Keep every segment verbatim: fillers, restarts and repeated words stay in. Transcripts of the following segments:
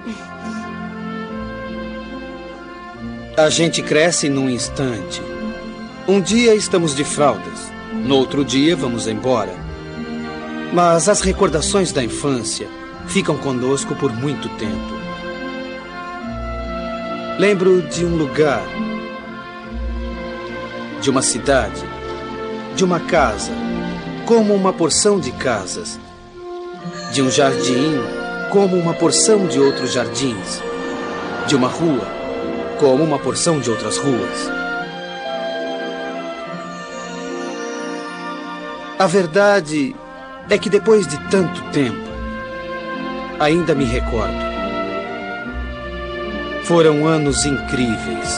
A gente cresce num instante. Um dia estamos de fraldas, no outro dia vamos embora. Mas as recordações da infância ficam conosco por muito tempo. Lembro de um lugar, de uma cidade, de uma casa, como uma porção de casas, de um jardim, como uma porção de outros jardins, de uma rua, como uma porção de outras ruas. A verdade é que depois de tanto tempo, ainda me recordo. Foram anos incríveis.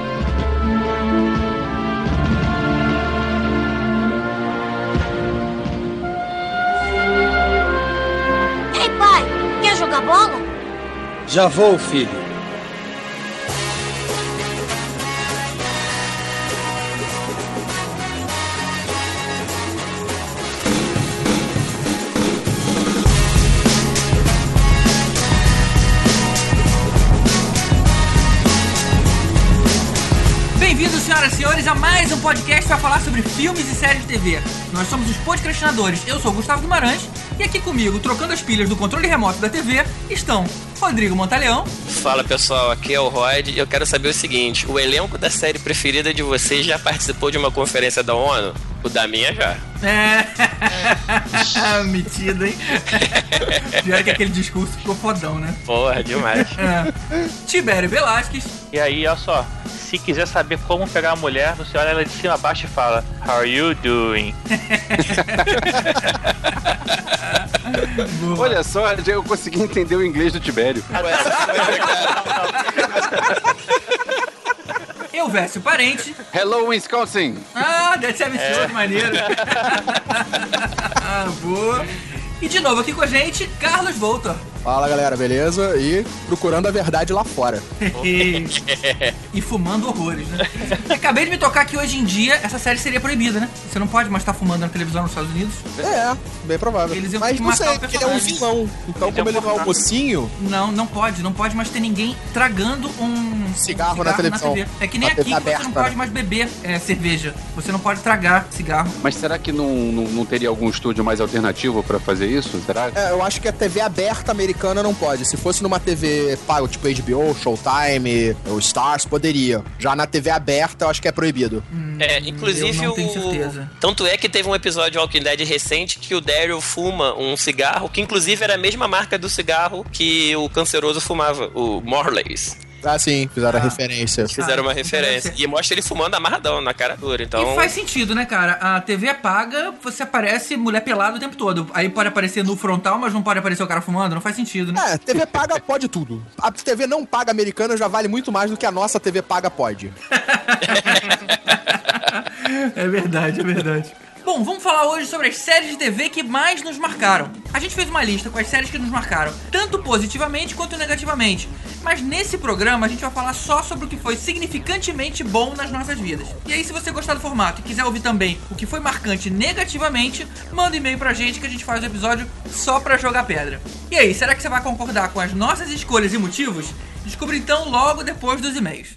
Ei, pai, quer jogar bola? Já vou, filho. Bem-vindos, senhoras e senhores, a mais um podcast para falar sobre filmes e séries de T V. Nós somos os podcastinadores, eu sou o Gustavo Guimarães, e aqui comigo, trocando as pilhas do controle remoto da T V, estão Rodrigo Montaleão. Fala pessoal, aqui é o Rod e eu quero saber o seguinte: o elenco da série preferida de vocês já participou de uma conferência da ONU? O da minha já. É. Metido, hein? Pior que aquele discurso ficou fodão, né? Porra, demais. É. Tibério Velasquez. E aí, olha só, se quiser saber como pegar a mulher, você olha ela de cima a baixo e fala: How are you doing? Olha só, eu consegui entender o inglês do Tibério. Eu, Vécio Parente. Hello, Wisconsin. Ah, deve ser absurdo, é. Maneiro. Ah, boa. E de novo aqui com a gente, Carlos Voltor. Fala, galera, beleza? E procurando a verdade lá fora. E fumando horrores, né? Acabei de me tocar que hoje em dia essa série seria proibida, né? Você não pode mais estar fumando na televisão nos Estados Unidos. É, bem provável. Eles iam Mas não sei, porque ele é um vilão. Então, como ele não é um mocinho... Não, não pode. Não pode mais ter ninguém tragando um cigarro, cigarro na televisão. Na T V. É que nem a aqui que aberta, você não pode né? mais beber é, cerveja. Você não pode tragar cigarro. Mas será que não, não, não teria algum estúdio mais alternativo pra fazer isso? Será? É, eu acho que a T V aberta americana não pode. Se fosse numa T V paga, tipo H B O, Showtime, ou Stars, poderia. Já na T V aberta, eu acho que é proibido. Hum, é, inclusive eu não tenho o... certeza. Tanto é que teve um episódio de Walking Dead recente que o Daryl fuma um cigarro, que inclusive era a mesma marca do cigarro que o canceroso fumava, o Morley's. Ah, sim, fizeram ah, a referência. Fizeram uma referência. E mostra ele fumando amarradão na cara dura, então... E faz sentido, né, cara? A T V é paga, você aparece mulher pelada o tempo todo. Aí pode aparecer no frontal, mas não pode aparecer o cara fumando. Não faz sentido, né? É, T V paga pode tudo. A T V não paga americana já vale muito mais do que a nossa T V paga pode. É verdade, é verdade. Bom, vamos falar hoje sobre as séries de T V que mais nos marcaram. A gente fez uma lista com as séries que nos marcaram, tanto positivamente quanto negativamente. Mas nesse programa a gente vai falar só sobre o que foi significantemente bom nas nossas vidas. E aí, se você gostar do formato e quiser ouvir também o que foi marcante negativamente, manda um e-mail pra gente que a gente faz o episódio só pra jogar pedra. E aí, será que você vai concordar com as nossas escolhas e motivos? Descubra então logo depois dos e-mails.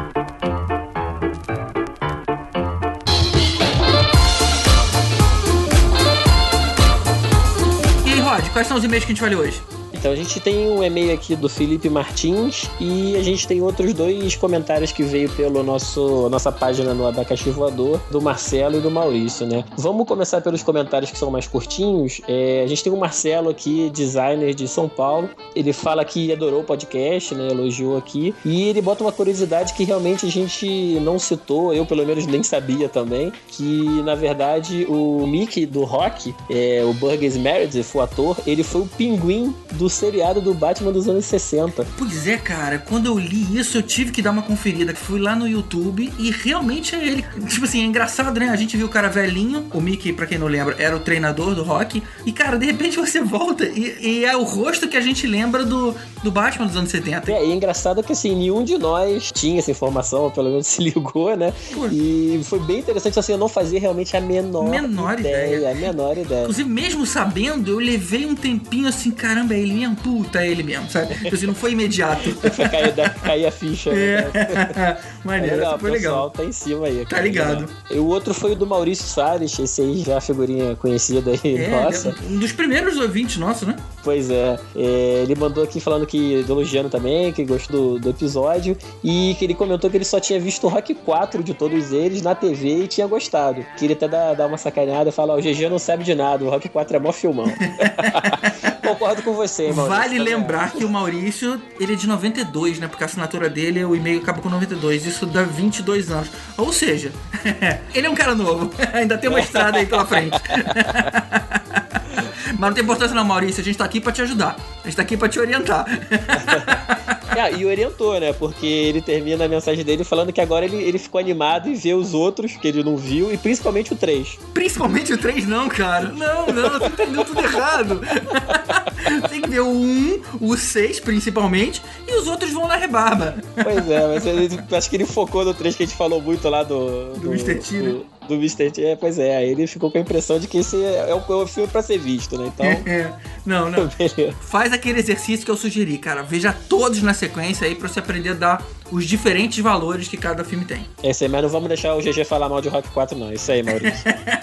Rod, quais são os e-mails que a gente vai ler hoje? Então, a gente tem um e-mail aqui do Felipe Martins e a gente tem outros dois comentários que veio pela nossa página no Abacaxi Voador, do Marcelo e do Maurício, né? Vamos começar pelos comentários que são mais curtinhos. É, a gente tem o Marcelo aqui, designer de São Paulo. Ele fala que adorou o podcast, né? Elogiou aqui. E ele bota uma curiosidade que realmente a gente não citou, eu pelo menos nem sabia também, que na verdade o Mickey do Rock, é, o Burgess Meredith, o ator, ele foi o pinguim do seriado do Batman dos anos sessenta. Pois é, cara, quando eu li isso eu tive que dar uma conferida. Fui lá no YouTube e realmente é ele. Tipo assim, é engraçado, né? A gente viu o cara velhinho, o Mickey, pra quem não lembra, era o treinador do Rock. E, cara, de repente você volta e, e é o rosto que a gente lembra do, do Batman dos anos setenta. É, e é engraçado que assim, nenhum de nós tinha essa informação, ou pelo menos se ligou, né? Pô. E foi bem interessante, assim, eu não fazia realmente a menor, menor ideia, ideia. A menor ideia. Inclusive, mesmo sabendo, eu levei um tempinho assim, caramba, ele mesmo? Puta, é ele mesmo, sabe? Então, assim, não foi imediato. Foi cair, cair a ficha. É. Né? Maneiro, é legal, foi o pessoal legal. tá em cima aí. Tá ligado. E o outro foi o do Maurício Salles, esse aí já é a figurinha conhecida aí, É, nossa. um dos primeiros ouvintes nossos, né? Pois é. é, ele mandou aqui falando que, elogiando também, que gostou do, do episódio, e que ele comentou que ele só tinha visto o Rock quatro de todos eles na T V e tinha gostado. Queria até dar, dar uma sacaneada e falar, o G G não sabe de nada, o Rock quatro é mó filmão. Concordo com você, hein, Maurício. Vale lembrar que o Maurício, ele é de noventa e dois, né? Porque a assinatura dele, o e-mail acaba com noventa e dois. Isso dá vinte e dois anos. Ou seja, ele é um cara novo. Ainda tem uma estrada aí pela frente. Mas não tem importância não, Maurício. A gente tá aqui pra te ajudar. A gente tá aqui pra te orientar. Ah, e orientou, né? Porque ele termina a mensagem dele falando que agora ele, ele ficou animado em ver os outros que ele não viu, e principalmente o três. Principalmente o três não, cara. Não, não, você entendeu tudo errado. Tem que ver o um, o seis principalmente, e os outros vão na rebarba. Pois é, mas ele, acho que ele focou no três que a gente falou muito lá do... Do, do mister T, né? Do, do mister T, é, pois é, aí ele ficou com a impressão de que esse é, é o, é o filme pra ser visto, né? Então... É, não, não. Beleza. Faz aquele exercício que eu sugeri, cara. Veja todos na sequência aí pra você aprender a dar os diferentes valores que cada filme tem. É isso aí, mas não vamos deixar o G G falar mal de Rock quatro, não. Isso aí, Maurício.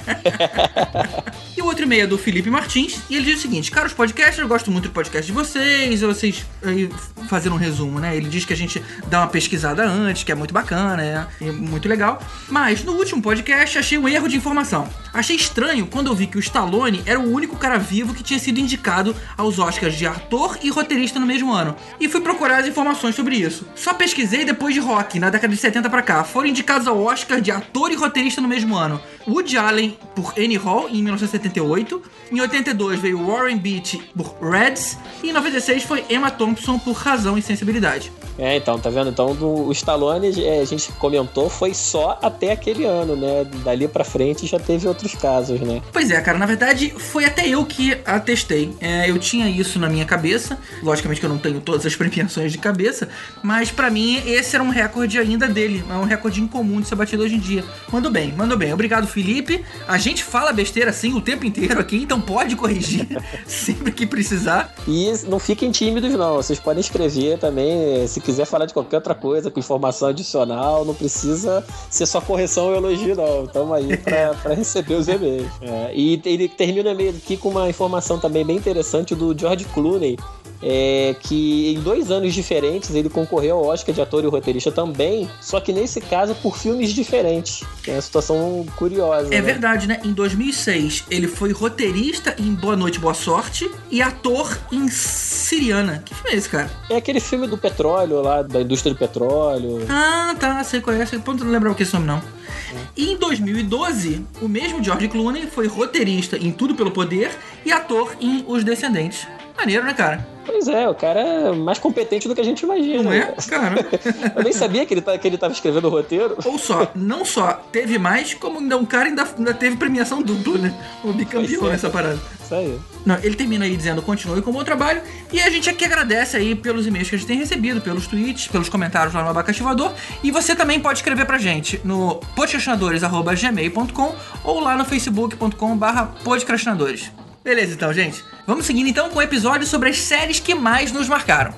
E o outro e-mail é do Felipe Martins, e ele diz o seguinte: caros podcasters, eu gosto muito do podcast de vocês, vocês aí fazendo um resumo, né? Ele diz que a gente dá uma pesquisada antes, que é muito bacana, é, é muito legal. Mas no último podcast achei um erro de informação. Achei estranho quando eu vi que o Stallone era o único cara vivo que tinha sido indicado aos Oscars de ator e roteirista no mesmo ano. E fui procurar as informações sobre isso. Só pesquisei depois de Rock, na década de setenta pra cá. Foram indicados ao Oscar de ator e roteirista no mesmo ano. Woody Allen por Annie Hall, em mil novecentos e setenta e oito. Em oitenta e dois veio Warren Beatty por Reds. E em noventa e seis foi Emma Thompson por Razão e Sensibilidade. É, então, tá vendo? Então, do, o Stallone, é, a gente comentou, foi só até aquele ano, né? Dali pra frente já teve outros casos, né? Pois é, cara, na verdade foi até eu que atestei. É, eu tinha isso na minha cabeça. Logicamente que eu não tenho todas as premiações de cabeça, mas pra mim esse era um recorde ainda dele. É um recorde incomum de ser batido hoje em dia. Mandou bem, mandou bem. Obrigado, Felipe. A gente fala besteira assim o tempo inteiro aqui, então pode corrigir sempre que precisar. E não fiquem tímidos, não. Vocês podem escrever também, se quiser falar de qualquer outra coisa, com informação adicional, não precisa ser só correção ou elogio, não. Estamos aí pra, pra receber os e-mails. É, e ele termina o e-mail aqui com uma informação também bem interessante do George Clooney, é, que em dois anos diferentes ele concorreu ao Oscar de ator e roteirista também, só que nesse caso por filmes diferentes. É uma situação curiosa. É, né? Verdade, né? Em dois mil e seis ele foi roteirista em Boa Noite, Boa Sorte e ator em Siriana. Que filme é esse, cara? É aquele filme do petróleo lá, da indústria do petróleo. Ah, tá, sei qual é. Não lembro o que é esse nome, não. E em dois mil e doze, o mesmo George Clooney foi roteirista em Tudo Pelo Poder e ator em Os Descendentes. Maneiro, né, cara? Pois é, o cara é mais competente do que a gente imagina. Não é? Cara. Eu nem sabia que ele, tá, que ele tava escrevendo o roteiro. Ou só, não só teve mais, como ainda um cara ainda, ainda teve premiação dupla, né? O bicampeão nessa parada. Isso aí. Não, ele termina aí dizendo: continue com o bom trabalho. E a gente aqui agradece aí pelos e-mails que a gente tem recebido, pelos tweets, pelos comentários lá no Abacaxi Voador. E você também pode escrever pra gente no podcastinadores arroba gmail ponto com ou lá no facebook ponto com barra podcastinadores. Beleza, então, gente. Vamos seguindo então com o episódio sobre as séries que mais nos marcaram.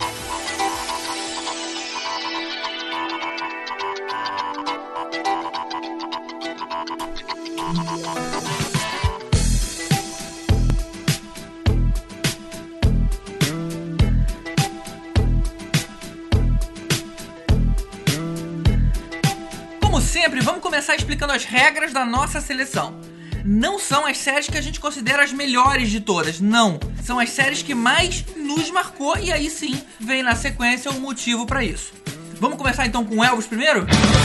Como sempre, vamos começar explicando as regras da nossa seleção. Não são as séries que a gente considera as melhores de todas, não. São as séries que mais nos marcou e aí sim vem na sequência o motivo pra isso. Vamos começar então com Elvis primeiro?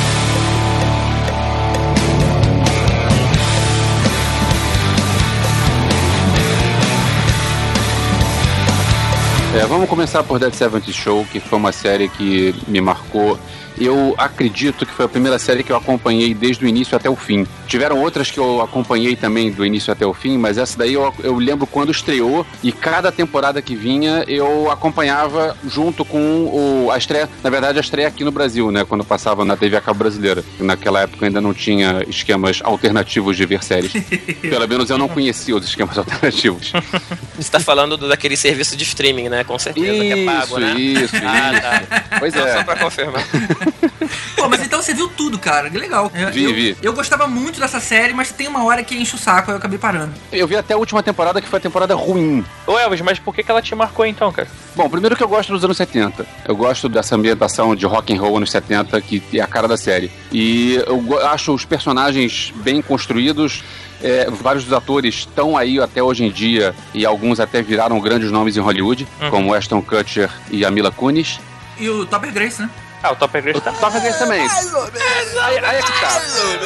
É, vamos começar por Dead Seventy Show, que foi uma série que me marcou. Eu acredito que foi a primeira série que eu acompanhei desde o início até o fim. Tiveram outras que eu acompanhei também do início até o fim, mas essa daí eu, eu lembro quando estreou e cada temporada que vinha eu acompanhava junto com o, a estreia, na verdade a estreia aqui no Brasil, né, quando passava na T V a cabo brasileira. Naquela época ainda não tinha esquemas alternativos de ver séries. Pelo menos eu não conhecia os esquemas alternativos. Você tá falando do, daquele serviço de streaming, né? Com certeza Isso, que é pago, né? isso, Ah, isso. tá. Pois Só é. pra confirmar. Pô, mas então você viu tudo, cara. Que legal. Eu, Vi, eu, vi. eu gostava muito dessa série, mas tem uma hora que enche o saco, aí eu acabei parando. Eu vi até a última temporada, que foi a temporada ruim. Ô Elvis, mas por que, que ela te marcou então, cara? Bom, primeiro que eu gosto dos anos setenta. Eu gosto dessa ambientação de rock and roll anos setenta, que é a cara da série. E eu go- acho os personagens bem construídos. É, vários dos atores estão aí até hoje em dia, e alguns até viraram grandes nomes em Hollywood, Uhum. como Ashton Kutcher e a Mila Kunis. E o Topper Grace, né? Ah, o Topper Grace O tá... Topper Grace também. Aí, aí é que tá.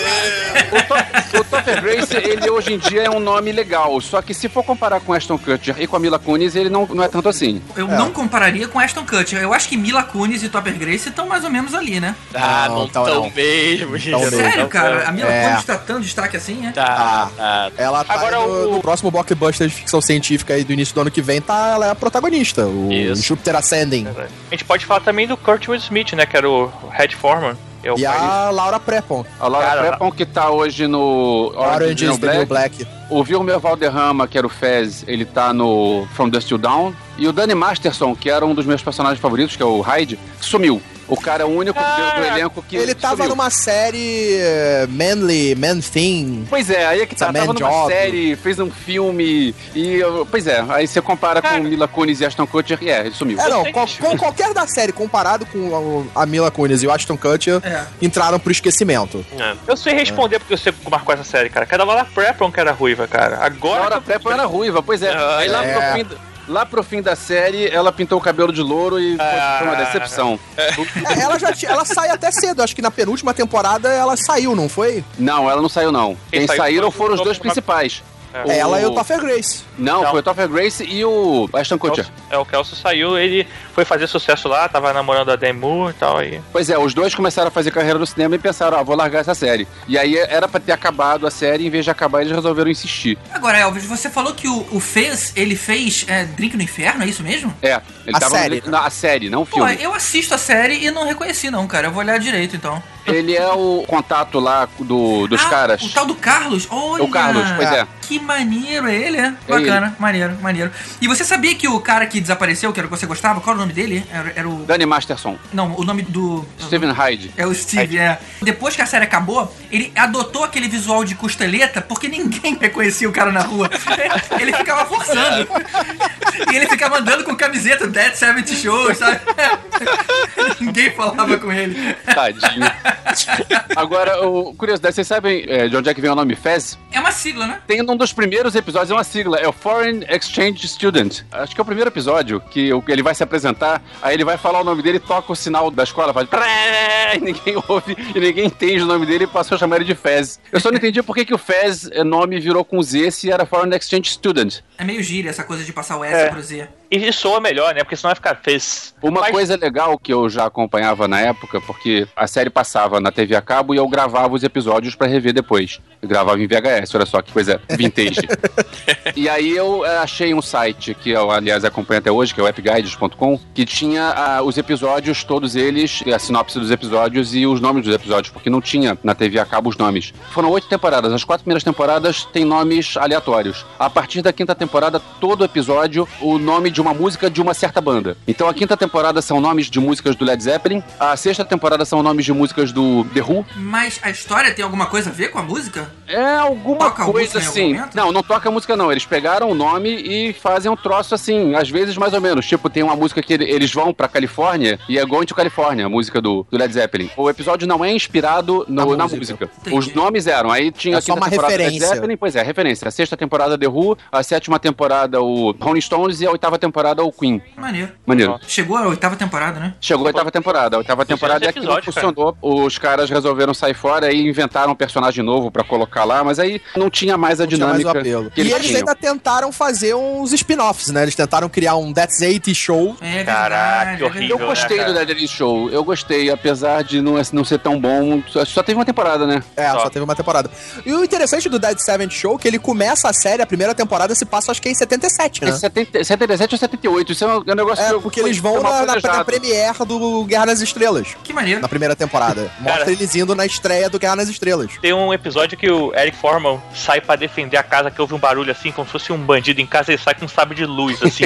O, Top, o Topper Grace, ele hoje em dia é um nome legal, só que se for comparar com Ashton Kutcher e com a Mila Kunis, ele não, não é tanto assim. Eu não compararia com Ashton Kutcher. Eu acho que Mila Kunis e Topper Grace estão mais ou menos ali, né? Ah, Não, não então tão não. mesmo, gente. Então não. Sério, cara? A Mila É. Kunis tá tão destaque assim, é? Tá, tá. Ela tá Agora, aí no, o- no próximo blockbuster de ficção científica aí do início do ano que vem, tá, ela é a protagonista, o Isso. Júpiter Ascending. A gente pode falar também do Kurt Will Smith, né? Que era o Head Foreman. É o E a Laura Prepon, A Laura Cara, Prepon, que tá hoje no Orange is the New Black. O Vilmer Valderrama, que era o Fez, ele tá no From Dusk Till Dawn. E o Danny Masterson, que era um dos meus personagens favoritos, que é o Hyde, sumiu. O cara é o único do, do elenco que Ele tava sumiu. numa série eh, Manly, Man Thing. Pois é, aí é que tá, Essa tava Man numa Job. série, fez um filme, e... eu- Pois é, aí você compara com Mila Kunis e Ashton Kutcher, e é, ele sumiu. É, não, sei qual- que- com qualquer da série comparado com a, a Mila Kunis e o Ashton Kutcher, É. entraram pro esquecimento. É. Eu sei responder porque você marcou essa série, cara. Cada Laura Prepon que era ruiva, cara. Agora. Laura Prepon era ruiva, pois é. Aí lá, É. pro fim, lá pro fim da série, ela pintou o cabelo de louro e foi- Ah. foi uma decepção. É, ela já tinha- ela sai até cedo, acho que na penúltima temporada ela saiu, não foi? Não, ela não saiu, não. Quem Quem saiu saíram foi o foram os Tom dois Mac- principais. É. Ela e o Topher Grace. Não, Não. foi o Topher Grace e o Ashton Kutcher. É, o Kelso saiu, ele foi fazer sucesso lá, tava namorando a Demi Moore e tal. E... Pois é, os dois começaram a fazer carreira no cinema e pensaram, ah, vou largar essa série. E aí era pra ter acabado a série, em vez de acabar, eles resolveram insistir. Agora, Elvis, você falou que o, o Fez, ele fez é, Drink no Inferno, é isso mesmo? É, ele A tava série. No, na, a série, não o Pô, filme. eu assisto a série e não reconheci não, cara. Eu vou olhar direito, então. Ele é o contato lá do, dos Ah, caras. o tal do Carlos? Olha! O Carlos, pois é. Que maneiro é ele, é? Bacana, maneiro, maneiro. E você sabia que o cara que desapareceu, que era o que você gostava, qual era o nome dele? Era, era o... Danny Masterson, Não, o nome do... Steven Hyde. É o Steve, é. Depois que a série acabou, ele adotou aquele visual de costeleta porque ninguém reconhecia o cara na rua. Ele ficava forçando. E ele ficava andando com camiseta Dead setenta Show, sabe? Ninguém falava com ele. Tadinho. Agora, o, curiosidade, vocês sabem é, de onde é que vem o nome Fez? É uma sigla, né? Tem um dos primeiros episódios, é uma sigla, é o Foreign Exchange Student. Acho que é o primeiro episódio que o- ele vai se apresentar, aí ele vai falar o nome dele, toca o sinal da escola, faz pré, e ninguém ouve, e ninguém entende o nome dele e passou a chamar ele de Fez. Eu só não entendi por que, que o Fez é, nome virou com Z se era Foreign Exchange Student. É meio gíria essa coisa de passar o S É. pro Z. e soa melhor, né? Porque senão vai ficar fez. Uma Mas- coisa legal que eu já acompanhava na época, porque a série passava na T V a cabo e eu gravava os episódios pra rever depois. Eu gravava em V H S, olha só que coisa vintage. E aí eu eh, achei um site que eu, aliás, acompanho até hoje, que é o epguides ponto com, que tinha ah, os episódios, todos eles, a sinopse dos episódios e os nomes dos episódios, porque não tinha na T V a cabo os nomes. Foram oito temporadas, as quatro primeiras temporadas têm nomes aleatórios. A partir da quinta temporada, todo episódio, o nome de uma música de uma certa banda. Então a quinta temporada são nomes de músicas do Led Zeppelin, a sexta temporada são nomes de músicas do The Who. Mas a história tem alguma coisa a ver com a música? É alguma Toca a coisa música em algum assim. momento? Não, não toca a música não. Eles pegaram o nome e fazem um troço assim, às vezes mais ou menos. Tipo, tem uma música que ele- eles vão pra Califórnia e é Going to California, a música do, do Led Zeppelin. O episódio não é inspirado no- Na na música. música. Entendi. Os nomes eram. Aí tinha É a só quinta uma temporada Led referência. Zeppelin, pois é, referência. A sexta temporada The Who, a sétima temporada o Rolling Stones e a oitava temporada o Queen. Maneiro. Maneiro. Chegou a oitava temporada, né? Chegou a oitava temporada. A oitava temporada é que não episódios, funcionou. Os caras resolveram sair fora e inventaram um personagem novo pra colocar lá, mas aí não tinha mais a Não tinha mais dinâmica o apelo. que E eles eles tinham. ainda tentaram fazer uns spin-offs, né? Eles tentaram criar um That's oitenta Show. É Caraca, verdade. que é horrível. Eu gostei né, do cara? Dead End Show, eu gostei, apesar de não, não ser tão bom. Só, só teve uma temporada, né? É, Só. só. teve uma temporada. E o interessante do Dead setenta Show é que ele começa a série, a primeira temporada se passa acho que é em setenta e sete, né? É setenta, setenta e sete ou ou setenta e oito. Isso é um, é um negócio É, que eu- porque foi- eles vão foi mal na, na, na planejado. premiere do Guerra nas Estrelas. Que maneiro. Na primeira temporada. Mostra Cara. eles indo na estreia do Guerra nas Estrelas. Tem um episódio que o Eric Foreman sai pra defender a casa, que houve um barulho assim, como se fosse um bandido em casa, ele sai com um sabre de luz, assim.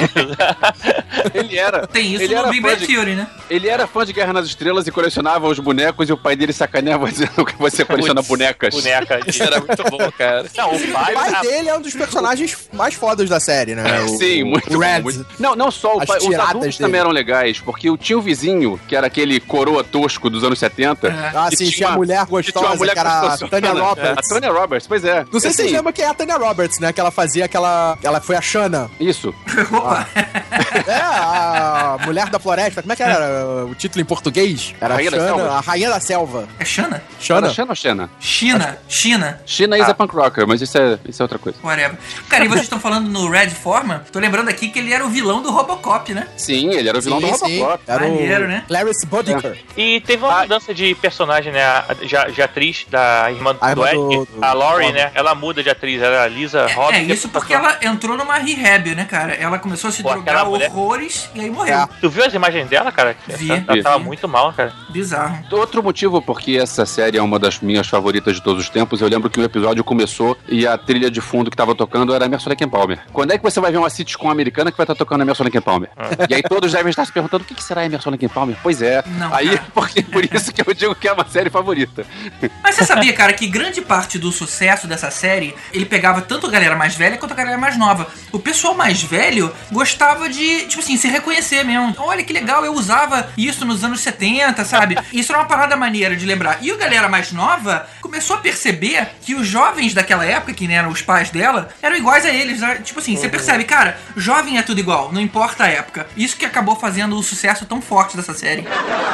Ele era. Tem isso ele no era Big fã Bang de- Theory, né? Ele era fã de Guerra nas Estrelas e colecionava os bonecos e o pai dele sacaneava dizendo que você coleciona Putz, bonecas. Boneca. de- Isso era muito bom, cara. Não, o O pai. pai a- dele é um dos personagens mais fodas da série, né? O- Sim, muito o Red. bom. muito- Não, não só o As pai, os tiradas adultos dele. também eram legais, porque o tio vizinho, que era aquele coroa tosco dos anos setenta. É. Ah, que sim, tinha a uma- mulher que tinha gostosa, uma mulher que era a gostosona. Tanya Roberts. É, a Tanya Roberts, pois é. Não sei se vocês Assim, lembram quem é a Tanya Roberts, né? Que ela fazia aquela... Ela foi a Shanna. Isso. Opa. É, a Mulher da Floresta. Como é que era o título em português? Era Rainha da Shanna, Selva. a Rainha da Selva. É Xana? Shanna. Era Xena ou Xena? China. China. China is a punk rocker, mas isso é, isso é outra coisa. Whatever. Cara, e vocês estão falando no Red Foreman? Tô lembrando aqui que ele era o vilão do Robocop, né? Sim, ele era o vilão Sim, do sim. Robocop. Era Maneiro, o né? Clarice Bodicker. E teve uma mudança de personagem, né? A, já, já atriz da irmã, A do irmã Eric, do- do- a Laurie, do- né? Ela muda de atriz, era a Lisa Hobbs. É, isso porque ela entrou numa rehab, né, cara? Ela começou a se Pô, drogar aquela mulher- horrores e aí morreu. É. Tu viu as imagens dela, cara? Vi. Ela Vi. tava muito mal, cara. Bizarro. Outro motivo porque essa série é uma das minhas favoritas de todos os tempos, eu lembro que o episódio começou e a trilha de fundo que tava tocando era Emerson Lake and Palmer. Quando é que você vai ver uma sitcom americana que vai estar tocando Emerson Lake and Palmer? E aí todos devem estar se perguntando o que que será Emerson Lake and Palmer? Pois é. Não, aí cara. porque, por isso que eu digo que é uma série favorita. Mas você sabia, cara, que grande parte do sucesso dessa série, ele pegava tanto a galera mais velha quanto a galera mais nova. O pessoal mais velho gostava de, tipo assim, se reconhecer mesmo. Olha que legal, eu usava isso nos anos setenta, sabe? Isso era uma parada maneira de lembrar. E a galera mais nova começou a perceber que os jovens daquela época, que eram os pais dela, eram iguais a eles. Né? Tipo assim, você percebe, cara, jovem é tudo igual, não importa a época. Isso que acabou fazendo o sucesso tão forte dessa série.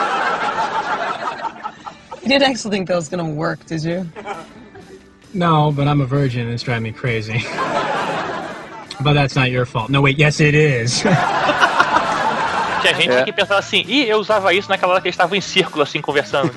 You didn't actually think that was gonna work, did you? No, but I'm a virgin and it's driving me crazy. But that's not your fault. No, wait, yes it is. Tinha gente É. que pensava assim, ih, eu usava isso naquela hora que eles estavam em círculo, assim, conversando.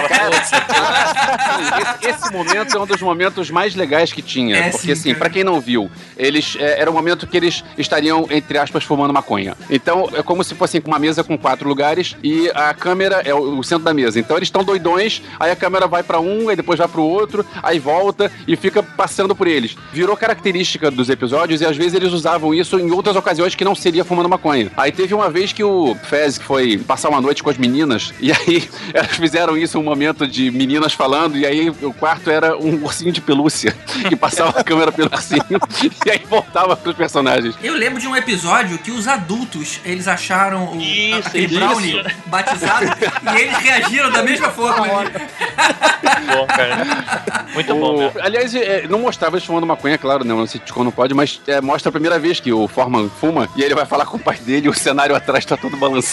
esse, esse momento é um dos momentos mais legais que tinha. É, porque, sim, assim, cara. pra quem não viu, eles é, era um momento que eles estariam, entre aspas, fumando maconha. Então, é como se fosse uma mesa com quatro lugares e a câmera é o, o centro da mesa. Então, eles estão doidões, aí a câmera vai pra um, aí depois vai pro outro, aí volta e fica passando por eles. Virou característica dos episódios e, às vezes, eles usavam isso em outras ocasiões que não seria fumando maconha. Aí teve uma vez que o Fez, que foi passar uma noite com as meninas, e aí elas fizeram isso um momento de meninas falando, e aí o quarto era um ursinho de pelúcia, que passava a câmera pelo ursinho, e aí voltava pros personagens. Eu lembro de um episódio que os adultos, eles acharam o, Isso, aquele isso. brownie batizado e eles reagiram da mesma forma. Muito bom, cara. Muito bom, O- mesmo. aliás, é, não mostrava eles fumando maconha, claro, não, no sitcom não pode, mas é, mostra a primeira vez que o Foreman fuma, e aí ele vai falar com o pai dele e o cenário atrás tá todo balançando.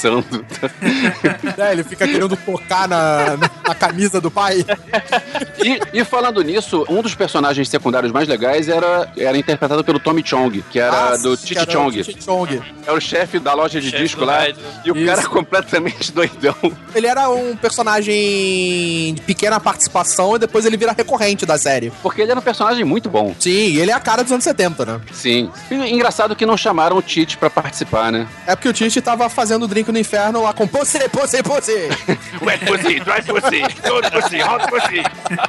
É, ele fica querendo tocar na, na, na camisa do pai. E, e falando nisso, um dos personagens secundários mais legais era, era interpretado pelo Tommy Chong, que era Ah, do sim, Cheech que era o Chong. Cheech Chong. Era o chefe da loja de Chefe disco do lá. rádio. E o Isso. cara completamente doidão. Ele era um personagem de pequena participação e depois ele vira recorrente da série. Porque ele era um personagem muito bom. Sim, ele é a cara dos anos setenta, né? Sim. E engraçado que não chamaram o Tite pra participar, né? É porque o Tite tava fazendo o drink no inferno lá com Pussy, Pussy, Pussy. Wet pussy, dry pussy, cold pussy, hot pussy.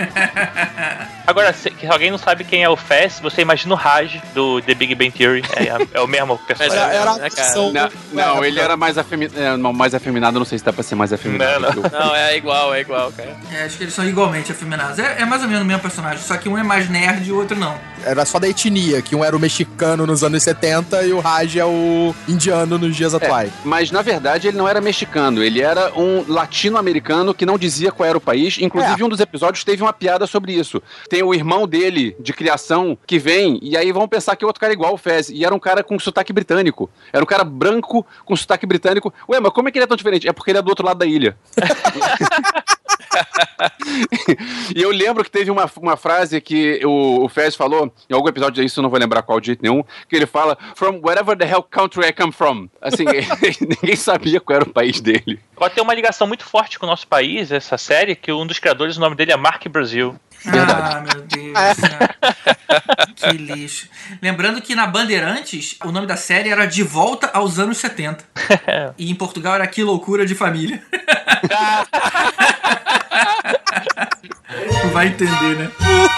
Agora, se, se alguém não sabe quem é o Fez, você imagina o Raj do The Big Bang Theory. É, é o mesmo personagem. Era, era a né, cara? versão- Não, não, É, ele era mais, afemi é, não, mais afeminado, não sei se dá pra ser mais afeminado. Não, que o- Não, é igual, é igual, cara. É, acho que eles são igualmente afeminados. É, é mais ou menos o mesmo personagem, só que um é mais nerd e o outro não. Era só da etnia, que um era o mexicano nos anos setenta e o Raj é o indiano nos dias atuais. Mas, na verdade, ele não era mexicano, ele era um latino-americano que não dizia qual era o país. Inclusive, É. um dos episódios teve uma piada sobre isso. Tem o irmão dele, de criação, que vem, e aí vão pensar que o outro cara é igual o Fez. E era um cara com sotaque britânico. Era um cara branco com sotaque britânico. Ué, mas como é que ele é tão diferente? É porque ele é do outro lado da ilha. E eu lembro que teve uma, uma frase que o, o Fez falou, em algum episódio disso, eu não vou lembrar qual de jeito nenhum, que ele fala, from wherever the hell country I come from. Assim, ninguém sabia qual era o país dele. Pode ter uma ligação muito forte com o nosso país, essa série, que um dos criadores, o nome dele é Mark Brasil. Verdade. Ah, meu Deus. Que lixo. Lembrando que na Bandeirantes, o nome da série era De Volta aos Anos setenta. E em Portugal era Que Loucura de Família. Vai entender, né?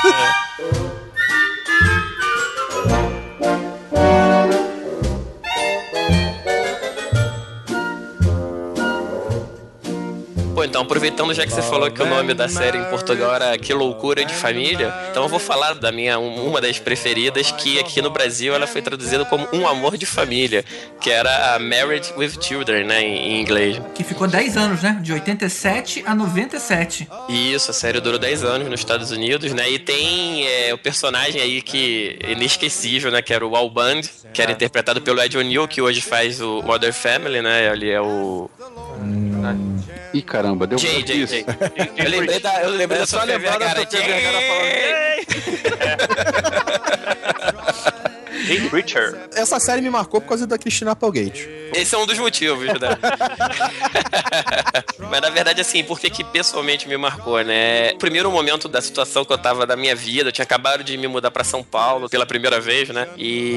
Pô, então, aproveitando já que você falou que o nome da série em Portugal era Que Loucura de Família, então eu vou falar da minha, uma das preferidas, que aqui no Brasil ela foi traduzida como Um Amor de Família, que era a Married with Children, né, em, em inglês. Que ficou dez anos, né? De oitenta e sete a noventa e sete. Isso, a série durou dez anos nos Estados Unidos, né? E tem é, o personagem aí que inesquecível, né? Que era o Al Bundy, que era interpretado pelo Ed O'Neill, que hoje faz o Modern Family, né? Ele é o... Hum... Ih, caramba, deu Jay, Jay, Jay. Eu lembrei da, eu lembrei da Sofia Vergara. Jay Richard. Essa série me marcou por causa da Christina Applegate. Esse é um dos motivos, né? Mas na verdade, assim, por que que pessoalmente me marcou, né? O primeiro momento da situação que eu tava da minha vida, eu tinha acabado de me mudar pra São Paulo pela primeira vez, né?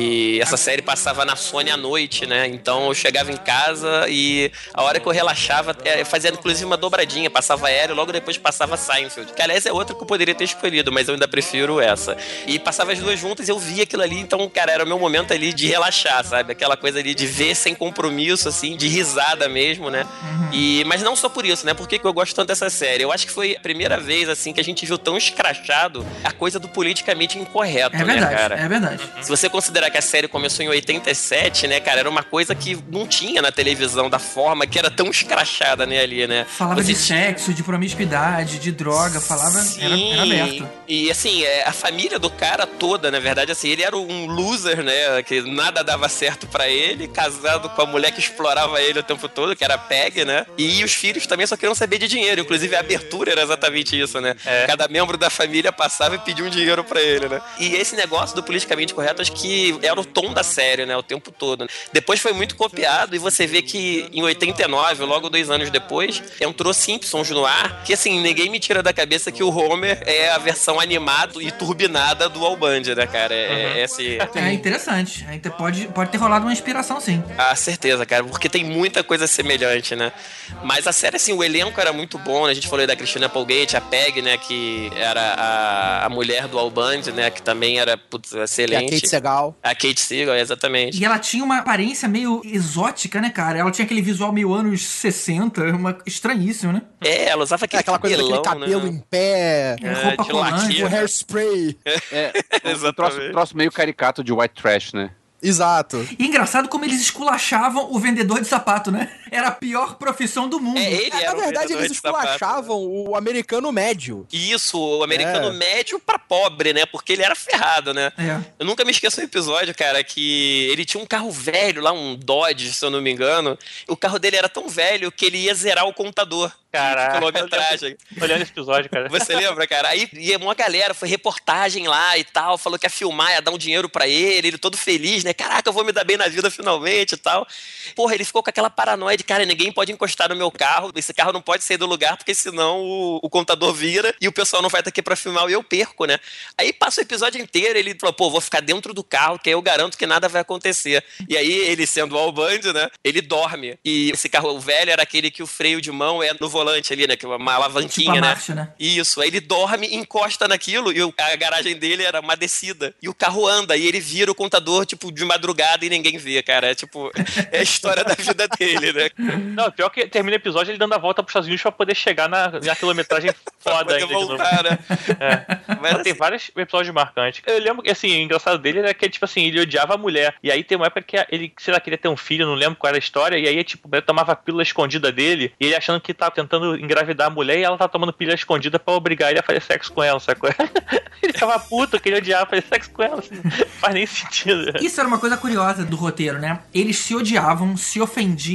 E essa série passava na Sony à noite, né? Então eu chegava em casa e a hora que eu relaxava, eu fazia inclusive uma dobradinha, passava Aéreo, logo depois passava Seinfeld. Que aliás é outra que eu poderia ter escolhido, mas eu ainda prefiro essa. E passava as duas juntas e eu via aquilo ali, então, cara, era o meu momento ali de relaxar, sabe? Aquela coisa ali de ver sem compromisso, assim, de risada mesmo, né? Uhum. E, mas não só por isso, né? Por que que eu gosto tanto dessa série? Eu acho que foi a primeira vez, assim, que a gente viu tão escrachado a coisa do politicamente incorreto, é verdade, né, cara? É verdade. Se você considerar que a série começou em oitenta e sete, né, cara? Era uma coisa que não tinha na televisão da forma que era tão escrachada, né, ali, né? Falava você de tinha... sexo, de promiscuidade, de droga, falava... Sim, era, era aberto. E, assim, a família do cara toda, na verdade, assim, ele era um loser, né? Que nada dava certo pra ele, casado com a mulher que explorava ele o tempo todo, que era a Peg, né? E os filhos também só queriam saber de dinheiro. Inclusive, a abertura era exatamente isso, né? É. Cada membro da família passava e pedia um dinheiro pra ele, né? E esse negócio do politicamente correto, acho que era o tom da série, né? O tempo todo. Depois foi muito copiado e você vê que em oitenta e nove, logo dois anos depois, entrou Simpsons no ar, que assim, ninguém me tira da cabeça que o Homer é a versão animada e turbinada do Al Bundy, né, cara? É, uhum. é, esse... é interessante. Aí pode, pode ter rolado uma inspiração, sim. Ah, certeza, cara, porque tem muita coisa semelhante, né? Mas a série, assim, o elenco era muito bom, né? A gente falou aí da Christina Applegate, a Peg, né, que era a, a mulher do Al Bundy, né, que também era putz, excelente. E a Kate Segal. A Kate Segal, exatamente. E ela tinha uma aparência meio exótica, né, cara? Ela tinha aquele visual meio anos sessenta, uma... estranhíssimo, né? É, ela usava aquele, é, aquela cabelão, coisa daquele cabelo, né, em pé, é, roupa colante, o hairspray. É, um troço, troço meio caricato de white trash, né? Exato. E engraçado como eles esculachavam o vendedor de sapato, né? Era a pior profissão do mundo. É, ele é, era na verdade, eles esculachavam o americano médio. Isso, o americano é. médio pra pobre, né? Porque ele era ferrado, né? É. Eu nunca me esqueço um episódio, cara, que ele tinha um carro velho lá, um Dodge, se eu não me engano. O carro dele era tão velho que ele ia zerar o contador. Caraca. Quilometragem. Olhando esse episódio, cara. Você lembra, cara? Aí ia uma galera, foi reportagem lá e tal, falou que ia filmar, ia dar um dinheiro pra ele, ele todo feliz, né? Caraca, eu vou me dar bem na vida finalmente e tal. Porra, ele ficou com aquela paranoia de, cara, ninguém pode encostar no meu carro, esse carro não pode sair do lugar, porque senão o, o contador vira e o pessoal não vai estar aqui pra filmar e eu perco, né? Aí passa o episódio inteiro, ele falou, pô, vou ficar dentro do carro, que aí eu garanto que nada vai acontecer. E aí, ele sendo o Al Bundy, né? Ele dorme. E esse carro velho era aquele que o freio de mão é no volante ali, né? Que é uma alavanquinha, tipo a né? marcha, né? Isso. Aí ele dorme, encosta naquilo e a garagem dele era uma descida. E o carro anda e ele vira o contador, tipo, de madrugada e ninguém vê, cara. É tipo, é a história da vida dele, né? Não, pior que termina o episódio ele dando a volta pros Estados Unidos pra poder chegar na, na quilometragem foda ainda. Voltar, né? É. Mas assim, tem vários episódios marcantes. Eu lembro que, assim, o engraçado dele era que, tipo assim, ele odiava a mulher. E aí tem uma época que ele, sei lá, queria ter um filho, não lembro qual era a história. E aí, tipo, ele tomava a pílula escondida dele. E ele achando que tava tentando engravidar a mulher e ela tava tomando pílula escondida pra obrigar ele a fazer sexo com ela, sacou? Ele ficava puto, queria odiar fazer sexo com ela. Assim, não faz nem sentido. Isso era uma coisa curiosa do roteiro, né? Eles se odiavam, se ofendiam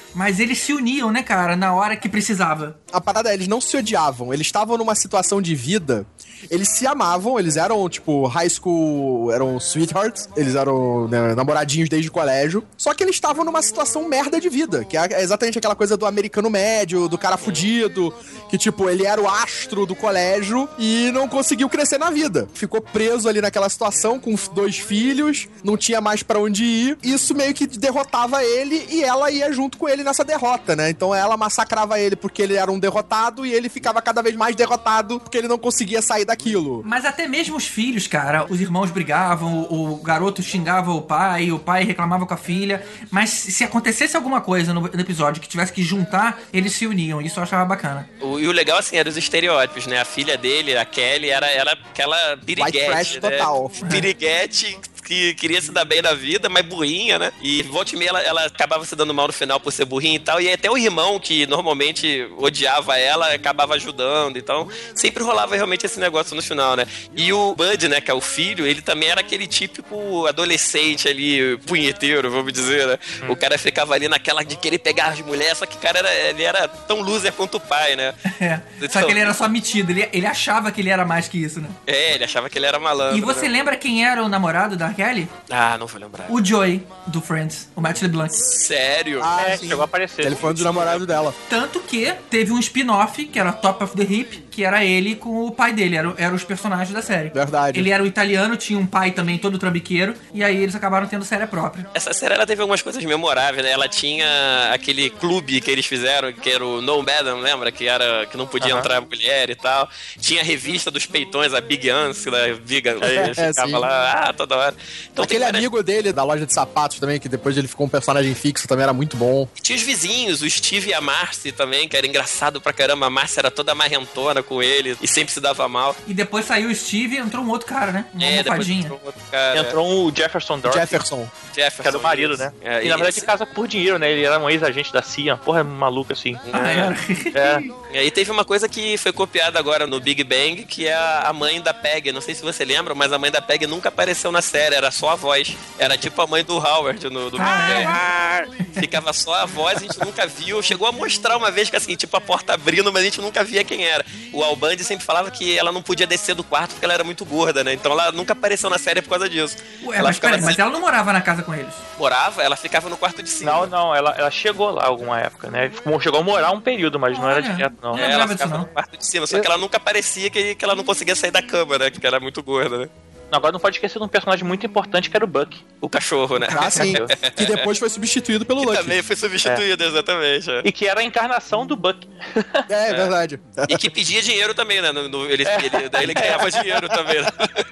mas eles se uniam, né, cara, na hora que precisava. A parada é, eles não se odiavam, eles estavam numa situação de vida, eles se amavam, eles eram, tipo, high school, eram sweethearts, eles eram, né, namoradinhos desde o colégio, só que eles estavam numa situação merda de vida, que é exatamente aquela coisa do americano médio, do cara fudido, que, tipo, ele era o astro do colégio e não conseguiu crescer na vida. Ficou preso ali naquela situação com dois filhos, não tinha mais pra onde ir, isso meio que derrotava ele e ela ia junto com ele nessa derrota, né? Então ela massacrava ele porque ele era um derrotado e ele ficava cada vez mais derrotado porque ele não conseguia sair daquilo. Mas até mesmo os filhos, cara, os irmãos brigavam, o, o garoto xingava o pai, o pai reclamava com a filha, mas se acontecesse alguma coisa no, no episódio que tivesse que juntar, eles se uniam, isso eu achava bacana. O, e o legal, assim, era os estereótipos, né? A filha dele, a Kelly, era, era aquela piriguete, né? Total. Piriguete que queria se dar bem na vida, mas burrinha, né? E volta e meia ela, ela acabava se dando mal no final por ser burrinha e tal, e até o irmão, que normalmente odiava ela, acabava ajudando, então sempre rolava realmente esse negócio no final, né? E o Bud, né, que é o filho, ele também era aquele típico adolescente ali, punheteiro, vamos dizer, né? Hum. O cara ficava ali naquela de querer pegar as mulheres, só que o cara era, ele era tão loser quanto o pai, né? É, então, só que ele era só metido, ele, ele achava que ele era mais que isso, né? É, ele achava que ele era malandro. E você né? lembra quem era o namorado da Kelly? Ah, não vou lembrar. O Joey, do Friends, o Matt LeBlanc. Sério? Ah, é, chegou a aparecer. Ele foi um dos namorados dela. Tanto que teve um spin-off, que era Top of the Hip, que era ele com o pai dele, eram, eram os personagens da série. Verdade. Ele era o italiano, tinha um pai também todo trambiqueiro, e aí eles acabaram tendo série própria. Essa série, ela teve algumas coisas memoráveis, né? Ela tinha aquele clube que eles fizeram, que era o No Madam, lembra? Que, era, que não podia uh-huh. entrar mulher e tal. Tinha a revista dos peitões, a Big Anse, né? Big Anse, é, ficava sim. lá, ah, toda hora. Então, aquele várias... amigo dele da loja de sapatos também, que depois ele ficou um personagem fixo, também era muito bom. Tinha os vizinhos, o Steve e a Marcy também, que era engraçado pra caramba. A Marcy era toda marrentona com ele e sempre se dava mal. E depois saiu o Steve e entrou um outro cara, né? Uma é, depois entrou um outro cara. Entrou o Jefferson Dorsey. Jefferson. Jefferson. Que era o marido, né? É, e na verdade casa por dinheiro, né? Ele era um ex-agente da C I A. Porra, é maluco assim. Ah, é. é. E aí teve uma coisa que foi copiada agora no Big Bang, que é a mãe da Peg. Não sei se você lembra, mas a mãe da Peg nunca apareceu na série, era só a voz. Era tipo a mãe do Howard no do Big ah, Bang. É. Ficava só a voz, a gente nunca viu. Chegou a mostrar uma vez que assim, tipo a porta abrindo, mas a gente nunca via quem era. O Al Bundy sempre falava que ela não podia descer do quarto porque ela era muito gorda, né? Então ela nunca apareceu na série por causa disso. Ué, ela mas, ficava pera, mas ela não morava na casa com eles? Morava, ela ficava no quarto de cima. Não, não, ela, ela chegou lá alguma época, né? Chegou a morar um período, mas não, não era direto, não. É, ela ficava no quarto de cima, só que ela nunca aparecia que, que ela não conseguia sair da cama, né? Porque ela era muito gorda, né? Agora não pode esquecer de um personagem muito importante que era o Buck. O cachorro, né? Ah, sim. Que depois foi substituído pelo Lucky. Também foi substituído, é. exatamente. É. E que era a encarnação do Buck. É, é verdade. E que pedia dinheiro também, né? No, no, ele, ele, daí ele ganhava dinheiro também, né?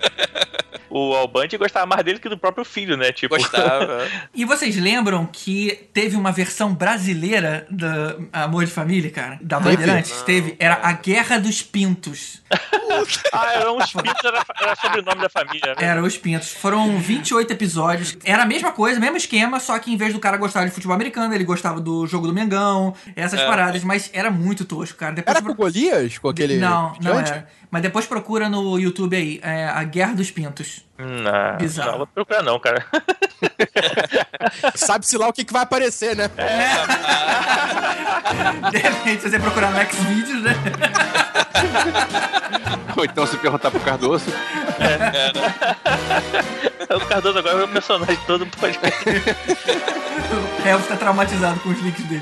O Al Bundy gostava mais dele que do próprio filho, né? Tipo... Gostava. E vocês lembram que teve uma versão brasileira do Amor de Família, cara? Da Bandeirantes? Teve. Era A Guerra dos Pintos. Ah, eram os Pintos, era, era sobrenome da família, né? Era os Pintos. Foram vinte e oito episódios. Era a mesma coisa, mesmo esquema, só que em vez do cara gostar de futebol americano, ele gostava do jogo do Mengão, essas é. paradas, mas era muito tosco, cara. Depois era pro... com Golias? Com aquele... Não, não era. Mas depois procura no YouTube aí, é A Guerra dos Pintos. Não, bizarro. Não vou procurar não, cara. Sabe-se lá o que, que vai aparecer, né? É. De repente, se você procurar no Xvideos, né? Ou então se perguntar pro Cardoso. É. É. O Cardoso agora é o personagem todo do podcast. O Elvis tá traumatizado com os links dele.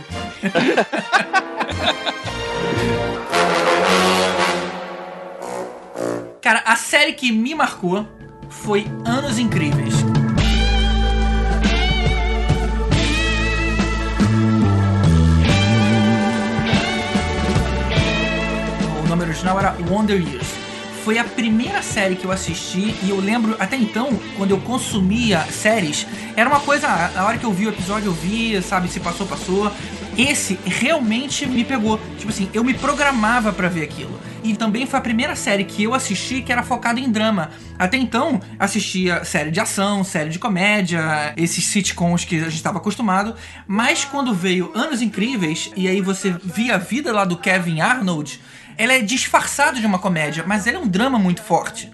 Cara, a série que me marcou foi Anos Incríveis. O nome original era Wonder Years. Foi a primeira série que eu assisti e eu lembro, até então, quando eu consumia séries, era uma coisa, na hora que eu vi o episódio, eu vi, sabe, se passou, passou. Esse realmente me pegou. Tipo assim, eu me programava pra ver aquilo. E também foi a primeira série que eu assisti que era focada em drama. Até então, assistia série de ação, série de comédia, esses sitcoms que a gente estava acostumado. Mas quando veio Anos Incríveis, e aí você via a vida lá do Kevin Arnold, ela é disfarçada de uma comédia, mas ela é um drama muito forte.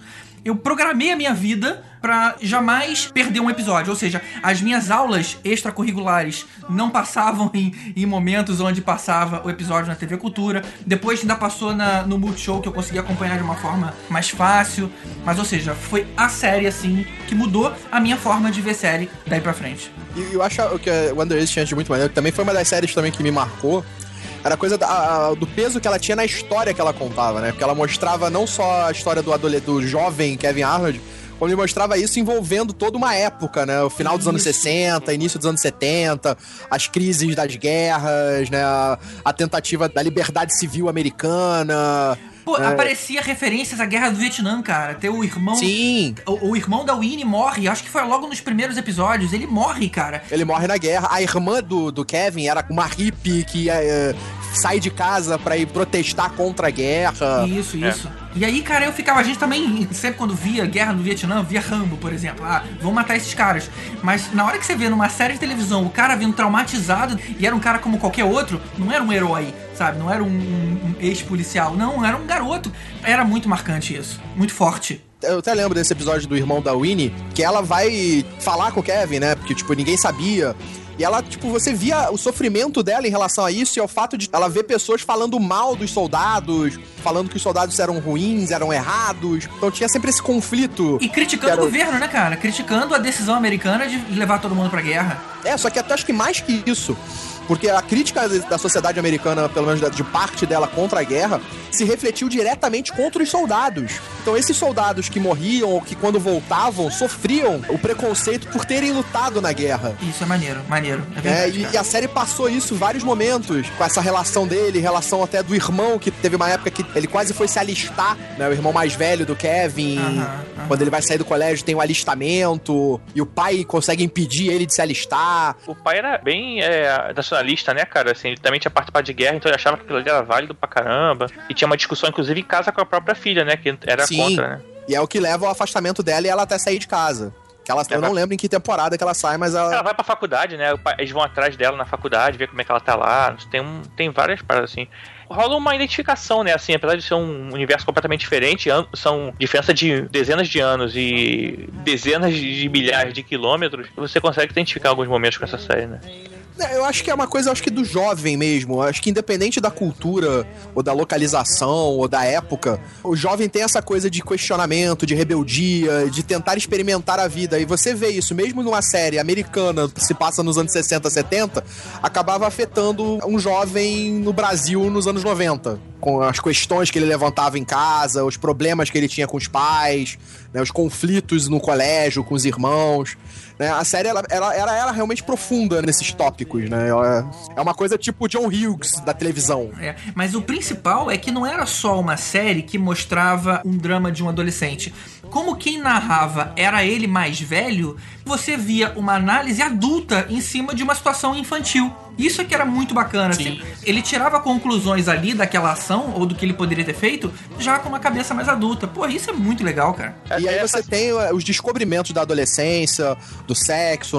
eu programei a minha vida pra jamais perder um episódio. Ou seja, as minhas aulas extracurriculares não passavam em, em momentos onde passava o episódio na T V Cultura. Depois ainda passou na, no Multishow, que eu consegui acompanhar de uma forma mais fácil. Mas, ou seja, foi a série, assim, que mudou a minha forma de ver série daí pra frente. E eu acho que o Under Ace tinha de muito maneiro, que também foi uma das séries também que me marcou. Era coisa da, a, do peso que ela tinha na história que ela contava, né? Porque ela mostrava não só a história do, adolescente, do jovem Kevin Arnold, como ele mostrava isso envolvendo toda uma época, né? O final dos isso. anos sessenta, início dos anos setenta, as crises das guerras, né? A, a tentativa da liberdade civil americana. Pô, é. aparecia referências à Guerra do Vietnã, cara. Ter o irmão... Sim. O, o irmão da Winnie morre, acho que foi logo nos primeiros episódios. Ele morre, cara. Ele morre na guerra. A irmã do, do Kevin era uma hippie que é, sai de casa pra ir protestar contra a guerra. Isso, isso. É. E aí, cara, eu ficava... A gente também, sempre quando via Guerra do Vietnã, via Rambo, por exemplo. Ah, vamos matar esses caras. Mas na hora que você vê numa série de televisão o cara vindo traumatizado e era um cara como qualquer outro, não era um herói, sabe? Não era um, um, um ex-policial. Não, era um garoto. Era muito marcante isso. Muito forte. Eu até lembro desse episódio do irmão da Winnie, que ela vai falar com o Kevin, né? Porque, tipo, ninguém sabia. E ela, tipo, você via o sofrimento dela em relação a isso e ao fato de ela ver pessoas falando mal dos soldados, falando que os soldados eram ruins, eram errados. Então tinha sempre esse conflito. E criticando era... o governo, né, cara? Criticando a decisão americana de levar todo mundo pra guerra. É, só que até acho que mais que isso. Porque a crítica da sociedade americana, pelo menos de parte dela contra a guerra, se refletiu diretamente contra os soldados. Então esses soldados que morriam ou que quando voltavam sofriam o preconceito por terem lutado na guerra. Isso é maneiro, maneiro. É verdade, é, e, e a série passou isso em vários momentos, com essa relação dele, relação até do irmão, que teve uma época que ele quase foi se alistar, né? O irmão mais velho do Kevin, uh-huh, uh-huh. Quando ele vai sair do colégio tem um alistamento, e o pai consegue impedir ele de se alistar. O pai era bem é, nacionalista, né, cara? Assim, ele também tinha participado de guerra, então ele achava que aquilo ali era válido pra caramba. E tinha uma discussão, inclusive, em casa com a própria filha, né? Que era Sim, contra, né? E é o que leva ao afastamento dela e ela até sair de casa. Que ela, eu não lembro em que temporada que ela sai, mas ela... Ela vai pra faculdade, né? Eles vão atrás dela na faculdade, ver como é que ela tá lá. Tem, um, tem várias paradas assim. Rola uma identificação, né? Assim, apesar de ser um universo completamente diferente, são diferença de dezenas de anos e dezenas de milhares de quilômetros, você consegue identificar alguns momentos com essa série, né? Eu acho que é uma coisa, acho que do jovem mesmo. Eu acho que independente da cultura, ou da localização, ou da época, o jovem tem essa coisa de questionamento, de rebeldia, de tentar experimentar a vida. E você vê isso, mesmo numa série americana que se passa nos anos sessenta, setenta, acabava afetando um jovem no Brasil nos anos noventa. Com as questões que ele levantava em casa, os problemas que ele tinha com os pais, né, os conflitos no colégio, com os irmãos. Né? A série, ela, ela, ela era realmente profunda nesses tópicos, né? Ela é uma coisa tipo John Hughes da televisão. É, mas o principal é que não era só uma série que mostrava um drama de um adolescente. Como quem narrava era ele mais velho, você via uma análise adulta em cima de uma situação infantil. Isso é que era muito bacana, assim. Ele tirava conclusões ali daquela ação, ou do que ele poderia ter feito, já com uma cabeça mais adulta. Pô, isso é muito legal, cara. E aí você tem os descobrimentos da adolescência, do sexo,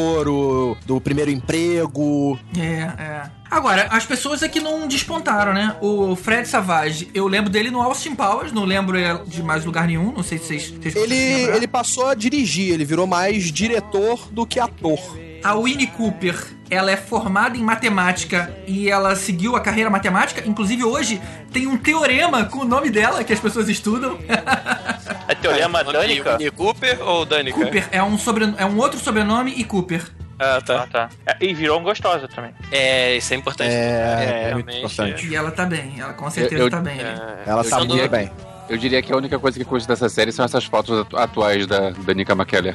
de do primeiro emprego. É, é. Agora, as pessoas aqui não despontaram, né? O Fred Savage, eu lembro dele no Austin Powers, não lembro de mais lugar nenhum, não sei se vocês... vocês ele, ele passou a dirigir, ele virou mais diretor do que ator. A Winnie Cooper, ela é formada em matemática e ela seguiu a carreira matemática. Inclusive, hoje tem um teorema com o nome dela que as pessoas estudam. É teorema é, Danica? Winnie Cooper ou Danica? Cooper, é um, sobre, é um outro sobrenome e Cooper. Ah, tá. Ah, tá. E virou um gostosa também. É, isso é importante. É, é, é muito importante. E ela tá bem, ela com certeza eu, eu, tá bem. É, né? Ela tá muito bem. Eu diria que a única coisa que custa dessa série são essas fotos atuais da Danica McKellar.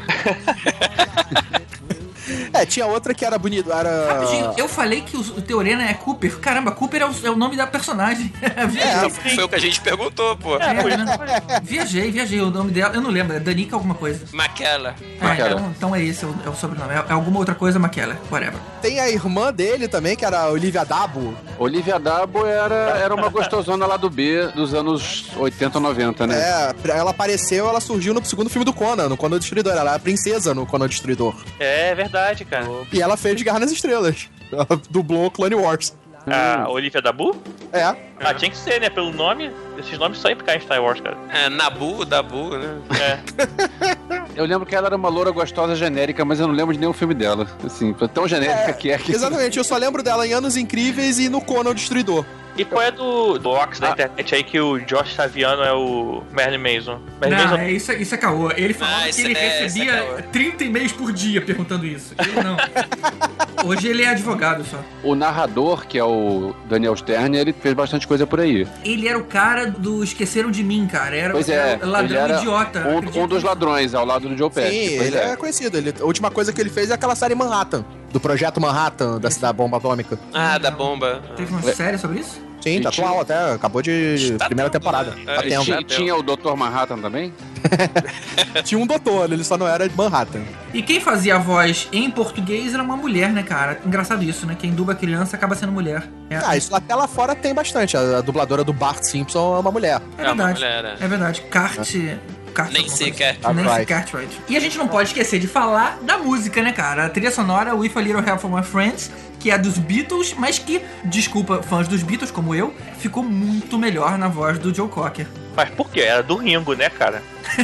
É, tinha outra que era bonito, era... Rapidinho, eu falei que o, o teorema é Cooper. Caramba, Cooper é o, é o nome da personagem. É, foi o que a gente perguntou, pô. É, né? Viajei, viajei. O nome dela, eu não lembro, é Danica alguma coisa. McKellar. É, então, então é esse, é o, é o sobrenome. É, é alguma outra coisa, McKellar, whatever. Tem a irmã dele também, que era a Olivia Dabo. Olivia Dabo era, era uma gostosona lá do B dos anos oitenta, noventa, né? É, ela apareceu, ela surgiu no segundo filme do Conan, no Conan o Destruidor. Ela era a princesa no Conan o Destruidor. É verdade, cara. E ela fez Guerra nas Estrelas. Ela dublou Clone Wars. A Olivia Dabu? É. Ah, tinha que ser, né? Pelo nome, esses nomes só iam ficar em Star Wars, cara. É, Nabu, Dabu, né? É. Eu lembro que ela era uma loura gostosa genérica, mas eu não lembro de nenhum filme dela. Assim, tão genérica É, que é. Que... Exatamente, eu só lembro dela em Anos Incríveis e no Conan o Destruidor. E qual é do, do Ox da Ah. internet aí que o Josh Saviano é o Merlin Manson? Merlin Não, Manson é isso, isso é caô. Ele falava Ah, que isso ele é- recebia isso é caô. trinta e-mails por dia perguntando isso. Ele não. Hoje ele é advogado só. O narrador, que é o Daniel Stern, ele fez bastante coisa por aí. Ele era o cara do Esqueceram de Mim, cara. Era, Pois é, era ladrão ele era idiota. um, acredita? um dos ladrões, ao lado do Joe Pesci. Sim, Pois ele é, é. conhecido. Ele, a última coisa que ele fez é aquela série Manhattan, do Projeto Manhattan, da, da bomba atômica. Ah, da bomba. Teve uma série sobre isso? Sim, tá E tinha- atual até, acabou de Tá primeira tendo, temporada. né? Tá É, tendo. Tinha, tinha o doutor Manhattan também? Tinha um doutor, ele só não era de Manhattan. E quem fazia a voz em português era uma mulher, né, cara? Engraçado isso, né? Quem dubla criança acaba sendo mulher. É, Ah, isso até lá fora tem bastante. A, a dubladora do Bart Simpson é uma mulher. é É uma verdade. mulher, é. É verdade. Cart... Cart Nem sei que é. Nancy Cartwright. Cartwright. E a gente não pode esquecer de falar da música, né, cara? A trilha sonora With a Little Help from My Friends, que é dos Beatles, mas que, desculpa, fãs dos Beatles como eu, ficou muito melhor na voz do Joe Cocker. Mas por quê? Era do Ringo, né, cara?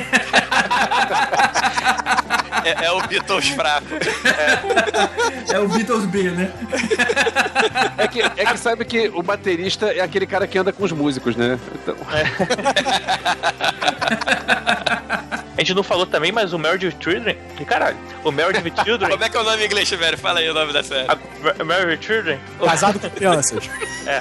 É, é o Beatles fraco. É o Beatles B, né? É que, é que sabe que o baterista é aquele cara que anda com os músicos, né? Então... A gente não falou também, mas o Married with Children... E caralho, o Married with Children... Como é que é o nome em inglês, velho? Fala aí o nome da série. A Married with Children... Casado com crianças. É.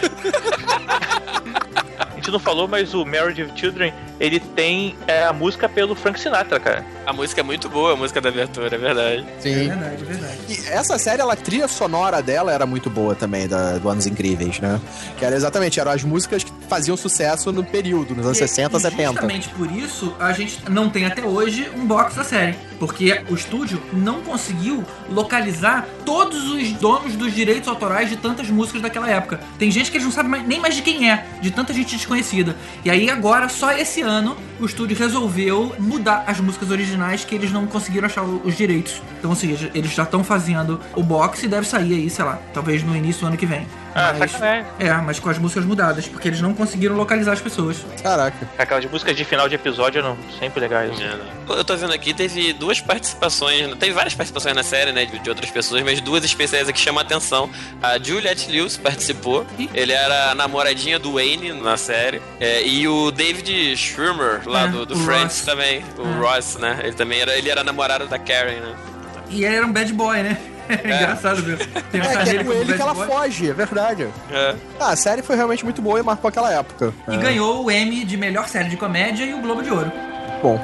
A gente não falou, mas o Married with Children, ele tem é, a música pelo Frank Sinatra, cara. A música é muito boa, a música da abertura, é verdade. É Sim. verdade, é verdade. E essa série, ela, a trilha sonora dela era muito boa também, da, do Anos Incríveis, né? Que era exatamente, eram as músicas que faziam sucesso no período, nos anos E- sessenta, e setenta. Justamente por isso, a gente não tem até hoje um box da série. Porque o estúdio não conseguiu localizar todos os donos dos direitos autorais de tantas músicas daquela época. Tem gente que eles não sabem mais- nem mais de quem é, de tanta gente desconhecida. E aí agora, só esse ano, o estúdio resolveu mudar as músicas originais que eles não conseguiram achar o- os direitos. Então, ou seja, eles já estão fazendo o box e deve sair aí, sei lá, talvez no início do ano que vem. Ah, Mas- sacanagem. é, mas com as músicas mudadas, porque eles não conseguiram localizar as pessoas. Caraca. Aquelas músicas de final de episódio eram sempre legais. É, né? Eu tô vendo aqui, teve duas participações, teve várias participações na série, né, de, de outras pessoas, mas duas especiais aqui chamam a atenção. A Juliette Lewis participou, Ih. ele era a namoradinha do Wayne na série, é, e o David Schwimmer, lá É, do, do o Friends Ross. também, o É. Ross, né, ele também era, ele era namorado da Karen, né. E ele era um bad boy, né? É engraçado mesmo. Tem uma É, que carreira é com como ele bad que ela boy. foge, é verdade. É. Ah, a série foi realmente muito boa e marcou aquela época. E É. ganhou o Emmy de melhor série de comédia e o Globo de Ouro. Bom.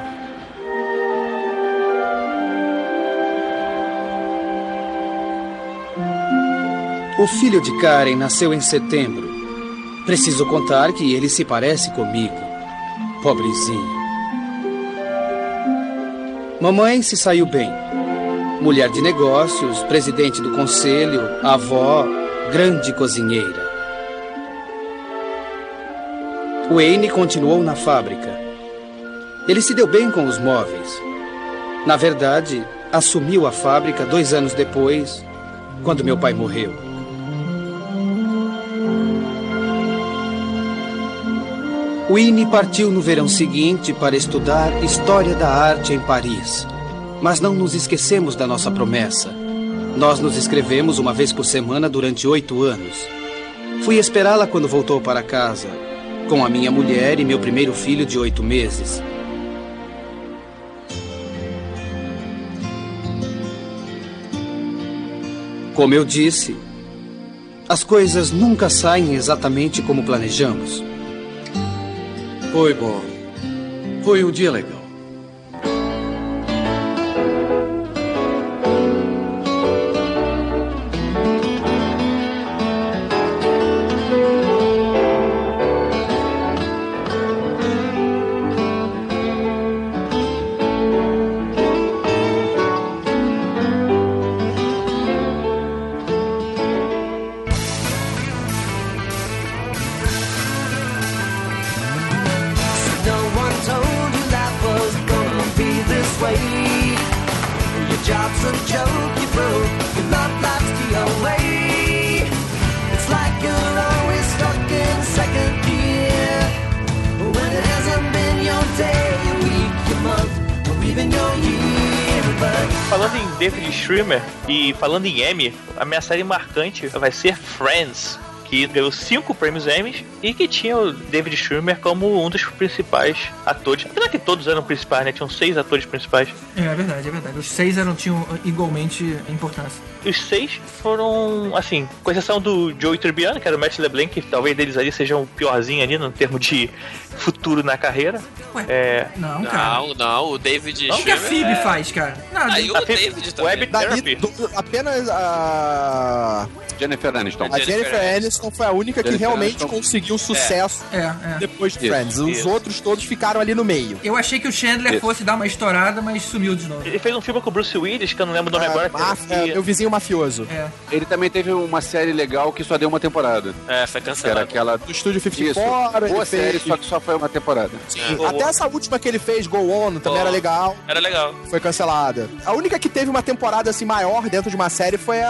O filho de Karen nasceu em setembro. Preciso contar que ele se parece comigo. Pobrezinho. Mamãe se saiu bem. Mulher de negócios, presidente do conselho, avó, grande cozinheira. Wayne continuou na fábrica. Ele se deu bem com os móveis. Na verdade, assumiu a fábrica dois anos depois, quando meu pai morreu. Winnie partiu no verão seguinte para estudar História da Arte em Paris. Mas não nos esquecemos da nossa promessa. Nós nos escrevemos uma vez por semana durante oito anos. Fui esperá-la quando voltou para casa, com a minha mulher e meu primeiro filho de oito meses. Como eu disse, as coisas nunca saem exatamente como planejamos. Foi bom. Foi um dia legal. No one told you life was gonna be this way. Your job's a joke, you broke. Your love life's the away. It's like you're always stuck in. falando em David Schwimmer e falando em Emmy, a minha série marcante vai ser Friends, que ganhou cinco prêmios Emmys e que tinha o David Schwimmer como um dos principais atores. Apesar que todos eram principais, né? Tinham seis atores principais. É, é verdade, é verdade. Os seis eram, tinham igualmente importância. Os seis foram, assim, com exceção do Joey Tribbiani, que era o Matt LeBlanc, que talvez deles ali sejam o piorzinho ali no termo de futuro na carreira. Ué, é... não, cara. Não, não, o David Não, o que a Phoebe é... faz, cara. Nada. Aí o David também. Web Therapy. Do, apenas a... Jennifer Aniston. A Jennifer Aniston foi a única que Jennifer realmente Aniston. conseguiu sucesso É, é. depois de Isso, Friends. Os isso. outros todos ficaram ali no meio. Eu achei que o Chandler Isso. fosse dar uma estourada, mas sumiu de novo. Ele fez um filme com o Bruce Willis, que eu não lembro o nome Ah, agora. que era máfia, assim, meu vizinho mafioso. É. Ele também teve uma série legal que só deu uma temporada. É, foi Que era cancelado. aquela... Do Estúdio cinquenta e Isso. quatro, ele Boa série, fez... só que só foi uma temporada. É. Até essa última que ele fez, Go On, também Oh. era legal. Era legal. Foi cancelada. A única que teve uma temporada assim maior dentro de uma série foi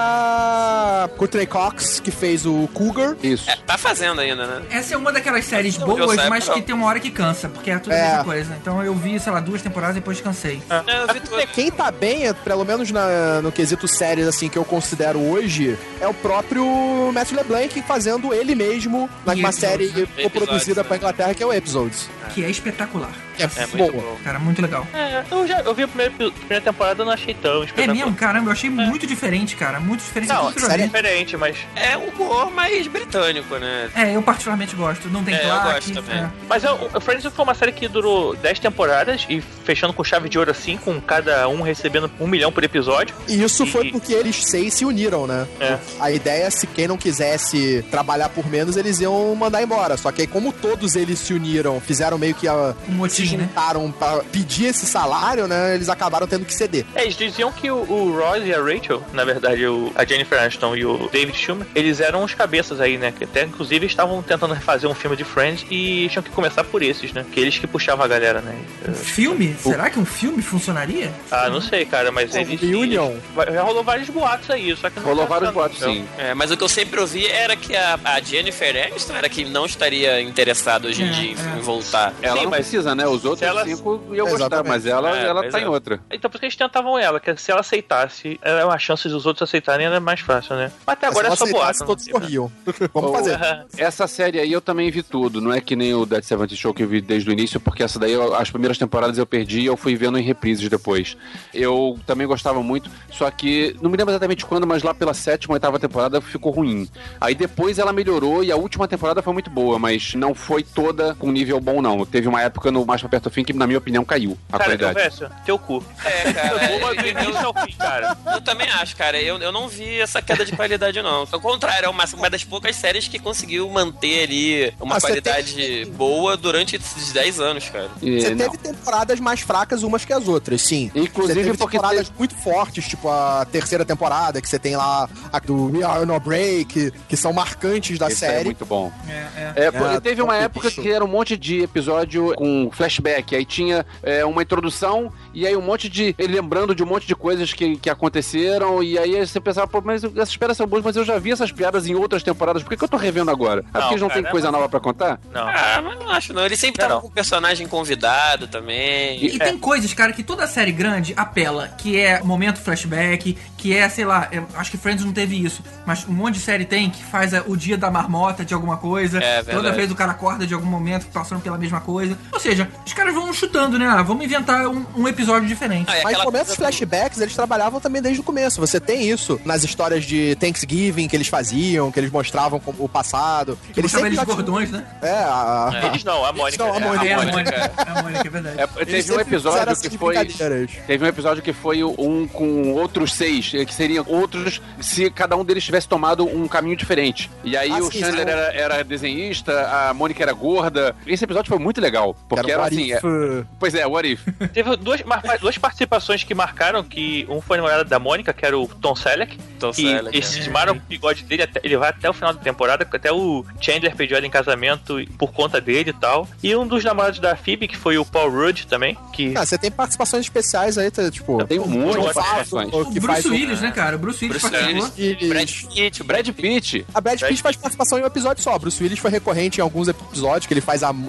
a Courtney Cox, que fez o Cougar. Isso. É, tá fazendo ainda, né? Essa é uma daquelas séries Não, boas, eu saiba, mas não. que tem uma hora que cansa, porque é tudo a É. mesma coisa. Então eu vi, sei lá, duas temporadas e depois cansei. É, eu vi tudo. Quem tá bem, é, pelo menos na- no quesito séries assim que eu considero hoje, é o próprio Matt LeBlanc fazendo ele mesmo na E uma Episodes, série né? coproduzida Episódios, pra Inglaterra, que é o Episodes. Que é espetacular. É, É muito boa. bom. Cara, muito legal. É, eu já eu vi a primeira, primeira temporada e não achei tão É espetacular. mesmo? Caramba, eu achei muito diferente, cara. Muito diferente Não, de tudo que eu série vi. diferente, mas... É um humor mais britânico, né? É, eu particularmente gosto. Não tem É, eu claque. gosto também. é. Mas eu- o Friends foi uma série que durou dez temporadas e fechando com chave de ouro assim, com cada um recebendo um milhão por episódio. E isso E- foi porque eles seis se uniram, né? É. A ideia, se quem não quisesse trabalhar por menos, eles iam mandar embora. Só que aí, como todos eles se uniram, fizeram meio que a, Um motim, se né? juntaram pra pedir esse salário, né? Eles acabaram tendo que ceder. É, eles diziam que o, o Ross e a Rachel, na verdade, o, a Jennifer Aniston e o David Schwimmer, eles eram os cabeças aí, né? Que até, inclusive, estavam tentando refazer um filme de Friends e tinham que começar por esses, né? Que eles que puxavam a galera, né? Um filme? Será que um filme funcionaria? Ah, não sei, cara, mas É, eles... Reunion. eles- já rolou vários boatos aí, só que não Rolou tá vários funcionando, boatos, então. sim. É, mas o que eu sempre ouvi era que a, a Jennifer Aniston era que não estaria interessada hoje em É, dia é. em voltar. Ela Sim, não mas precisa, né? Os outros ela- cinco iam gostar, Exatamente. mas ela, É, ela pois tá é. em outra. Então por isso que eles tentavam ela, que se ela aceitasse, era uma chance dos outros aceitarem era mais fácil, né? Mas até agora é Se só ela boato. aceitasse, todos corriam. Vamos Ou- fazer. Essa série aí eu também vi tudo, não é que nem o Dead Seventh Show que eu vi desde o início, porque essa daí eu- as primeiras temporadas eu perdi e eu fui vendo em reprises depois. Eu também gostava muito, só que não me lembro exatamente quando, mas lá pela sétima, oitava temporada ficou ruim. Aí depois ela melhorou e a última temporada foi muito boa, mas não foi toda com nível bom não. Teve uma época no Mais Pra Perto do Fim que na minha opinião caiu a Cara, qualidade. Vécio, teu cu. É, cara. Boa do eu, início ao fim, cara. eu também acho, cara. Eu, eu não vi essa queda de qualidade, não. Ao contrário, é uma, uma das poucas séries que conseguiu manter ali uma Ah, você qualidade boa durante esses dez anos, cara. E, Você não. teve temporadas mais fracas umas que as outras, sim. Inclusive você teve porque temporadas muito fortes, tipo a terceira temporada, que você tem lá a do We Are No Break, que são marcantes da Esse é série. muito bom. É, É, porque É, teve uma top época bicho. que era um monte de episódio com flashback, aí tinha é, uma introdução e aí um monte de... ele lembrando de um monte de coisas que, que aconteceram e aí você pensava, pô, mas essas piadas são boas, mas eu já vi essas piadas em outras temporadas, por que, que eu tô revendo agora? É porque eles não cara, tem coisa é, mas- nova pra contar? Não. Ah, mas não acho, não. Ele sempre Não, tava não. com um personagem convidado também. E tem coisas, cara, que toda série grande apela, que é momento flashback, que é, sei lá, eu acho que Friends não teve isso, mas um monte de série tem que faz a- o dia da marmota de alguma coisa, É, toda verdade. vez o cara acorda de algum momento passando pela mesma coisa. Ou seja, os caras vão chutando, né? Ah, vamos inventar um, um episódio diferente. Ah, é Mas aquela momentos coisa do- flashbacks, eles trabalhavam também desde o começo. Você tem isso nas histórias de Thanksgiving que eles faziam, que eles mostravam como o passado. Que mostrava eles já tinham- gordões, né? É, a... É. Eles não, a Eles Mônica. não, a é, Mônica. É, a Mônica. Mônica, é a Mônica, é verdade. É, Eles teve um sempre fizeram episódio essas que foi. brincadeiras. Teve um episódio que foi um com outros seis, que seriam outros se cada um deles tivesse tomado um caminho diferente. E aí Ah, o sim, Chandler sim. era, era desenhista, a Mônica era gorda. Esse episódio foi muito legal. Porque era, um assim. Arif, é- Pois é, what if? Teve duas, mar- duas participações que marcaram, que um foi namorado da Mônica, que era o Tom Selleck, Tom que Selleck, eles é. estimaram o bigode dele, até, ele vai até o final da temporada, até o Chandler pediu ela em casamento por conta dele e tal. E um dos namorados da Phoebe, que foi o Paul Rudd também, que... Ah, você tem participações especiais aí, tá, tipo... Tem um monte de John Favreau, participações. O que Bruce faz o- Willis, né, cara? O Bruce Willis Bruce participou. Willis. Brad Willis. Pitt, Brad Pitt. A Brad Brad Pitt faz participação em um episódio só. Bruce Willis foi recorrente em alguns episódios, que ele faz a, a mãe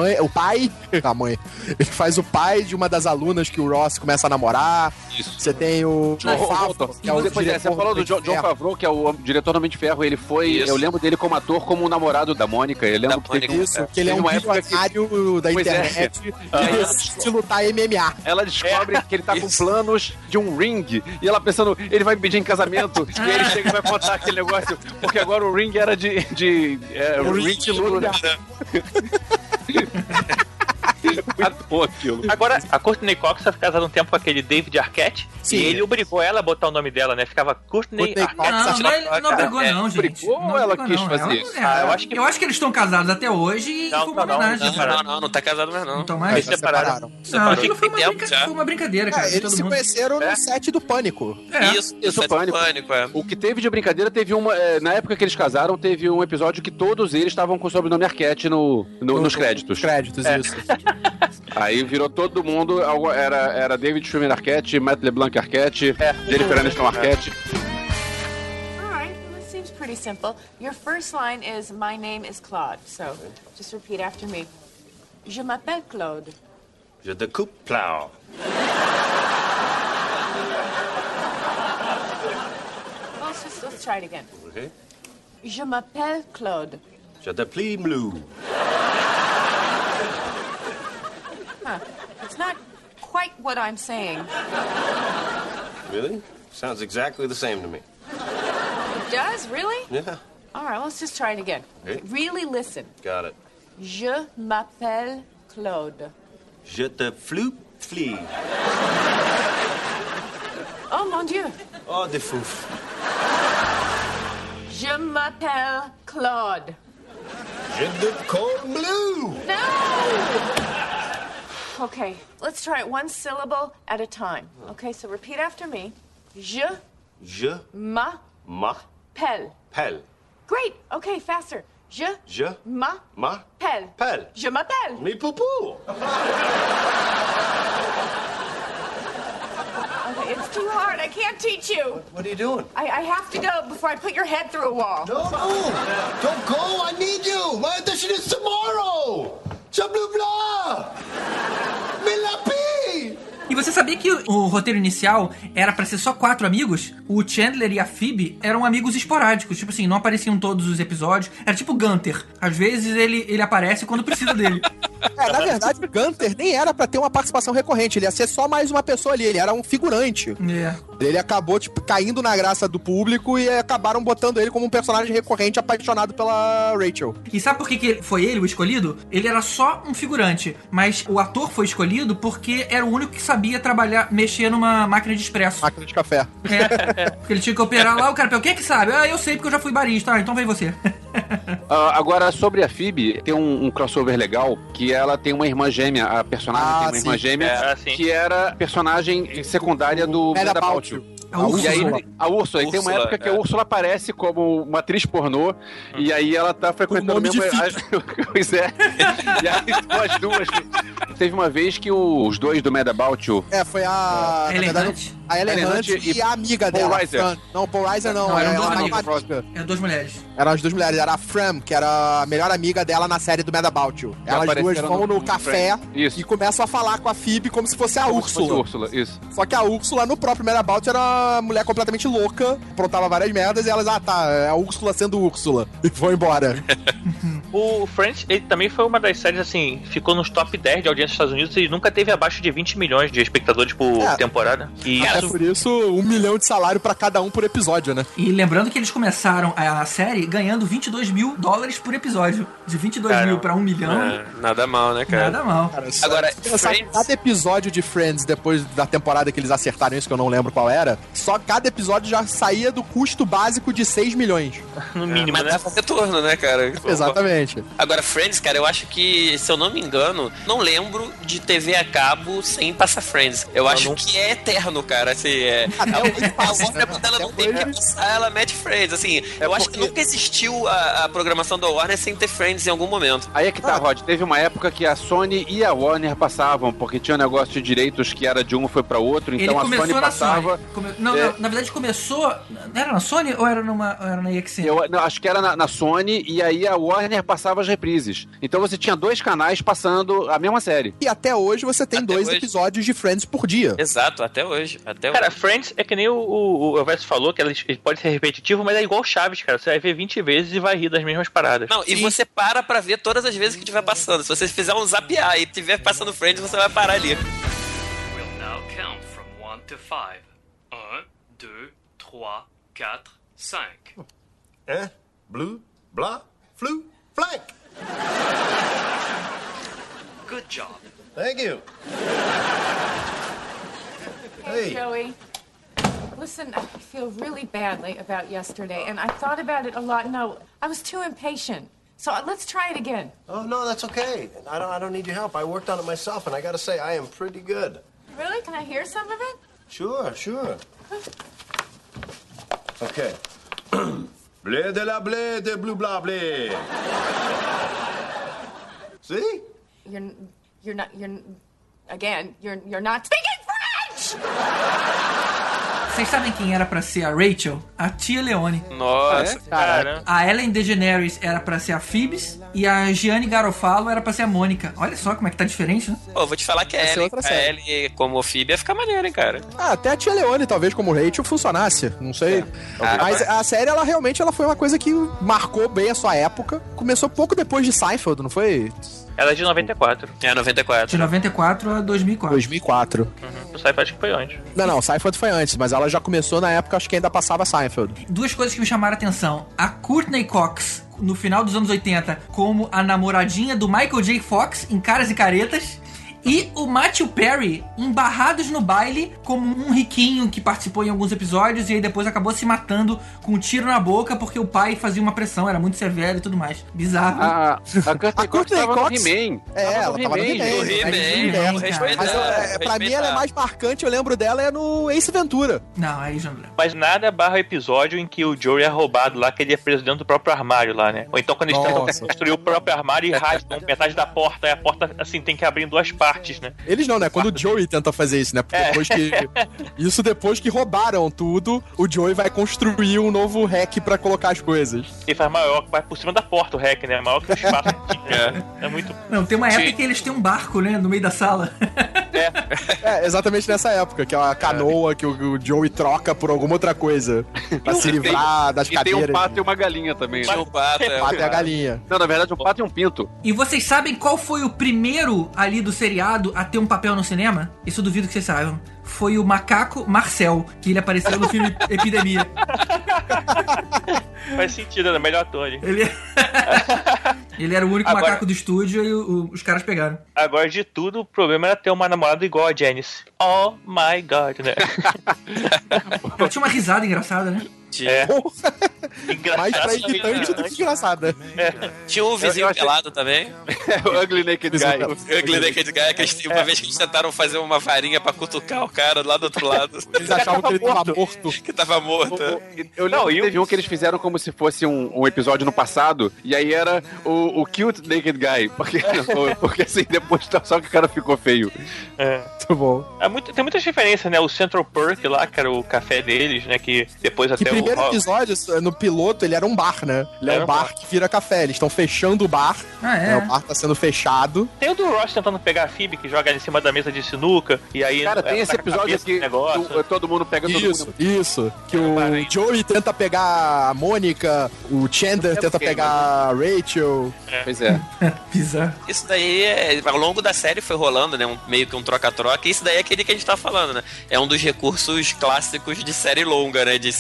mãe, o pai, a mãe, ele faz o pai de uma das alunas que o Ross começa a namorar. Isso. Você tem o John Favreau, que é o Depois, diretor você falou do Homem de John, John Ferro. Favreau, que é o diretor do Homem de Ferro. Ele foi, Isso. eu lembro dele como ator, como o namorado da Mônica. Eu lembro Da que teve Mônica. Isso, que ele é teve um uma época que- bilionário da Pois é. internet que decide lutar M M A. ela descobre É. que ele tá com Isso. planos de um ring. E ela pensando, ele vai me pedir em casamento. e aí ele chega e vai contar aquele negócio. Porque agora o ring era de. de é, o ring de luta. Matou aquilo. Agora, a Courtney Cox foi casada um tempo com aquele David Arquette. Sim. E ele obrigou ela a botar o nome dela, né? Ficava Courtney Courtney Arquette. Não, Cox. não, ele não brigou É, não, gente. brigou Não ou ela brigou, quis não. fazer? Ela- é, Ah, eu acho que- eu acho que eles estão casados até hoje e Não, foi uma não, não, homenagem. não, Não, não, não tá casado mais não. Não estão Eles mais? Já separaram. Não, aquilo foi uma, Tem brinca- tempo já. foi uma brincadeira, cara. Ah, de eles todo se mundo. conheceram É. no set do Pânico. É. Isso, isso, é é pânico. pânico, é. O que teve de brincadeira, teve uma. é, na época que eles casaram, teve um episódio que todos eles estavam com o sobrenome Arquette no, no- nos créditos. Créditos, isso. Aí virou todo mundo. algo- Era, era David Schwimmer Arquette, Matt LeBlanc Arquette, Jennifer Aniston Arquette. All right, well, this seems pretty simple. Your first line is, my name is Claude. So just repeat after me. Je m'appelle Claude. Je découpe plow. Well, let's just, let's try it again. Okay. Je m'appelle Claude. Je déplie blue. Huh. It's not quite what I'm saying. Really? Sounds exactly the same to me. It does? Really? Yeah. All right, let's just try it again. Okay. Really listen. Got it. Je m'appelle Claude. Je te floop flee. Oh, mon Dieu. Oh, des fouf. Je m'appelle Claude. Je décolle blue. No! Okay, let's try it one syllable at a time. Okay, so repeat after me. Je Je m'appelle. m'appelle. Great. Okay, faster. Je Je m'appelle. m'appelle. Je m'appelle. Mais poupou. Okay, it's too hard. I can't teach you. What are you doing? I, I have to go before I put your head through a wall. No, don't go. I need you. My audition is tomorrow. Je bleu blanc. Mais la pie. E você sabia que o roteiro inicial era pra ser só quatro amigos? O Chandler e a Phoebe eram amigos esporádicos. Tipo assim, não apareciam todos os episódios. Era tipo Gunter. Às vezes ele, ele aparece quando precisa dele. É, na verdade, o Gunter nem era pra ter uma participação recorrente. Ele ia ser só mais uma pessoa ali. Ele era um figurante. É. Ele acabou, tipo, caindo na graça do público e acabaram botando ele como um personagem recorrente apaixonado pela Rachel. E sabe por que, que foi ele o escolhido? Ele era só um figurante, mas o ator foi escolhido porque era o único que sabia trabalhar, mexer numa máquina de expresso. Máquina de café. É, porque ele tinha que operar lá, o cara perguntou, quem é que sabe? Ah, eu sei porque eu já fui barista. Ah, então vem você. Ah, agora, sobre a Phoebe, tem um, um crossover legal que ela tem uma irmã gêmea. A personagem Ah, tem uma sim. irmã gêmea É, sim. que era personagem secundária do Medabout. Medabout. A Úrsula. E aí, a Úrsula. E tem uma Úrsula, época que é. a Úrsula aparece como uma atriz pornô e aí ela tá frequentando nome mesmo. difícil. Pois é. E aí são as duas. Teve uma vez que os dois do Medabout, É, foi a... na Ellen verdade, Hunt? a Ellen Ellen Hunt Hunt e, e a amiga Paul dela. Reiser. Fran. Não, Paul Reiser não. Não, eram ela duas era amigas. uma amiga. É duas mulheres. Eram as duas mulheres. Era a Fram, que era a melhor amiga dela na série do Medabout. Elas duas apareceram vão no- no no café Friends. Isso. e começam a falar com a Phoebe como se fosse a como se fosse Úrsula. Úrsula, isso. Só que a Úrsula, no próprio Medabout, era uma mulher completamente louca, aprontava várias merdas, e elas, ah, tá, é a Úrsula sendo Úrsula. E vão embora. O Friends, ele também foi uma das séries, assim, ficou nos top dez de audiência dos Estados Unidos e nunca teve abaixo de vinte milhões de espectadores por É. temporada. E Até por isso, um milhão de salário pra cada um por episódio, né? E lembrando que eles começaram a série ganhando vinte e dois mil dólares por episódio. De vinte e dois Cara, mil pra um milhão, É, nada mal, né, cara? nada mal. Cara, só- Agora, se pensar que Friends- cada episódio de Friends, depois da temporada que eles acertaram isso, que eu não lembro qual era, só cada episódio já saía do custo básico de seis milhões. no É, mínimo, mas né? dá retorno, né, cara? Exatamente. Agora, Friends, cara, eu acho que, se eu não me engano, não lembro de T V a cabo sem passar Friends. Eu Não, acho não. que é eterno, cara. cara. Assim, é. A Warner, quando ela não tem que passar, ela mete Friends. Assim, eu acho que nunca existiu a, a programação da Warner sem ter Friends em algum momento. Aí é que tá, Rod. Teve uma época que a Sony e a Warner passavam, porque tinha um negócio de direitos que era de um foi pra outro, então Ele a Sony na passava. Sony. Come... Não, é... não, na verdade começou. Era na Sony ou era, numa, era na E X N? Eu não, acho que era na, na Sony e aí a Warner passava as reprises. Então você tinha dois canais passando a mesma série. E até hoje você tem até dois hoje. episódios de Friends por dia. Exato, até hoje. Até cara, hoje. Friends é que nem o, o, o Elvis falou, que ele pode ser repetitivo, mas é igual Chaves, cara. Você vai ver vinte vezes e vai rir das mesmas paradas. Não, e Sim. você para pra ver todas as vezes que estiver passando. Se você fizer um zapear e estiver passando Friends, você vai parar ali. We'll now count from one to five. Un, deux, trois, quatre, cinq. Eh? Blue, blah, flu, flank. Good job. Thank you. Hey, Hey. Joey. Listen, I feel really badly about yesterday, and I thought about it a lot. No, I was too impatient. So uh, let's try it again. Oh no, that's okay. I don't. I don't need your help. I worked on it myself, and I got to say, I am pretty good. Really? Can I hear some of it? Sure, sure. Okay. Blé de la blé de blue blah blé. See? You're, you're not. You're again. You're, you're not speaking French. Vocês sabem quem era pra ser a Rachel? A tia Leone. Nossa, é? Cara. A Ellen DeGeneres era pra ser a Phoebs e a Gianni Garofalo era pra ser a Mônica. Olha só como é que tá diferente, né? Pô, vou te falar que a Essa é Ellie, outra a série. Ellie como Phoebe ia ficar maneira, hein, cara. Ah, até a tia Leone, talvez, como Rachel, funcionasse. Não sei. Ah, mas mas- a série, ela realmente ela foi uma coisa que marcou bem a sua época. Começou pouco depois de Seinfeld, não foi? Ela é de noventa e quatro. É, noventa e quatro. De noventa e quatro a dois mil e quatro. dois mil e quatro. Uhum. O Sci-Fi acho que foi antes. Não, não, Seinfeld foi antes, mas ela já começou na época, acho que ainda passava Seinfeld. Duas coisas que me chamaram a atenção. A Courtney Cox, no final dos anos oitenta, como a namoradinha do Michael J. Fox em Caras e Caretas. E o Matthew Perry, embarrados no baile, como um riquinho que participou em alguns episódios e aí depois acabou se matando com um tiro na boca porque o pai fazia uma pressão, era muito severo e tudo mais. Bizarro. A, a Courtney Cox tava no He-Man. É, ela tava no He-Man. No He-Man, He-Man, respeitando, Mas eu, é, pra mim ela é mais marcante, eu lembro dela é no Ace Ventura. Não, aí já não lembro. Mas nada barra o episódio em que o Joey é roubado lá, que ele é preso dentro do próprio armário lá, né? Ou então quando eles tentam Nossa. construir o próprio armário e rasgam metade da porta, e a porta, assim, tem que abrir em duas partes, né? Eles não, né? Quando o Joey tenta fazer isso, né? Porque É. depois que... Isso depois que roubaram tudo, o Joey vai construir um novo hack pra colocar as coisas. Ele faz maior, vai por cima da porta o hack, né? Maior que o espaço. é. é muito... Não, tem uma Sim. época que eles têm um barco, né, no meio da sala. É, exatamente nessa época, que é uma canoa que o, o Joey troca por alguma outra coisa. Pra se livrar das E tem cadeiras. um pato e uma galinha também, né? Tinha um pato, é. O pato e a galinha. Não, na verdade, um pato e um pinto. E vocês sabem qual foi o primeiro ali do seriado a ter um papel no cinema? Isso eu duvido que vocês saibam. Foi o macaco Marcel, que ele apareceu no filme Epidemia. Faz sentido, é o melhor ator ali. Ele... ele era o único Agora- macaco do estúdio e o- o- os caras pegaram. Agora, de tudo, o problema era ter uma namorada igual a Janice. Oh my god, né? Ela tinha uma risada engraçada, né? É. Mais pra irritante do que engraçada. Tinha um vizinho Eu- eu achei- pelado também. o Ugly Naked Guy. O Ugly Naked Guy, que eles- uma vez que eles tentaram fazer uma varinha pra cutucar o cara lá do outro lado. Eles achavam que ele tava morto. Que tava morto. Eu lembro que teve um que eles fizeram como se fosse um, um episódio no passado, e aí era o, o Cute Naked Guy. Porque, porque assim, depois só que o cara ficou feio. É. Muito bom. É muito, tem muitas referências, né? O Central Perk lá, que era o café deles, né? Que depois Que até primeiro o... episódio, no piloto, ele era um bar, né? Ele era Era um um bar bar. que vira café. Eles estão fechando o bar. Ah, é? né? O bar tá sendo fechado. Tem o do Ross tentando pegar a Phoebe, que joga ela em cima da mesa de sinuca, e aí... Cara, tem ela esse tá com a episódio cabeça aqui no negócio. que todo mundo pega todo Isso, mundo. isso. Que o Joey tenta pegar a Mônica, o Chandler tenta quem, pegar a Rachel. Pois é. Bizarro. Isso daí, é, ao longo da série foi rolando, né? Um, meio que um troca-troca. E isso daí é aquele que a gente tá falando, né? É um dos recursos clássicos de série longa, né? De sitcom,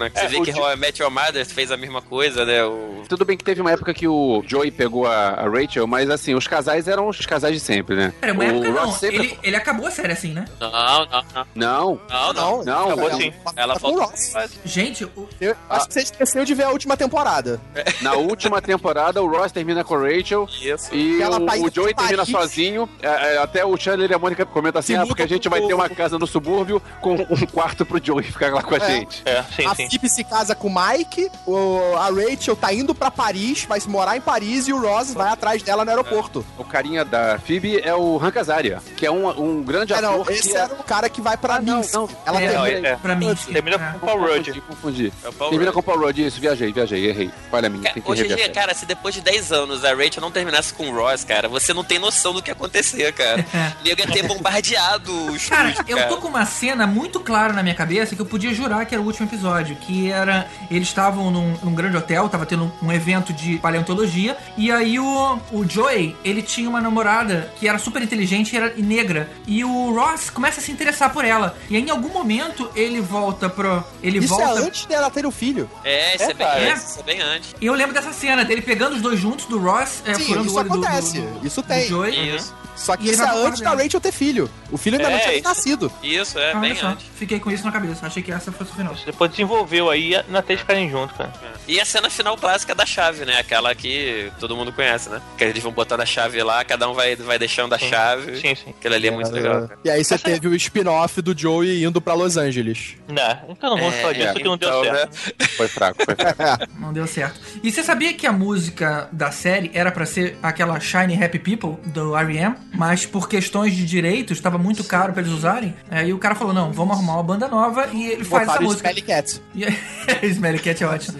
né? Você É, vê o que Di- How I Met Your Mother fez a mesma coisa, né? O... Tudo bem que teve uma época que o Joey pegou a, a Rachel, mas assim, os casais eram os casais de sempre, né? Pera, uma o época não. Ross sempre... Ele, ele acabou a série assim, né? Não, não, não. Não. Não, não. Não, Acabou não. sim. Ela Tá com o faltou. Ross. Gente, o... Eu acho que você esqueceu de ver a última temporada. Na última temporada, o Ross termina com a Rachel. Isso. E Ela o, tá indo o Joey pra termina Paris. sozinho. É, é, até o Chandler e a Mônica comentam assim: Se ah, porque a muda gente vai pro- ter uma casa no subúrbio com um quarto pro Joey ficar lá com a É. gente. É, sim, A sim. Phoebe se casa com o Mike, o, a Rachel tá indo pra Paris, vai morar em Paris e o Ross vai atrás dela no aeroporto. O carinha da Phoebe é o Hank Azaria, que é um, um grande É, não, ator. esse que é... era o cara que vai pra Ah, não, Minsk. não. Ela É, termina- não, é. pra mim. sim. Termina É. com o Paul Rudd. Confundi, confundi. É o Paul Termina Rudd. com o Paul Rudd, isso, viajei, viajei, errei. Falha minha, tem que Hoje em rever. a dia, série. cara, se depois de dez anos a Rachel não terminasse com o Ross, cara, você não tem noção do que ia acontecer, cara. O nego ia ter bombardeado os Cara, estúdio, eu tô com uma cena muito clara na minha cabeça que eu podia jurar que era o último episódio, que era... Eles estavam num, num grande hotel, tava tendo um evento de paleontologia, e aí o, o Joey, ele tinha uma namorada que era super inteligente e era negra, e o Ross começa a se interessar por ela, e aí em algum momento ele volta pro... Ele Isso volta... é antes dela ter o filho. É, isso é, É, bem cara. antes, isso é bem antes. E eu lembro dessa cena dele pegando os dois juntos, do Ross, é, Sim, furando isso o olho do- do- acontece. do, Isso do tem. Joey. Isso, Só que E ele isso é vai pra antes da dela. Rachel ter filho. O filho ainda não É, tinha isso. nascido. isso, é Ah, bem olha só, antes. fiquei com isso na cabeça, achei que essa fosse o final. Depois desenvolveu aí na até ficarem juntos, cara. E a cena final clássica da chave, né? Aquela que todo mundo conhece, né? Que eles vão botando a chave lá, cada um vai, vai deixando a Sim. chave. Sim, sim. Aquilo ali é muito legal, cara. E aí você teve o spin-off do Joey indo pra Los Angeles. Não, então não vamos falar disso que não deu então, certo. né? Foi fraco, foi fraco. Não deu certo. E você sabia que a música da série era pra ser aquela Shiny Happy People do R E M, mas por questões de direitos estava muito caro pra eles usarem. Aí o cara falou: não, vamos arrumar uma banda nova e ele faz essa Botaram o música. Smelly Cat. E aí- Smelly Cat é ótimo.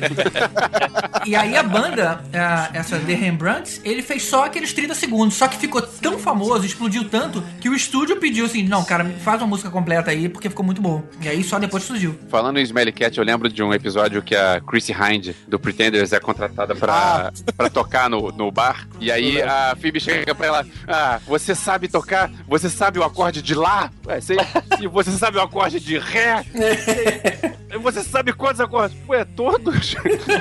E aí a banda, a- essa The Rembrandts, ele fez só aqueles trinta segundos. Só que ficou tão famoso, explodiu tanto, que o estúdio pediu assim: não, cara, faz uma música completa aí, porque ficou muito bom. E aí só depois surgiu. Falando em Smelly Cat, eu lembro de um episódio que a Chrissy Hind, do Pretenders, é contratada pra, pra tocar no, no bar. E aí a Phoebe chega pra ela: ah, você sabe tocar? Você sabe o acorde de Lá? Ué, sei. E você sabe o acorde de Ré? Você sabe quantos acordes? Ué, todos?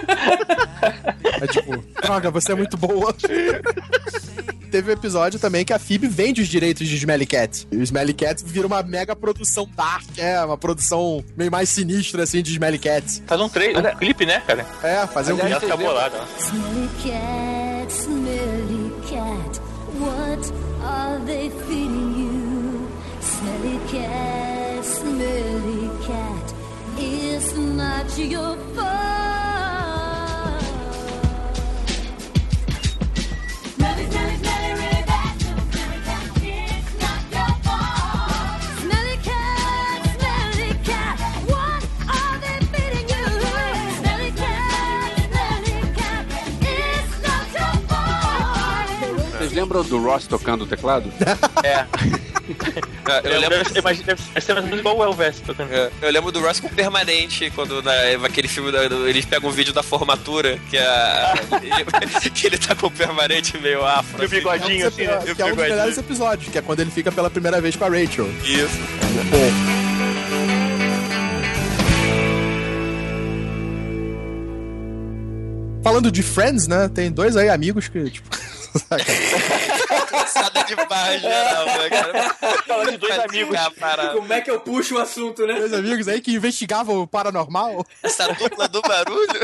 É tipo, droga, você é muito boa. Teve um episódio também que a Phoebe vende os direitos de Smelly Cat. E o Smelly Cat vira uma mega produção dark, é, uma produção meio mais sinistra, assim, de Smelly Cat. Faz um, tre- um clipe, né, cara? É, fazer um Ela clipe. fica bolada, ó. Smelly cat, smelly cat, what are they feeding you? Smelly cat, smelly cat, it's not your fault. Smelly, smelly, smelly, really bad. Smelly cat, it's not your fault. Smelly cat, smelly cat, what are they feeding you? Smelly cat, smelly cat, it's not your fault. Vocês lembram do Ross tocando o teclado? É. Eu lembro, Deve, imagina, deve ser mais ou menos igual o Elvis tocando. é, eu lembro do Ross com permanente, quando na, aquele filme, da, do- eles pegam um vídeo da formatura, que, a, ele, que ele tá com o permanente meio afro. E o bigodinho, assim, né? Que E o é um dos bigodinho. melhores episódios, que é quando ele fica pela primeira vez com a Rachel. Isso. Falando de Friends, né? Tem dois aí amigos que, tipo. Passada de barra geral, né, cara? Falando de dois amigos. Como é que eu puxo o assunto, né? Dois amigos aí que investigavam o paranormal. Essa dupla do barulho.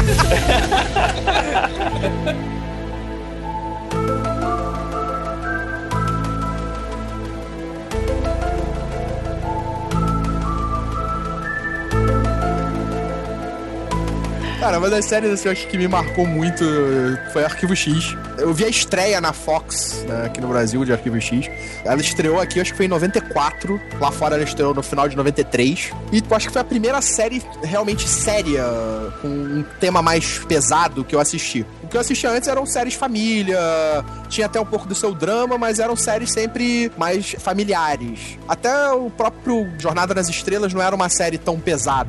Cara, uma das séries assim, eu acho que me marcou muito foi Arquivo X. Eu vi a estreia na Fox, né, aqui no Brasil, de Arquivo X. Ela estreou aqui, acho que foi em noventa e quatro. Lá fora ela estreou no final de noventa e três. E eu acho que foi a primeira série realmente séria, com um tema mais pesado que eu assisti. O que eu assistia antes eram séries família, tinha até um pouco do seu drama, mas eram séries sempre mais familiares. Até o próprio Jornada nas Estrelas não era uma série tão pesada.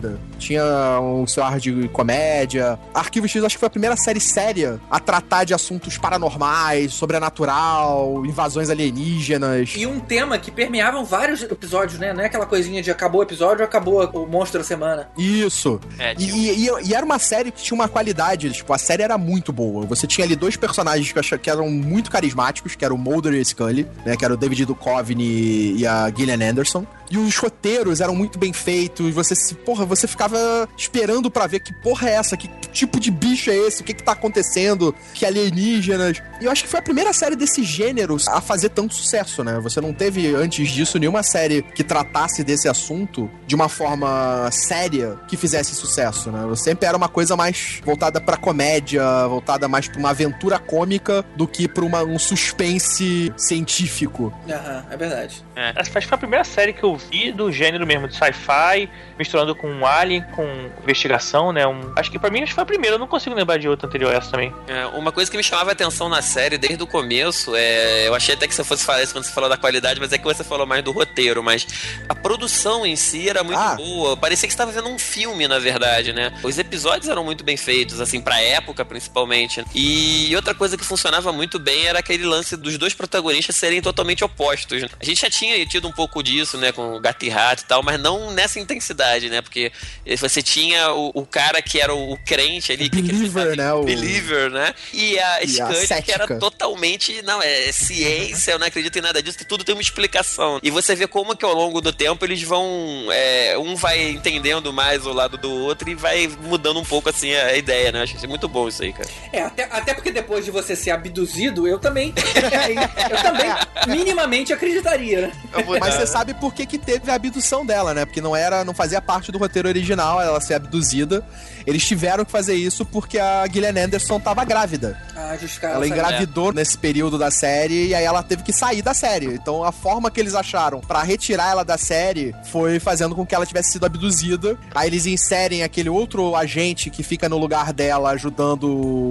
tinha um seu ar de comédia. Arquivo X acho que foi a primeira série séria a tratar de assuntos paranormais, sobrenatural, invasões alienígenas. E um tema que permeavam vários episódios, né? Não é aquela coisinha de acabou o episódio, acabou o monstro da semana. Isso. É, e, e, e era uma série que tinha uma qualidade, tipo, a série era muito boa. Você tinha ali dois personagens que eu achava que eram muito carismáticos, que eram o Mulder e o Scully, né? Que era o David Duchovny e a Gillian Anderson. E os roteiros eram muito bem feitos. Você se, porra, você ficava esperando pra ver que porra é essa, que tipo de bicho é esse, o que que tá acontecendo, que alienígenas. E eu acho que foi a primeira série desse gênero a fazer tanto sucesso, né? Você não teve antes disso nenhuma série que tratasse desse assunto de uma forma séria que fizesse sucesso, né? Sempre era uma coisa mais voltada pra comédia, voltada mais pra uma aventura cômica do que pra uma, um suspense científico. Aham, é verdade. É. Acho que foi a primeira série que eu vi do gênero mesmo, de sci-fi, misturando com um alien, com investigação, né? Um... Acho que pra mim acho que foi a primeira, eu não consigo lembrar de outra anterior a essa também. É, uma coisa que me chamava a atenção na série desde o começo, é, eu achei até que você fosse falar isso quando você falou da qualidade, mas é que você falou mais do roteiro, mas a produção em si era muito Ah. boa, parecia que você estava vendo um filme, na verdade, né? Os episódios eram muito bem feitos, assim, pra época, principalmente. E outra coisa que funcionava muito bem era aquele lance dos dois protagonistas serem totalmente opostos, né? A gente já tinha tido um pouco disso, né, com o Gato e Rato e tal, mas não nessa intensidade, né? Porque você tinha o, o cara que era o, o crente ali, que Believer, né? O... believer, né? E a E a Scully, que cética. era totalmente, não, é ciência, eu não acredito em nada disso, que tudo tem uma explicação. E você vê como que ao longo do tempo eles vão, é, um vai entendendo mais o lado do outro e vai mudando um pouco, assim, a ideia, né? Acho que é muito bom isso aí, cara. É, até, até porque depois de você ser abduzido, eu também. eu também minimamente acreditaria, né? Mas você sabe por que, que teve a abdução dela, né? Porque não era, não fazia parte do roteiro original ela ser abduzida. Eles tiveram que fazer isso porque a Gillian Anderson tava grávida. Ah, justificar Ela essa- engravidou nesse período da série e aí ela teve que sair da série. Então a forma que eles acharam pra retirar ela da série foi fazendo com que ela tivesse sido abduzida. Aí eles inserem aquele outro agente que fica no lugar dela ajudando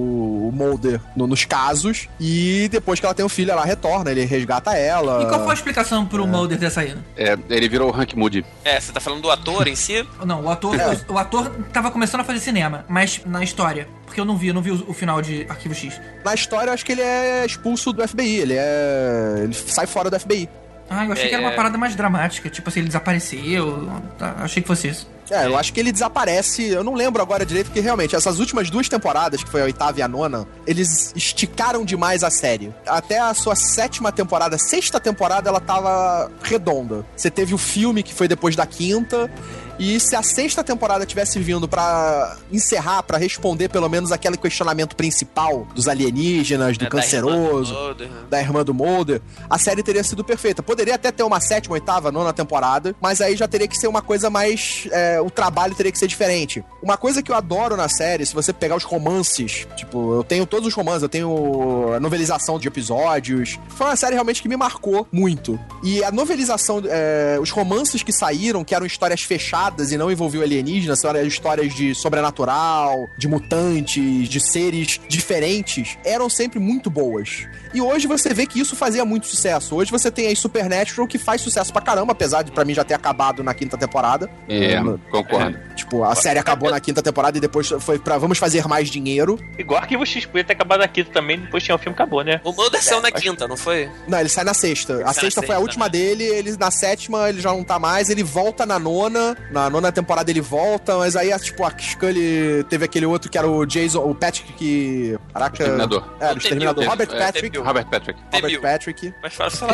o Mulder no- nos casos. E depois que ela tem o filho, ela retorna, ele resgata ela. E qual foi a explicação pro Mulder ter saído? É, ele virou o Hank Moody. É, você tá falando do ator em si? Não, o ator, o, o ator tava começando a fazer cinema, mas na história. Porque eu não vi, eu não vi o, o final de Arquivo X. Na história, eu acho que ele é expulso do F B I. Ele é. Ele sai fora do F B I. Ah, eu achei É, que era uma é. parada mais dramática. Tipo assim, ele desapareceu. Tá, achei que fosse isso. É, eu acho que ele desaparece. Eu não lembro agora direito, porque realmente, essas últimas duas temporadas, que foi a oitava e a nona, eles esticaram demais a série. Até a sua sétima temporada, sexta temporada, ela tava redonda. Você teve o filme que foi depois da quinta. E se a sexta temporada tivesse vindo pra encerrar, pra responder pelo menos aquele questionamento principal dos alienígenas, do É, da irmã do canceroso, Mulder, né? da irmã do Mulder, a série teria sido perfeita. Poderia até ter uma sétima, oitava, nona temporada, mas aí já teria que ser uma coisa mais... é, o trabalho teria que ser diferente. Uma coisa que eu adoro na série, se você pegar os romances, tipo, eu tenho todos os romances, eu tenho a novelização de episódios. Foi uma série realmente que me marcou muito. E a novelização, é, os romances que saíram, que eram histórias fechadas e não envolviam alienígenas, são histórias de sobrenatural, de mutantes, de seres diferentes, eram sempre muito boas. E hoje você vê que isso fazia muito sucesso. Hoje você tem aí Supernatural, que faz sucesso pra caramba, apesar de pra mim já ter acabado na quinta temporada. É, Hum, concordo. Tipo, a série acabou na quinta temporada e depois foi pra vamos fazer mais dinheiro. Igual Arquivo X, podia ter acabado na quinta também, depois tinha o filme, acabou, né? O Mulder saiu na quinta, não foi? Não, ele sai na sexta. A sai sexta na foi a sexta, última dele, ele na sétima ele já não tá mais, ele volta na nona. Na nona temporada ele volta, mas aí, tipo, a Scully teve aquele outro que era o Jason, o Patrick que... Caraca. Exterminador. É, o Exterminador. Robert É, Patrick. Robert Patrick. Robert Temil. Patrick. Mas fala falar.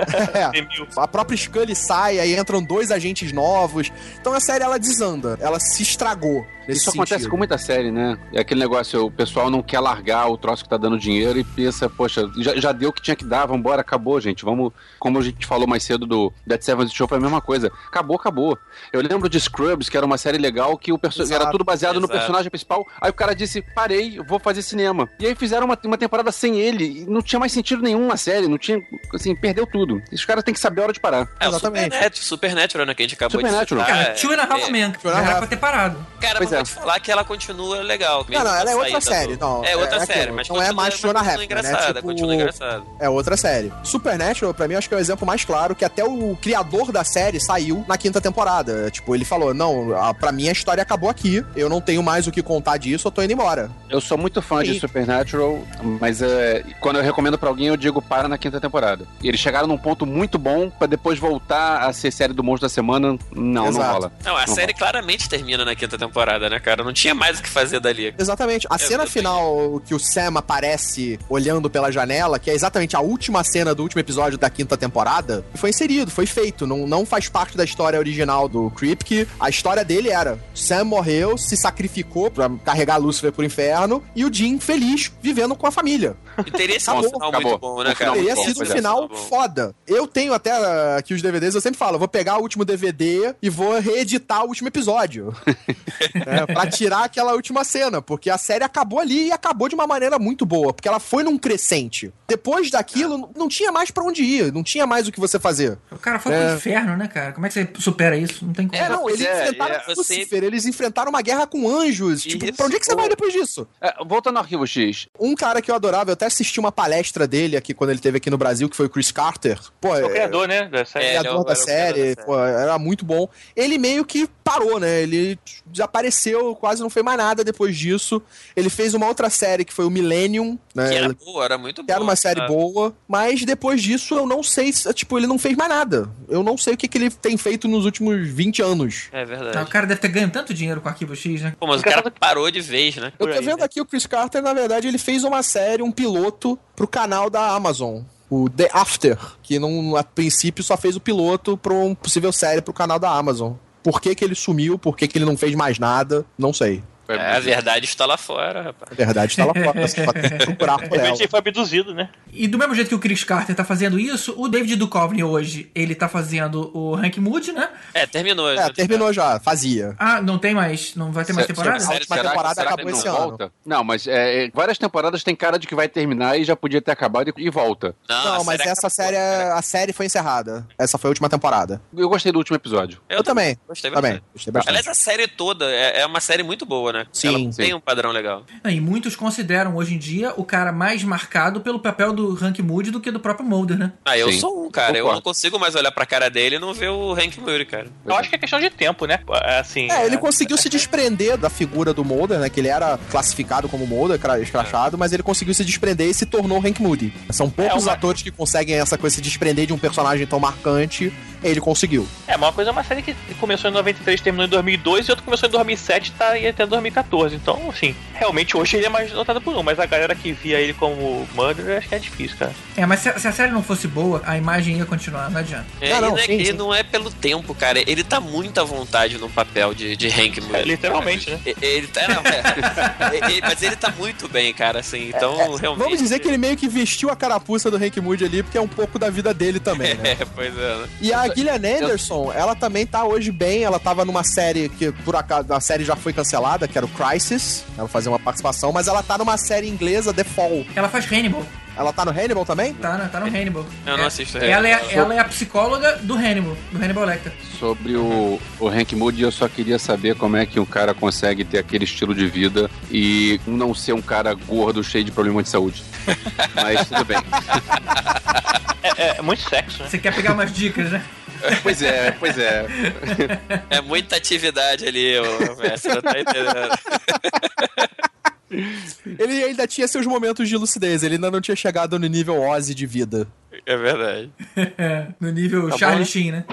É. A própria Scully sai, aí entram dois agentes novos. Então a série, ela desanda. Ela se estragou nesse Isso acontece sentido. com muita série, né? É aquele negócio, o pessoal não quer largar o troço que tá dando dinheiro e pensa, poxa, já, já deu o que tinha que dar, vambora, acabou, gente. Vamos, como a gente falou mais cedo do Dead Seventh Show, foi a mesma coisa. Acabou, acabou. Eu lembro de Scrubs, que era uma série legal, que o perso- Exato, era tudo baseado no exato. personagem principal. Aí o cara disse, parei, eu vou fazer cinema. E aí fizeram uma, uma temporada sem ele, e não tinha mais sentido nenhum a série, não tinha, assim, perdeu tudo. Os caras têm que saber a hora de parar. É, o Exatamente. Supernatural, Supernatural, né, que a gente acabou Supernatural. de citar. Cara, Two and a Half é, Men, que Two and a era Half. pra ter parado. Cara, Pois mas é. vou te falar que ela continua legal. Não, não, ela é outra saída série. do- Não, É outra é série, aquilo, mas não é continua, mais Two and a continua Half Men, né? engraçada, Tipo, continua engraçada. É outra série. Supernatural, pra mim, acho que é o exemplo mais claro que até o criador da série saiu na quinta temporada. Tipo, Tipo, ele falou, não, a, pra mim a história acabou aqui, eu não tenho mais o que contar disso, eu tô indo embora. Eu sou muito fã Sim. de Supernatural, mas é, quando eu recomendo pra alguém, eu digo para na quinta temporada. E eles chegaram num ponto muito bom pra depois voltar a ser série do Monstro da Semana. Não, Exato. não rola. Não, a Não série rola. claramente termina na quinta temporada, né, cara? Não tinha mais o que fazer dali. Exatamente. A Eu- cena eu final que o Sam aparece olhando pela janela, que é exatamente a última cena do último episódio da quinta temporada, foi inserido, foi feito. Não, não faz parte da história original do Kripke. A história dele era: Sam morreu, se sacrificou pra carregar Lúcifer pro inferno, e o Jim feliz, vivendo com a família. E teria sido um Acabou. final Acabou. muito bom, né, Um final cara? Teria bom, sido um pois é. final Bom. foda. Eu tenho até uh, aqui os D V Ds, eu sempre falo, eu vou pegar o último D V D e vou reeditar o último episódio. é, pra tirar aquela última cena, porque a série acabou ali e acabou de uma maneira muito boa, porque ela foi num crescente. Depois daquilo, não tinha mais pra onde ir, não tinha mais o que você fazer. O cara foi É. pro inferno, né, cara? Como é que você supera isso? Não tem como. É, não, eles é, enfrentaram é, você- Lucifer, eles enfrentaram uma guerra com anjos. Tipo, Isso. pra onde é que você vai depois disso? É, voltando ao Arquivo X, Um cara que eu adorava, eu até assisti uma palestra dele aqui quando ele esteve aqui no Brasil, que foi o Chris Carter. Pô, É o é, criador, né? Da série. É, ele é criador o- da era o série, criador da série. pô, era muito bom. Ele meio que parou, né? Ele desapareceu, quase não fez mais nada depois disso. Ele fez uma outra série que foi o Millennium, né? Que era boa, era muito Que boa. era uma série Ah, boa, mas depois disso eu não sei, se- tipo, ele não fez mais nada. Eu não sei o que, que ele tem feito nos últimos vinte anos. É Ah, verdade. o cara deve ter ganho tanto dinheiro com o Arquivo X, né? Pô, mas o cara parou de vez, né? Eu Por tô aí, vendo né? aqui o Chris Carter, na verdade, ele fez uma série, um piloto pro canal da Amazon. O The After, que não, a princípio só fez o piloto pra uma possível série pro canal da Amazon. Por que que ele sumiu? Por que que ele não fez mais nada? Não sei. É, a verdade está lá fora, rapaz. A verdade tá lá fora, você pode procurar por De ela. repente ele foi abduzido, né? E do mesmo jeito que o Chris Carter tá fazendo isso, o David Duchovny hoje, ele tá fazendo o Hank Moody, né? É, terminou. É, né? terminou já, fazia. Ah, não tem mais, não vai ter mais Se- temporada? se- A última será- temporada será que acabou ele esse não ano. volta? Não, mas é, é, várias temporadas tem cara de que vai terminar e já podia ter acabado e, e volta. Não, a mas série essa acabou, série, cara. a série foi encerrada. Essa foi a última temporada. Eu gostei do último episódio. Eu, também. Gostei Também. bastante. Gostei bastante. Aliás, a série toda é, é uma série muito boa, né? Sim, Ela sim. tem um padrão legal. Ah, E muitos consideram hoje em dia o cara mais marcado pelo papel do Hank Moody do que do próprio Mulder, né? Ah, eu Sim. sou um, cara. Eu Concordo. não consigo mais olhar pra cara dele e não ver o Hank Moody, cara. Eu acho que é questão de tempo, né? Assim. É, ele conseguiu se desprender da figura do Mulder, né? Que ele era classificado como Mulder, cra- escrachado, mas ele conseguiu se desprender e se tornou Hank Moody. São poucos É uma- atores que conseguem essa coisa, se desprender de um personagem tão marcante. Ele conseguiu. É, uma coisa é uma série que começou em noventa e três, terminou em dois mil e dois, e outra começou em dois mil e sete e tá aí até dois mil e quatorze. Então, assim, realmente hoje ele é mais notado por um, mas a galera que via ele como Murder, eu acho que é difícil, cara. É, mas se a, se a série não fosse boa, a imagem ia continuar, não adianta. É, Ah, e não, não, é, sim, e sim. não é pelo tempo, cara. Ele tá muito à vontade no papel de, de Hank Moody. É, literalmente, né? E- Ele tá. Não, é. E- e- mas ele tá muito bem, cara, assim. Então, realmente. Vamos dizer que ele meio que vestiu a carapuça do Hank Moody ali, porque é um pouco da vida dele também, né? É, pois é. Né? E a Gillian Anderson, ela também tá hoje bem. Ela tava numa série que, por acaso, a série já foi cancelada, que era o Crisis. Ela fazia uma participação, mas ela tá numa série inglesa, The Fall. Ela faz Hannibal. Ela tá no Hannibal também? Tá, né? Tá no Hannibal. Eu não É, assisto Ela é, Hannibal. ela é a psicóloga do Hannibal, do Hannibal Lecter. Sobre o, o Hank Moody, eu só queria saber como é que um cara consegue ter aquele estilo de vida e não ser um cara gordo, cheio de problema de saúde. Mas tudo bem. É, é muito sexo, né? Você quer pegar umas dicas, né? Pois é, pois é. É muita atividade ali, ô, Messi, não tá entendendo. Ele ainda tinha seus momentos de lucidez, ele ainda não tinha chegado no nível Ozzy de vida. É verdade. No nível Tá Charlie bom, né? Sheen, né?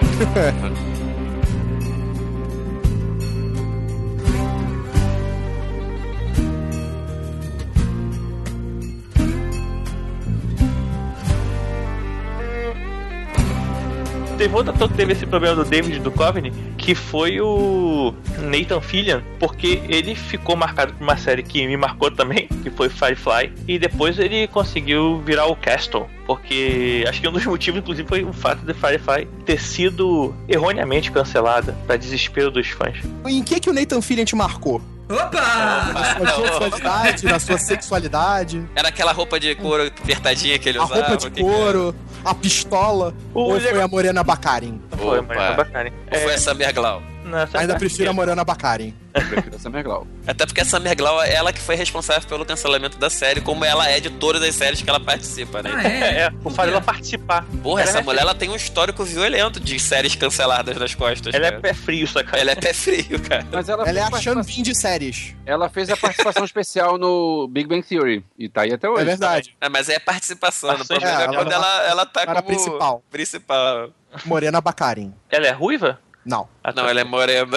Teve outro ator que teve esse problema do David Duchovny, que foi o Nathan Fillion, porque ele ficou marcado por uma série que me marcou também, que foi Firefly, e depois ele conseguiu virar o Castle, porque acho que um dos motivos, inclusive, foi o fato de Firefly ter sido erroneamente cancelada, para desespero dos fãs. Em que que o Nathan Fillion te marcou? Opa! Na sua sexualidade, na sua sexualidade, Era aquela roupa de couro apertadinha que ele a usava. roupa de o que que couro, a pistola, O ou legal- foi a Morena Baccarin? Foi, Opa. mas tá bacana. era? Ou foi essa Merglau? Nessa Ainda parte prefiro a Morena Baccarin. Eu prefiro a Summer Glau. Até porque a Summer Glau é ela que foi responsável pelo cancelamento da série, como ela é de todas as séries que ela participa, né? Ah, é? É, o fato dela participar. Porra, Ela essa é- mulher ela tem um histórico violento de séries canceladas nas costas. Ela é cara. pé frio, saca? Ela é pé frio, cara. Mas ela, Ela é fez a Sean Bean de séries. ela fez a participação especial no Big Bang Theory. E tá aí até hoje. É verdade. Ah, mas é participação. O Participação, problema é, é, ela quando não- ela, ela tá era como principal. principal. Morena Baccarin. Ela é ruiva? Não. Ah, tá. Não, ela é morena.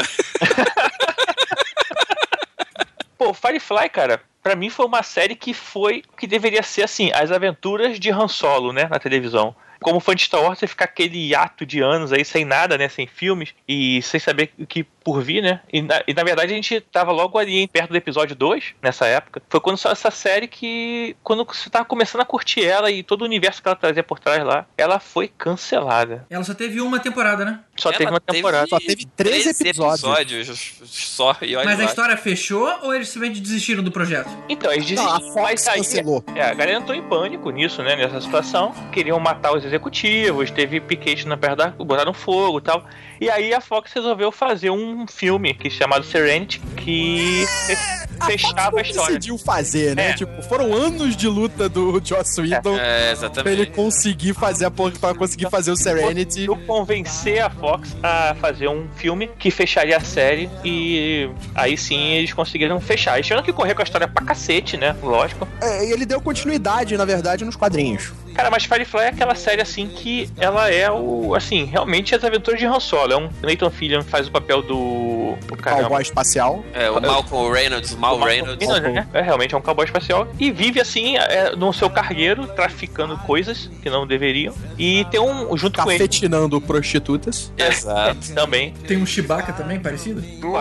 Pô, Firefly, cara, pra mim foi uma série que foi o que deveria ser, assim, as aventuras de Han Solo, né, na televisão. Como fã de Star Wars, você ficar aquele hiato de anos aí sem nada, né, sem filmes e sem saber o que por vir, né? E na, e na verdade a gente tava logo ali hein, perto do episódio dois, nessa época. Foi quando saiu essa série que, quando você tava começando a curtir ela e todo o universo que ela trazia por trás lá, ela foi cancelada. Ela só teve uma temporada, né? Só Ela teve uma temporada. Só teve treze episódios. episódios só. E olha Mas a lá. história fechou ou eles simplesmente desistiram do projeto? Então, eles dizem. Não, a Fox mas aí, cancelou. É, a galera entrou em pânico nisso, né? Nessa situação. Queriam matar os executivos, teve piquete na perna da. botaram fogo e tal. E aí a Fox resolveu fazer um filme que chamado Serenity, que fechava a, a história. Decidiu fazer, né? É. Tipo, foram anos de luta do Joss Whedon É, pra exatamente. ele conseguir fazer a porra, pra conseguir fazer o Serenity. Eu convencer a Fox a fazer um filme que fecharia a série e aí sim eles conseguiram fechar. Eles tiveram que correr com a história pra cacete, né? Lógico. É, e ele deu continuidade, na verdade, nos quadrinhos. Cara, mas Firefly é aquela série assim que ela é o, assim, realmente as aventuras de Han Solo. É um Nathan Fillion faz o papel do, do Cowboy espacial. É, o Malcolm Reynolds, o Mal O Malcolm Reynolds. Reynolds, né? É realmente é um cowboy espacial e vive assim é, no seu cargueiro traficando coisas que não deveriam e tem um junto com ele Cafetinando prostitutas. Exato. também. Tem um Chewbacca também, parecido?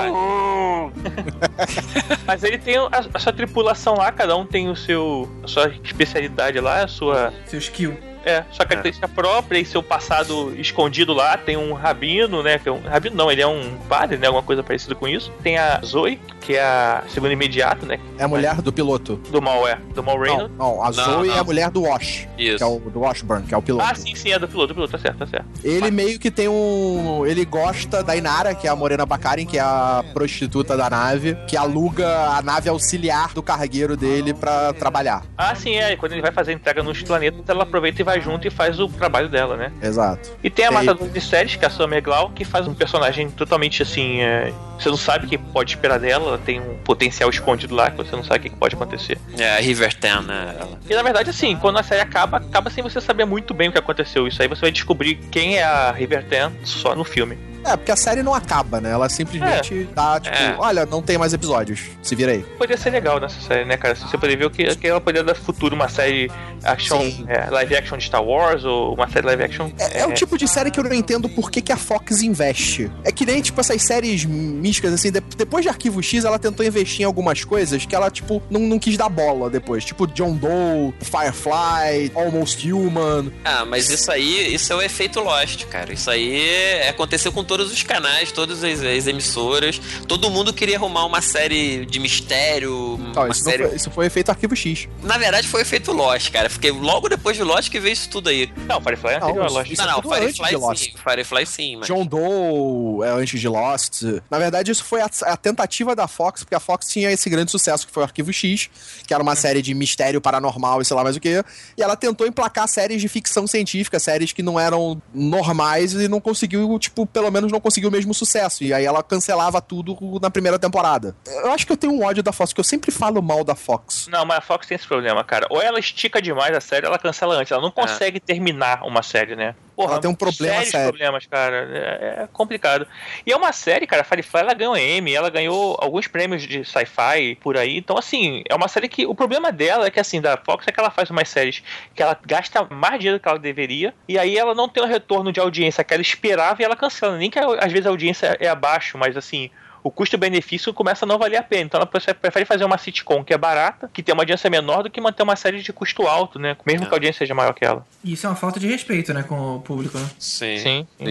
Mas ele tem a, a sua tripulação lá, cada um tem o seu a sua especialidade lá, a sua Seu skill. é, sua característica própria e seu passado escondido lá. Tem um rabino, né? Que é um, rabino não, ele é um padre, né? Alguma coisa parecida com isso. Tem a Zoe, que é a segunda imediata, né? É a mulher do piloto. Do Mal, é. Do Mal Não, Reynolds. não, a Não, Zoe não. é a mulher do Wash. Isso. Que é o do Washburn, que é o piloto. Ah, sim, sim, é do piloto, do piloto, tá certo, tá certo. Ele meio que tem um. Ele gosta da Inara, que é a Morena Baccarin, que é a prostituta da nave, que aluga a nave auxiliar do cargueiro dele pra trabalhar. Ah, sim, é. Quando ele vai fazer entrega nos planetas, ela aproveita e vai junto e faz o trabalho dela, né? Exato. E tem a E aí- matadora de séries, que é a Summer Glau, que faz um personagem totalmente assim. É... Você não sabe o que pode esperar dela, ela tem um potencial escondido lá que você não sabe o que que pode acontecer. É, a River Ten, né? Ela. E na verdade, assim, quando a série acaba, acaba sem você saber muito bem o que aconteceu. Isso aí você vai descobrir quem é a River Ten só no filme. É, porque a série não acaba, né? Ela simplesmente dá, tipo, É. olha, não tem mais episódios. Se vira aí. Poderia ser legal nessa série, né, cara? Se você poderia ver o que, que ela poderia dar futuro, uma série action, é, live action de Star Wars ou uma série live action. É, é o tipo de série que eu não entendo por que, que a Fox investe. É que nem, tipo, essas séries místicas, assim, de- depois de Arquivo X, ela tentou investir em algumas coisas que ela, tipo, não, não quis dar bola depois. Tipo, John Doe, Firefly, Almost Human. Ah, mas isso aí, isso é o efeito Lost, cara. Isso aí aconteceu com todos os canais, todas as, as emissoras. Todo mundo queria arrumar uma série de mistério. Não, uma isso, não série... foi, isso foi efeito Arquivo X. Na verdade, foi o efeito Lost, cara. Porque logo depois de Lost que veio isso tudo aí. Não, Firefly é Não, anterior a isso- Lost. isso não, é não, tudo antes de Firefly Lost. sim. Firefly sim, mas. John Doe é antes de Lost. Na verdade, isso foi a, a tentativa da Fox, porque a Fox tinha esse grande sucesso que foi o Arquivo X, que era uma série de mistério paranormal e sei lá mais o que. E ela tentou emplacar séries de ficção científica, séries que não eram normais e não conseguiu, tipo, pelo menos não conseguiu o mesmo sucesso. E aí ela cancelava tudo na primeira temporada. Eu acho que eu tenho um ódio da Fox, porque eu sempre falo mal da Fox. Não, mas a Fox tem esse problema, cara. Ou ela estica demais a série, ou ela cancela antes. Ela não consegue terminar uma série, né? Porra, Ela tem um problema sérios sério. problemas, cara. É, é complicado. E é uma série, cara, Firefly, ela ganhou Emmy, ela ganhou alguns prêmios de sci-fi por aí. Então, assim, é uma série que... O problema dela é que, assim, da Fox é que ela faz umas séries que ela gasta mais dinheiro do que ela deveria, e aí ela não tem o retorno de audiência que ela esperava e ela cancela. Nem que, às vezes, a audiência é abaixo, mas, assim... O custo-benefício começa a não valer a pena. Então ela prefere fazer uma sitcom que é barata, que tem uma audiência menor, do que manter uma série de custo alto, né? Mesmo que a audiência seja maior que ela. E isso é uma falta de respeito, né, com o público, né? Sim. Sim. Sim.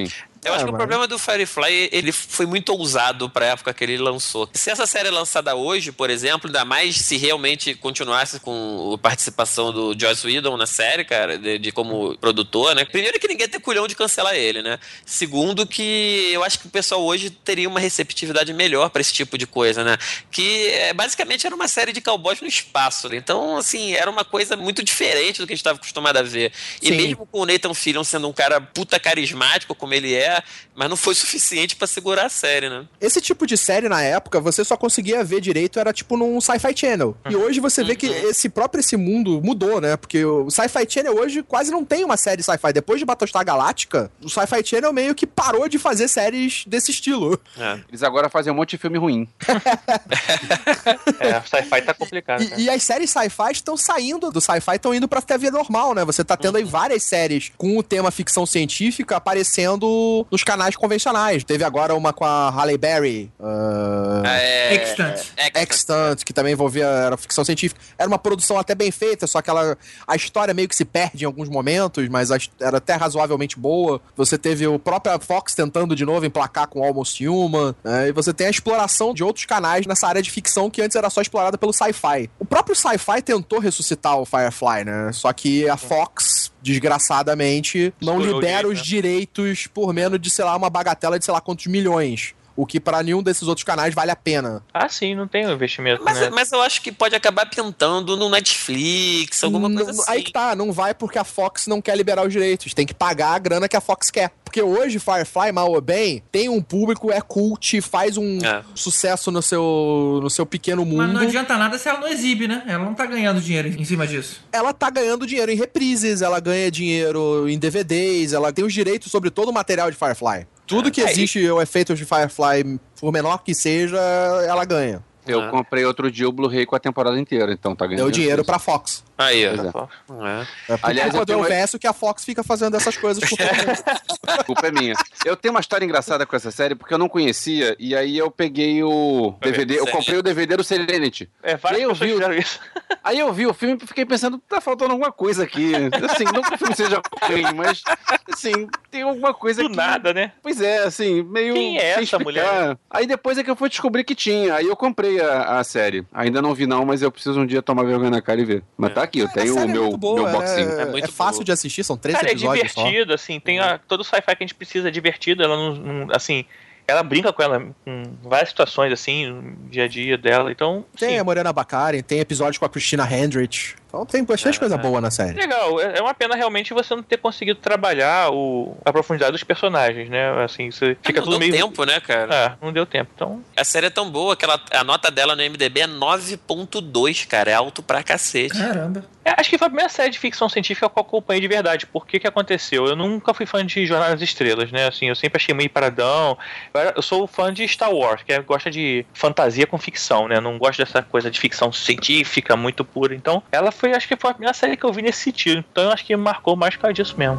Eu acho É, que mas- o problema do Firefly, ele foi muito ousado pra época que ele lançou. Se essa série é lançada hoje, por exemplo, ainda mais se realmente continuasse com a participação do Joss Whedon na série, cara, de, de como produtor, né? Primeiro que ninguém tem culhão de cancelar ele, né? Segundo que eu acho que o pessoal hoje teria uma receptividade melhor pra esse tipo de coisa, né? Que é, basicamente era uma série de cowboys no espaço, né? Então, assim, era uma coisa muito diferente do que a gente estava acostumado a ver. E Sim. mesmo com o Nathan Fillion sendo um cara puta carismático como ele é, mas não foi suficiente pra segurar a série, né? Esse tipo de série, na época, você só conseguia ver direito, era tipo num Sci-Fi Channel. E hoje você vê que esse próprio esse mundo mudou, né? Porque o Sci-Fi Channel hoje quase não tem uma série sci-fi. Depois de Battlestar Galáctica, o Sci-Fi Channel meio que parou de fazer séries desse estilo. É. Eles agora fazem um monte de filme ruim. É, sci-fi tá complicado. cara. E, e as séries sci-fi estão saindo do sci-fi, estão indo pra T V normal, né? Você tá tendo aí várias séries com o tema ficção científica aparecendo nos canais convencionais. Teve agora uma com a Halle Berry. Uh... É... Extant. Extant, que também envolvia era ficção científica. Era uma produção até bem feita, só que ela, a história meio que se perde em alguns momentos, mas a his- era até razoavelmente boa. Você teve o próprio Fox tentando de novo emplacar com Almost Human, né? E você tem a exploração de outros canais nessa área de ficção que antes era só explorada pelo sci-fi. O próprio sci-fi tentou ressuscitar o Firefly, né? Só que a Fox, desgraçadamente, não Estourou o libera os direito, direitos por menos de, sei lá, uma bagatela de sei lá quantos milhões. O que pra nenhum desses outros canais vale a pena. Ah, sim, não tem um investimento, Mas, né? mas eu acho que pode acabar pintando no Netflix, alguma coisa Não- assim. Aí que tá, não vai porque a Fox não quer liberar os direitos. Tem que pagar a grana que a Fox quer. Porque hoje, Firefly, mal ou bem, tem um público, é cult, faz um É. sucesso no seu, no seu pequeno mundo. Mas não adianta nada se ela não exibe, né? Ela não tá ganhando dinheiro em cima disso. Ela tá ganhando dinheiro em reprises, ela ganha dinheiro em D V Ds, ela tem os direitos sobre todo o material de Firefly. Tudo que É, existe o efeito de Firefly, por menor que seja, ela ganha. Eu Ah. comprei outro dia o Blu-ray com a temporada inteira, então tá ganhando. Deu dinheiro pra Fox. Aí, ó. Pois é. É. É por Aliás, culpa eu do tenho uma- Elvésio que a Fox fica fazendo essas coisas por A culpa é minha. Eu tenho uma história engraçada com essa série, porque eu não conhecia, e aí eu peguei o D V D, eu comprei o D V D do Serenity. É, várias E aí eu pessoas vi o- fizeram isso. Aí eu vi o filme e fiquei pensando, tá faltando alguma coisa aqui. Assim, não que o filme seja ruim, mas, assim, tem alguma coisa Do que... nada, né? Pois é, assim, meio... Quem é sem essa explicar. mulher? Aí depois é que eu fui descobrir que tinha, aí eu comprei a, a série. Ainda não vi não, mas eu preciso um dia tomar vergonha na cara e ver. Mas tá aqui, eu A tenho série o é meu, muito boa, meu boxinho. É, É muito é fácil boa. de assistir, são três Cara, é episódios só. divertido, assim, tem a, todo o sci-fi que a gente precisa é divertido, ela não, não- assim, ela brinca com ela com várias situações, assim, no dia a dia dela, então, Tem sim, a Morena Baccarin, tem episódios com a Christina Hendrich. Então tem bastante coisa boa na série. legal, é é uma pena realmente você não ter conseguido trabalhar o, a profundidade dos personagens, né, assim, você fica não tudo deu meio... tempo, né, cara? É, não deu tempo, então... A série é tão boa que ela, a nota dela no I M D B é nove ponto dois, cara. É alto pra cacete. Caramba. É, acho que foi a primeira série de ficção científica que eu acompanhei de verdade. Por que que aconteceu? Eu nunca fui fã de Jornada das Estrelas, né? Assim, eu sempre achei meio paradão. Eu, era- eu sou fã de Star Wars, que é, gosta de fantasia com ficção, né? Não gosto dessa coisa de ficção científica muito pura. Então, ela foi, acho que foi a primeira série que eu vi nesse sentido. Então, eu acho que me marcou mais por causa disso mesmo.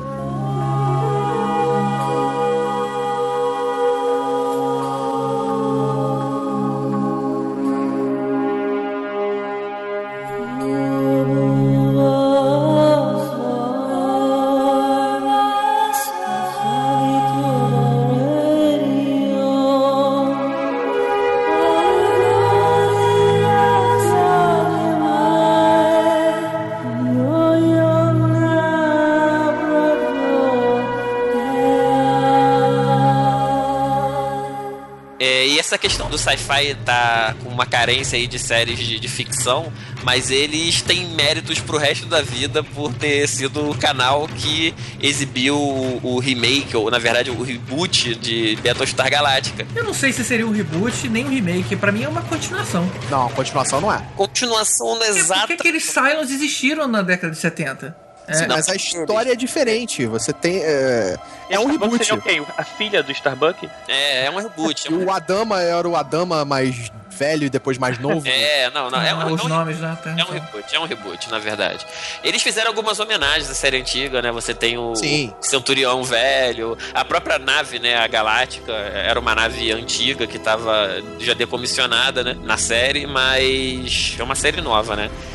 É, e essa questão do sci-fi tá com uma carência aí de séries de, de ficção, mas eles têm méritos pro resto da vida por ter sido o canal que exibiu o, o remake, ou na verdade o reboot de Battlestar Galactica. Eu não sei se seria um reboot nem um remake. Pra mim é uma continuação. Não, continuação não é. Continuação exata. Porque aqueles Cylons existiram na década de setenta. É, Sim, mas a história é diferente. Você tem. É, é um Starbuck reboot. seria o quê? A filha do Starbuck? É, é um reboot. É, E um... o Adama era o Adama mais velho e depois mais novo. é não, não. É um, os é um- nomes, né? Tem- É um reboot, é um reboot, na verdade. Eles fizeram algumas homenagens à série antiga, né? Você tem o, Sim. o Centurião velho, a própria nave, né? A Galáctica, era uma nave antiga que tava já decomissionada, né? Na série, mas é uma série nova, né?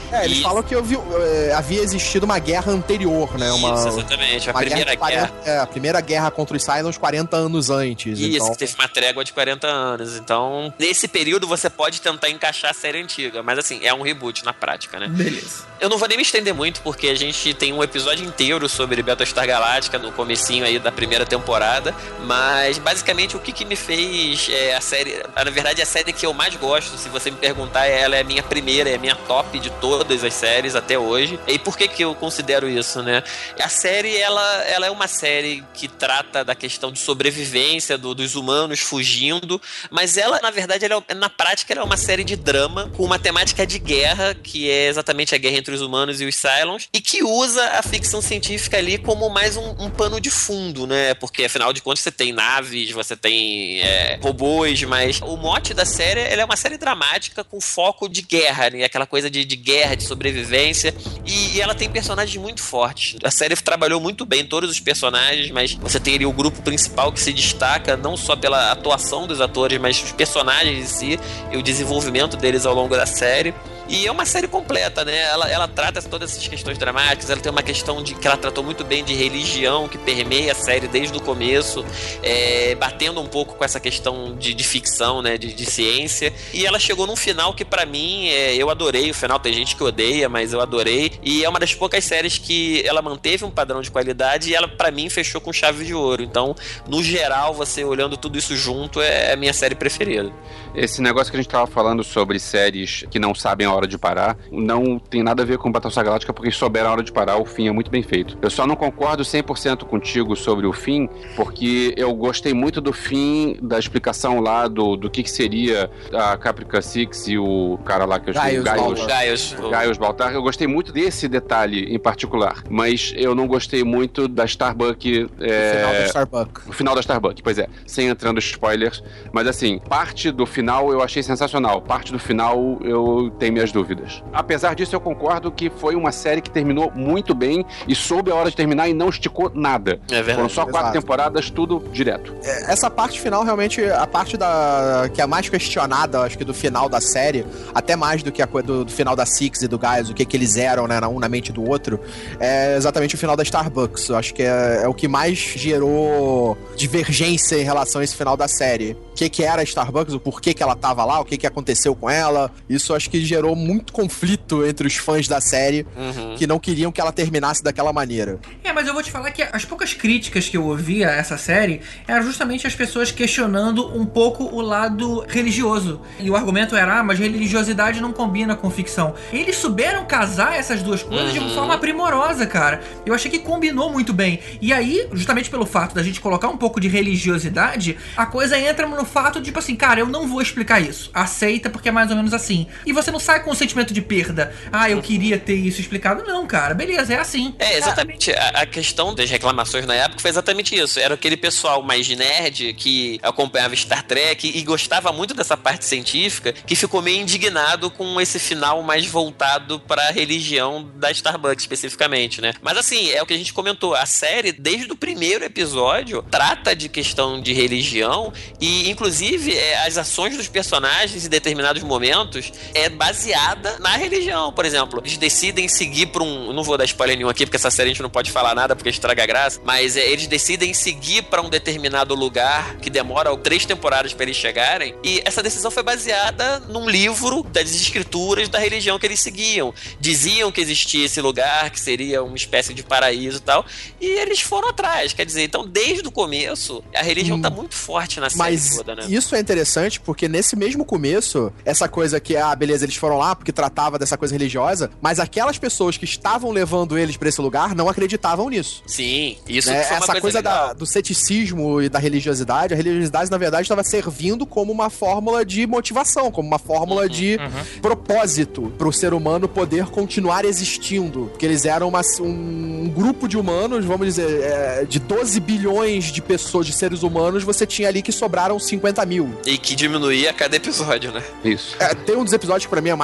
É, eles E- falam que houve, é, havia existido uma guerra anterior, né? Uma, Isso, exatamente. A uma primeira de quarenta É, a primeira guerra contra os Cylons quarenta anos antes. Isso, então... que teve uma trégua de quarenta anos. Então, nesse período você pode tentar encaixar a série antiga. Mas assim, é um reboot na prática, né? Beleza. Eu não vou nem me estender muito, porque a gente tem um episódio inteiro sobre Battlestar Galactica no comecinho aí da primeira temporada. Mas, basicamente, o que, que me fez é, a série... Na verdade, a série que eu mais gosto, se você me perguntar, ela é a minha primeira, é a minha top de todas as séries até hoje. E por que que eu considero isso, né? A série, ela, ela é uma série que trata da questão de sobrevivência do, dos humanos fugindo, mas ela, na verdade, ela é, na prática, ela é uma série de drama com uma temática de guerra, que é exatamente a guerra entre os humanos e os Cylons, e que usa a ficção científica ali como mais um, um pano de fundo, né? Porque, afinal de contas, você tem naves, você tem é, robôs, mas o mote da série, ela é uma série dramática com foco de guerra, né? Aquela coisa de, de guerra, de sobrevivência, e, e ela tem personagens muito fortes. A série trabalhou muito bem todos os personagens, mas você tem ali o grupo principal que se destaca não só pela atuação dos atores, mas os personagens em si e o desenvolvimento deles ao longo da série. E é uma série completa, né? Ela, ela trata todas essas questões dramáticas, ela tem uma questão de que ela tratou muito bem de religião, que permeia a série desde o começo, é, batendo um pouco com essa questão de, de ficção, né? De, de ciência. E ela chegou num final que, pra mim, é, eu adorei o final. Tem gente que odeia, mas eu adorei. E é uma das poucas séries que ela manteve um padrão de qualidade e ela, pra mim, fechou com chave de ouro. Então, no geral, você olhando tudo isso junto, é a minha série preferida. Esse negócio que a gente tava falando sobre séries que não sabem a hora de parar, não tem nada a ver com Battlestar Galactica, porque souberam a hora de parar, o fim é muito bem feito. Eu só não concordo cem por cento contigo sobre o fim, porque eu gostei muito do fim, da explicação lá do, do que, que seria a Caprica Six e o cara lá que eu Gaius Gaius, Gaius, Gaius Baltar. Eu gostei muito desse detalhe em particular, mas eu não gostei muito da Starbuck. É... O final da Starbuck. O final da Starbuck, pois é, sem entrando spoilers, mas assim, parte do final eu achei sensacional, parte do final eu tenho minhas dúvidas. Apesar disso, eu concordo que foi uma série que terminou muito bem e soube a hora de terminar e não esticou nada. É verdade. Foram só quatro Exato. temporadas, tudo direto. É, essa parte final, realmente, a parte da que é mais questionada, acho que do final da série, até mais do que a coisa do, do final da Six e do Gaius, o que, que eles eram, né, um na mente do outro, é exatamente o final da Starbucks. Eu acho que é, é o que mais gerou divergência em relação a esse final da série. O que, que era a Starbucks, o porquê que ela tava lá, o que, que aconteceu com ela. Isso acho que gerou muito conflito entre os fãs da série, Uhum. que não queriam que ela terminasse daquela maneira. É, mas eu vou te falar que as poucas críticas que eu ouvi a essa série eram justamente as pessoas questionando um pouco o lado religioso. E o argumento era, ah, mas religiosidade não combina com ficção. Eles souberam casar essas duas coisas de uma Uhum. forma primorosa, cara. Eu achei que combinou muito bem. E aí, justamente pelo fato da gente colocar um pouco de religiosidade, a coisa entra no fato de, tipo assim, cara, eu não vou explicar isso. Aceita porque é mais ou menos assim. E você não sai com o sentimento de perda. Ah, eu queria ter isso explicado. Não, cara, beleza, é assim. É, exatamente. A, a questão das reclamações na época foi exatamente isso. Era aquele pessoal mais nerd que acompanhava Star Trek e gostava muito dessa parte científica, que ficou meio indignado com esse final mais voltado pra religião da Starbucks, especificamente, né? Mas assim, é o que a gente comentou. A série, desde o primeiro episódio, trata de questão de religião e, inclusive, é, as ações dos personagens em determinados momentos é baseada na religião. Por exemplo, eles decidem seguir por um... Não vou dar spoiler nenhum aqui, porque essa série a gente não pode falar nada, porque estraga a graça, mas é, eles decidem seguir pra um determinado lugar que demora três temporadas pra eles chegarem, e essa decisão foi baseada num livro das escrituras da religião que eles seguiam. Diziam que existia esse lugar, que seria uma espécie de paraíso e tal, e eles foram atrás. Quer dizer, então, desde o começo, a religião Hum. tá muito forte na série Mas toda, né? isso é interessante porque nesse mesmo começo, essa coisa que, ah, beleza, eles foram lá porque tratava dessa coisa religiosa, mas aquelas pessoas que estavam levando eles pra esse lugar não acreditavam nisso. Sim, isso Né? foi uma Essa coisa, coisa legal. da- do ceticismo e da religiosidade, a religiosidade, na verdade, estava servindo como uma fórmula de motivação, como uma fórmula de propósito pro ser humano poder continuar existindo. Porque eles eram uma- um grupo de humanos, vamos dizer, é, de doze bilhões de pessoas, de seres humanos, você tinha ali que sobraram cinquenta mil. E que diminuía a cada episódio, né? Isso. É, tem um dos episódios que pra mim é mais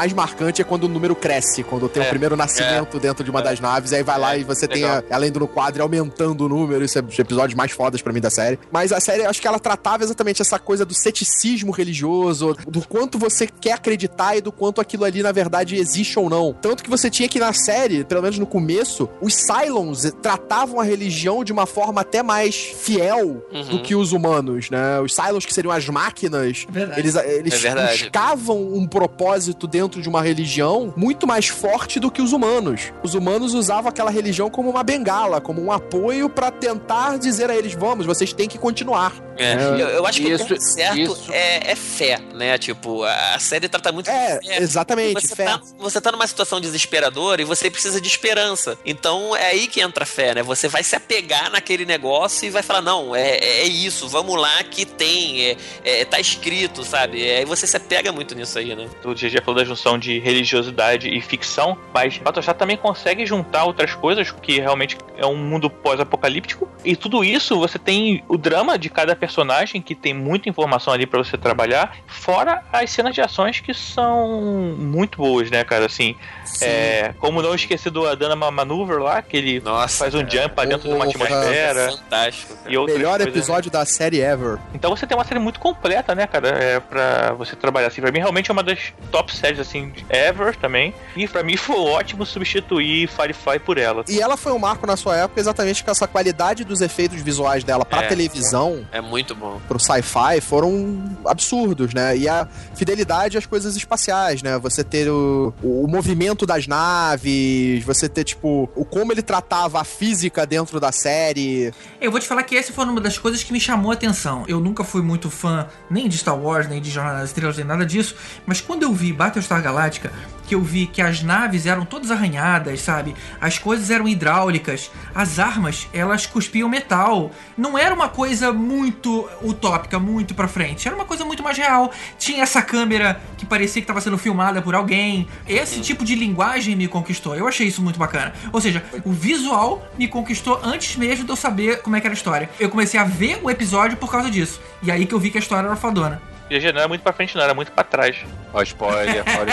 mais marcante é quando o número cresce, quando tem É, o primeiro nascimento é. dentro de uma das naves, aí vai lá É, e você tem, legal. a, além do no quadro, aumentando o número. Isso é um dos episódios mais fodas pra mim da série. Mas a série, acho que ela tratava exatamente essa coisa do ceticismo religioso, do quanto você quer acreditar e do quanto aquilo ali, na verdade, existe ou não. Tanto que você tinha que na série, pelo menos no começo, os Cylons tratavam a religião de uma forma até mais fiel Uhum. do que os humanos, né? Os Cylons, que seriam as máquinas, Verdade. eles, eles É verdade. buscavam um propósito dentro de uma religião muito mais forte do que os humanos. Os humanos usavam aquela religião como uma bengala, como um apoio pra tentar dizer a eles, vamos, vocês têm que continuar. É, eu, eu acho que Isso- o ponto certo isso- é, é fé, né? Tipo, a, a série trata muito É, de fé. exatamente, Você fé. tá, você tá numa situação desesperadora e você precisa de esperança. Então é aí que entra a fé, né? Você vai se apegar naquele negócio e vai falar, não, é, é isso, vamos lá que tem, é, é, tá escrito, sabe? Aí você se apega muito nisso aí, né? O G G falou da junção de religiosidade e ficção, mas Battlestar também consegue juntar outras coisas, que realmente é um mundo pós-apocalíptico. E tudo isso, você tem o drama de cada personagem, que tem muita informação ali pra você trabalhar, fora as cenas de ações que são muito boas, né, cara? Assim, é, como não esquecer do Adana Maneuver lá, que ele Nossa, faz um jump pra dentro de uma Porra. atmosfera. Fantástico. Cara. E outras Melhor coisas, episódio da série ever. então você tem uma série muito completa, né, cara, é, pra você trabalhar assim. Pra mim, realmente é uma das top séries, assim, ever também. E pra mim foi ótimo substituir Firefly por ela. E ela foi um marco na sua época exatamente com essa qualidade dos efeitos visuais dela pra É. televisão, É muito bom. pro sci-fi, foram absurdos, né? E a fidelidade às coisas espaciais, né? Você ter o, o movimento das naves, você ter, tipo, o como ele tratava a física dentro da série. Eu vou te falar que essa foi uma das coisas que me chamou a atenção. Eu nunca fui muito fã nem de Star Wars, nem de Jornada das Estrelas, nem nada disso. Mas quando eu vi Battlestar Galactica, que eu vi que as naves eram todas arranhadas, sabe? As coisas eram hidráulicas, as armas, elas cuspiam metal. Não era uma coisa muito utópica, muito pra frente. Era uma coisa muito mais real. Tinha essa câmera que parecia que estava sendo filmada por alguém. Esse tipo de linguagem me conquistou. Eu achei isso muito bacana. Ou seja, o visual me conquistou antes mesmo de eu saber como é que era a história. Eu comecei a ver o episódio por causa disso. E aí que eu vi que a história era fodona. G G não era muito pra frente, não, era muito pra trás. Ó, spoiler, ó,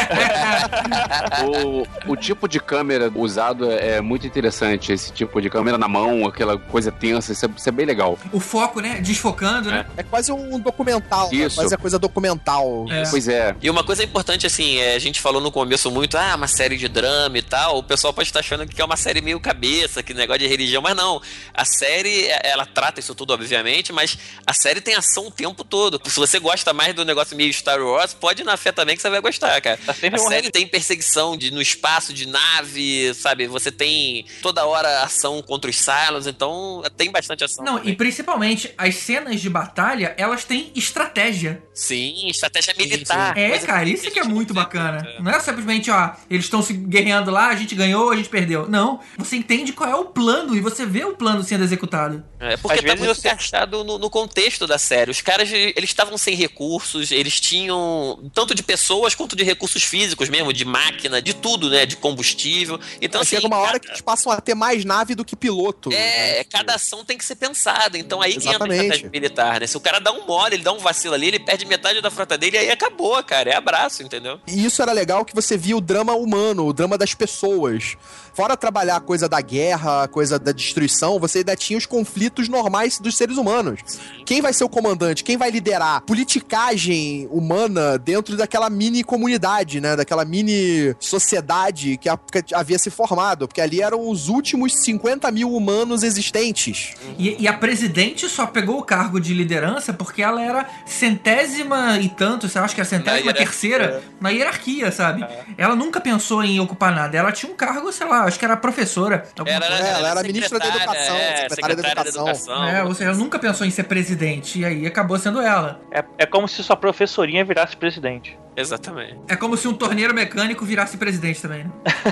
spoiler. o, o tipo de câmera usado é, é muito interessante. Esse tipo de câmera na mão, aquela coisa tensa, isso é, isso é bem legal. O foco, né? Desfocando, né? É quase um documental, né? Isso. Quase a coisa documental. É. Pois é. E uma coisa importante, assim, é, a gente falou no começo muito, ah, uma série de drama e tal, o pessoal pode estar achando que é uma série meio cabeça, que negócio de religião, mas não. A série, ela trata isso tudo, obviamente, mas a série tem ação o tempo todo. Se você gosta mais do negócio meio Star Wars, pode ir na fé também que você vai gostar, cara. Tá sempre A um série tem perseguição de, no espaço, de nave, sabe? Você tem toda hora ação contra os Cylons, então tem bastante ação. Não, também. e principalmente as cenas de batalha, elas têm estratégia. Sim, estratégia militar. É, Coisa cara, isso que é muito divertida. bacana. Não é simplesmente, ó, eles estão se guerreando lá, a gente ganhou, a gente perdeu. Não, você entende qual é o plano e você vê o plano sendo executado. É, porque Às tá vezes muito você- encaixado no, no contexto da série. Os caras, eles estavam sem recursos, eles tinham tanto de pessoas quanto de recursos físicos mesmo, de máquina, de tudo, né, de combustível. Então, assim, Chega uma hora cada- que eles passam a ter mais nave do que piloto. É, cada ação tem que ser pensada. Então aí que entra a Exatamente. estratégia militar, né? Se o cara dá um mole, ele dá um vacilo ali, ele perde metade da frota dele e aí acabou, cara. É abraço, entendeu? E isso era legal que você via o drama humano, o drama das pessoas. Fora trabalhar a coisa da guerra, a coisa da destruição, você ainda tinha os conflitos normais dos seres humanos. Quem vai ser o comandante? Quem vai liderar? Politicagem humana dentro daquela mini comunidade, né? Daquela mini sociedade que, a, que havia se formado. Porque ali eram os últimos cinquenta mil humanos existentes. E, e a presidente só pegou o cargo de liderança porque ela era centésima e tanto, eu acho que era centésima Na hierarquia. terceira na hierarquia, sabe? Ela nunca pensou em ocupar nada. Ela tinha um cargo, sei lá, acho que era professora. alguma Era, coisa. É, ela era ministra da secretária, educação, é, secretária da educação. É, ou seja, ela nunca pensou em ser presidente. E aí acabou sendo ela. É, é como se sua professorinha virasse presidente. Exatamente. É como se um torneiro mecânico virasse presidente também, né?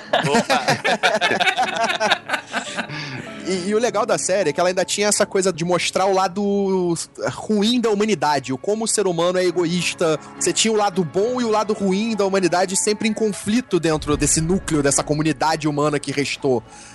E, e o legal da série é que ela ainda tinha essa coisa de mostrar o lado ruim da humanidade, o como o ser humano é egoísta. Você tinha o lado bom e o lado ruim da humanidade sempre em conflito dentro desse núcleo, dessa comunidade humana que restou.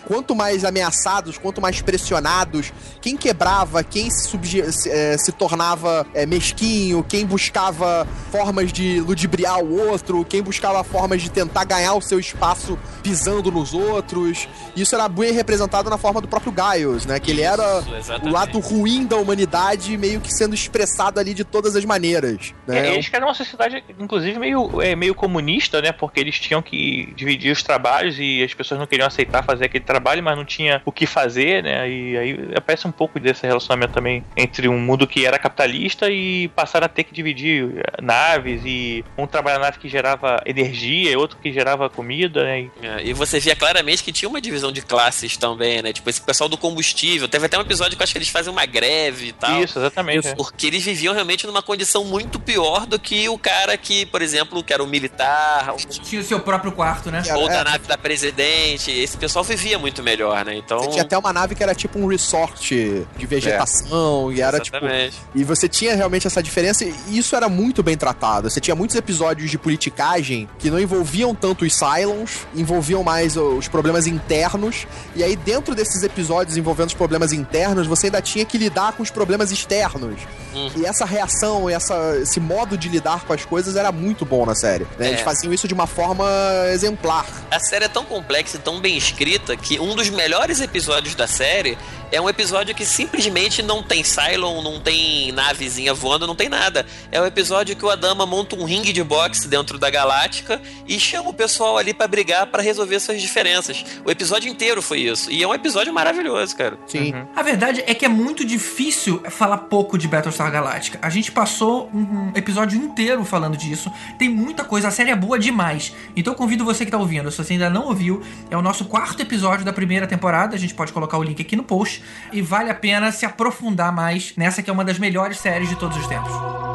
quanto mais ameaçados, quanto mais pressionados, quem quebrava, quem se, subje- se, eh, se tornava eh, mesquinho, quem buscava formas de ludibriar o outro, quem buscava formas de tentar ganhar o seu espaço pisando nos outros. Isso era bem representado na forma do próprio Giles, né? Que ele era exatamente. o lado ruim da humanidade, meio que sendo expressado ali de todas as maneiras. Né? É, eles querem uma sociedade, inclusive, meio, é, meio comunista, né? Porque eles tinham que dividir os trabalhos e as pessoas não queriam aceitar fazer aquele trabalho, mas não tinha o que fazer, né? E aí aparece um pouco desse relacionamento também entre um mundo que era capitalista e passaram a ter que dividir naves, e um trabalhava na nave que gerava energia e outro que gerava comida, né? E... É, e você via claramente que tinha uma divisão de classes também, né? Tipo, esse pessoal do combustível. Teve até um episódio que eu acho que eles fazem uma greve e tal. Isso, exatamente. É. Porque eles viviam realmente numa condição muito pior do que o cara que, por exemplo, que era um militar. Tinha o seu próprio quarto, né? Ou da É. nave da presidente. Esse pessoal vivia muito melhor, né? Então. Você tinha até uma nave que era tipo um resort de vegetação, e era Exatamente. tipo... E você tinha realmente essa diferença, e isso era muito bem tratado. Você tinha muitos episódios de politicagem que não envolviam tanto os Cylons, envolviam mais os problemas internos, e aí dentro desses episódios envolvendo os problemas internos, você ainda tinha que lidar com os problemas externos. Hum. E essa reação, essa, esse modo de lidar com as coisas era muito bom na série, né? É. Eles faziam isso de uma forma exemplar. A série é tão complexa e tão bem escrita que um dos melhores episódios da série é um episódio que simplesmente não tem Cylon, não tem navezinha voando, não tem nada. É o episódio que o Adama monta um ringue de boxe dentro da Galáctica e chama o pessoal ali pra brigar pra resolver suas diferenças. O episódio inteiro foi isso. E é um episódio maravilhoso, cara. Sim. Uhum. A verdade é que é muito difícil falar pouco de Battlestar Galactica. A gente passou um episódio inteiro falando disso. Tem muita coisa, a série é boa demais. Então eu convido você que tá ouvindo, se você ainda não ouviu, é o nosso quarto episódio da primeira temporada. A gente pode colocar o link aqui no post. E vale a pena se aprofundar mais nessa que é uma das melhores séries de todos os tempos.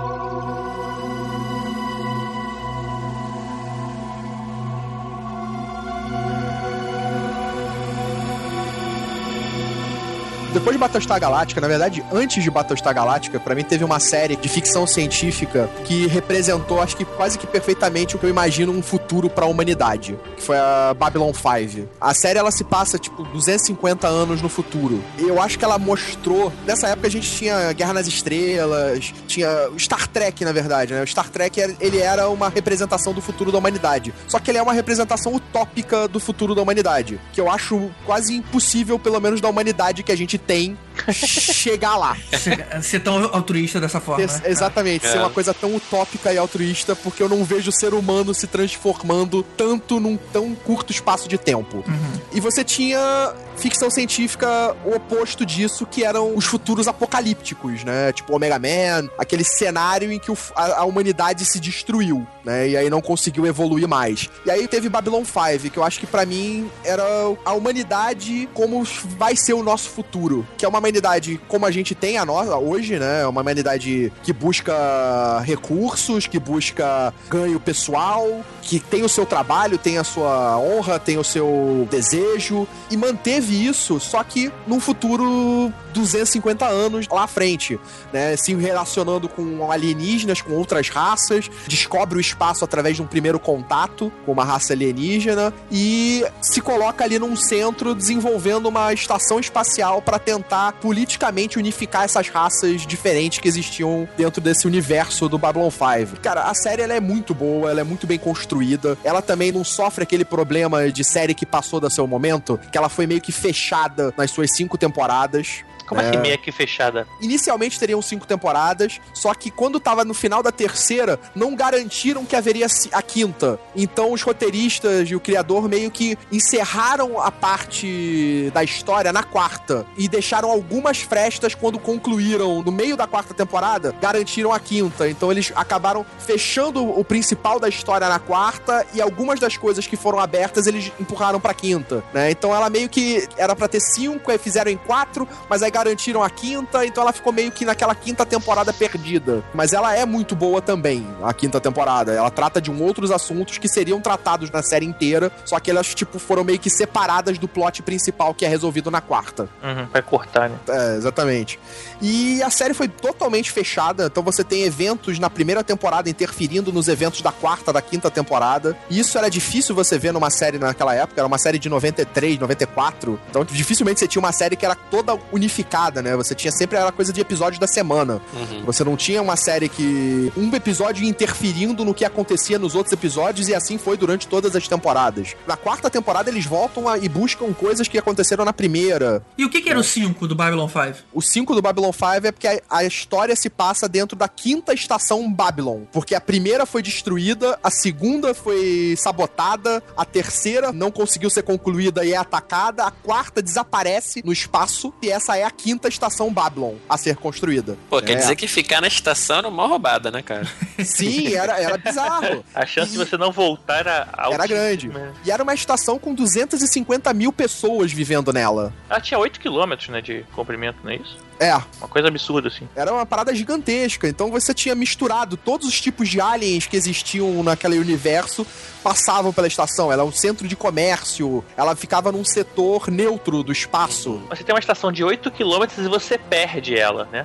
Depois de Battlestar Galactica, na verdade, antes de Battlestar Galactica, pra mim teve uma série de ficção científica que representou, acho que quase que perfeitamente o que eu imagino um futuro pra humanidade, que foi a Babylon five. A série, ela se passa, tipo, duzentos e cinquenta anos no futuro. E eu acho que ela mostrou... Nessa época a gente tinha Guerra nas Estrelas, tinha Star Trek, na verdade, né? O Star Trek, ele era uma representação do futuro da humanidade. Só que ele é uma representação utópica do futuro da humanidade, que eu acho quase impossível, pelo menos da humanidade que a gente tem, chegar lá. Ser, ser tão altruísta dessa forma. Ex- né? exatamente, É. ser uma coisa tão utópica e altruísta, porque eu não vejo o ser humano se transformando tanto num tão curto espaço de tempo. Uhum. E você tinha ficção científica o oposto disso, que eram os futuros apocalípticos, né? Tipo Omega Man, aquele cenário em que o, a, a humanidade se destruiu, né? E aí não conseguiu evoluir mais. E aí teve Babylon five, que eu acho que pra mim era a humanidade como vai ser o nosso futuro. Que é uma humanidade como a gente tem a nossa hoje, né? Uma humanidade que busca recursos, que busca ganho pessoal, que tem o seu trabalho, tem a sua honra, tem o seu desejo, e manteve isso, só que num futuro duzentos e cinquenta anos lá à frente, né? Se relacionando com alienígenas, com outras raças, descobre o espaço através de um primeiro contato com uma raça alienígena e se coloca ali num centro desenvolvendo uma estação espacial para tentar politicamente unificar essas raças diferentes que existiam dentro desse universo do Babylon five. Cara, a série ela é muito boa, ela é muito bem construída, ela também não sofre aquele problema de série que passou do seu momento, que ela foi meio que fechada nas suas cinco temporadas. Como é assim, meio que fechada? Inicialmente teriam cinco temporadas, só que quando tava no final da terceira, não garantiram que haveria a quinta. Então os roteiristas e o criador meio que encerraram a parte da história na quarta e deixaram algumas frestas quando concluíram no meio da quarta temporada, garantiram a quinta. Então eles acabaram fechando o principal da história na quarta e algumas das coisas que foram abertas eles empurraram pra quinta, né? Então ela meio que era pra ter cinco, aí fizeram em quatro, mas aí garantiram a quinta, então ela ficou meio que naquela quinta temporada perdida. Mas ela é muito boa também, a quinta temporada. Ela trata de um outros assuntos que seriam tratados na série inteira, só que elas, tipo, foram meio que separadas do plot principal que é resolvido na quarta. Uhum, vai cortar, né? É, exatamente. E a série foi totalmente fechada, então você tem eventos na primeira temporada interferindo nos eventos da quarta, da quinta temporada. E isso era difícil você ver numa série naquela época, era uma série de noventa e três, noventa e quatro, então dificilmente você tinha uma série que era toda unificada, né? Você tinha sempre aquela coisa de episódios da semana. Uhum. Você não tinha uma série que... um episódio interferindo no que acontecia nos outros episódios, e assim foi durante todas as temporadas. Na quarta temporada eles voltam a, e buscam coisas que aconteceram na primeira. E o que, que era o cinco do Babylon cinco? O cinco do Babylon cinco é porque a, a história se passa dentro da quinta estação Babylon. Porque a primeira foi destruída, a segunda foi sabotada, a terceira não conseguiu ser concluída e é atacada, a quarta desaparece no espaço, e essa é a quinta estação Babylon a ser construída. Pô, quer é. dizer que ficar na estação era uma roubada, né, cara? Sim, era, era bizarro. A chance e... de você não voltar era Era grande. E era uma estação com duzentas e cinquenta mil pessoas vivendo nela. Ela tinha oito quilômetros, né, de comprimento, não é isso? É. Uma coisa absurda, assim. Era uma parada gigantesca. Então você tinha misturado todos os tipos de aliens que existiam naquele universo, passavam pela estação. Ela é um centro de comércio. Ela ficava num setor neutro do espaço. Você tem uma estação de oito quilômetros e você perde ela, né?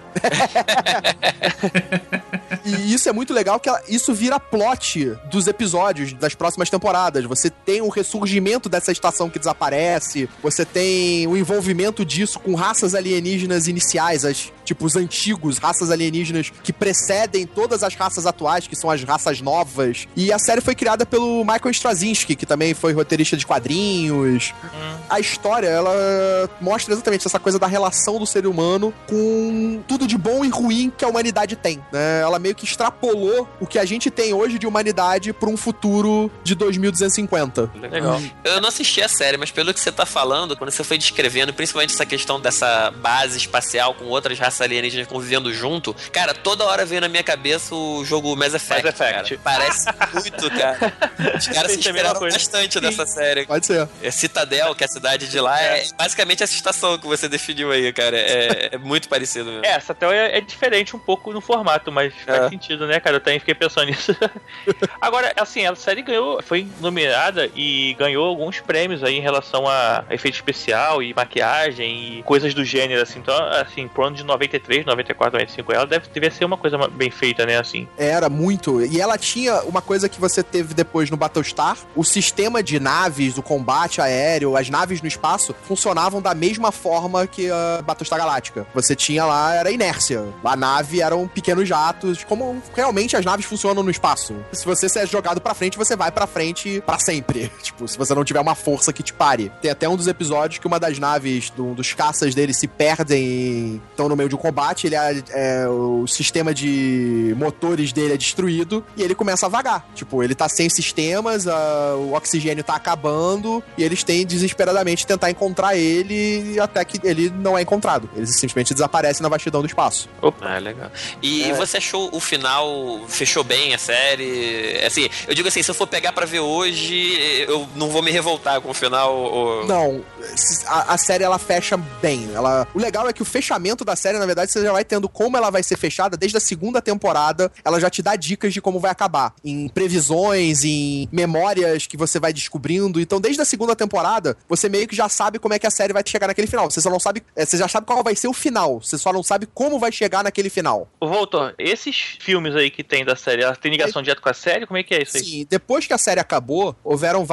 E isso é muito legal, que ela, isso vira plot dos episódios das próximas temporadas. Você tem o ressurgimento dessa estação que desaparece, você tem o envolvimento disso com raças alienígenas iniciais, as, tipo os antigos, raças alienígenas que precedem todas as raças atuais, que são as raças novas. E a série foi criada pelo Michael Straczynski, que também foi roteirista de quadrinhos. Hum. A história, ela mostra exatamente essa coisa da relação do ser humano com tudo de bom e ruim que a humanidade tem, né? Ela meio que extrapolou o que a gente tem hoje de humanidade para um futuro de dois mil duzentos e cinquenta. Legal. Hum. Eu não assisti a série, mas pelo que você tá falando, quando você foi descrevendo, principalmente essa questão dessa base espacial com outras raças alienígenas convivendo junto, cara, toda hora veio na minha cabeça o jogo Mass Effect, Mass Effect. Cara. Parece muito, cara. Os caras se esperaram bastante dessa série. Pode ser. É Citadel, que é a cidade de lá, é, é basicamente essa estação que você definiu aí, cara. É, é muito parecido mesmo. É, Citadel é, é diferente um pouco no formato, mas faz é. sentido, né, cara? Eu também fiquei pensando nisso. Agora, assim, a série ganhou, foi nomeada e ganhou alguns prêmios aí em relação a efeito especial e maquiagem e coisas do gênero, assim. Então, assim, pro ano de noventa e três, noventa e quatro, noventa e cinco, ela deve, deve ser uma coisa bem feita, né, assim. Era muito. E ela tinha uma coisa que você teve depois no Battlestar, o sistema de naves, o combate aéreo, as naves no espaço, funcionavam da mesma forma que a Battlestar Galáctica. Você tinha lá, era inércia. A nave eram pequenos jatos, como realmente as naves funcionam no espaço. Se você ser jogado pra frente, você vai pra frente pra sempre. Tipo, se você não tiver uma força que te pare. Tem até um dos episódios que uma das naves, do, dos caças dele se perdem e estão no meio de um combate, ele é, é, o sistema de motores dele é destruído e ele começa a vagar. Tipo, ele tá sem sistemas, a, o oxigênio tá acabando e eles têm desesperadamente tentar encontrar ele até que ele não é encontrado. Ele simplesmente desaparece na vastidão do espaço. Opa, ah, legal. E é. você achou o final, fechou bem a série? Assim, eu digo assim, se eu for pegar pra ver hoje, eu não vou me revoltar com o final? Ou... Não, a, a série ela fecha bem. Ela, o legal é que o fechamento da série, na verdade, você já vai tendo como ela vai ser fechada desde a segunda temporada. Ela já te dá dicas de como vai acabar. Em previsões, em memórias que você vai descobrindo. Então, desde a segunda temporada, você meio que já sabe como é que a série vai chegar naquele final. Você só não sabe, você já sabe qual vai ser o final. Você só não sabe como vai chegar naquele final. Ô, Voltor, esses filmes aí que tem da série, ela tem ligação é... direta com a série? Como é que é isso aí? Sim, depois que a série acabou, houveram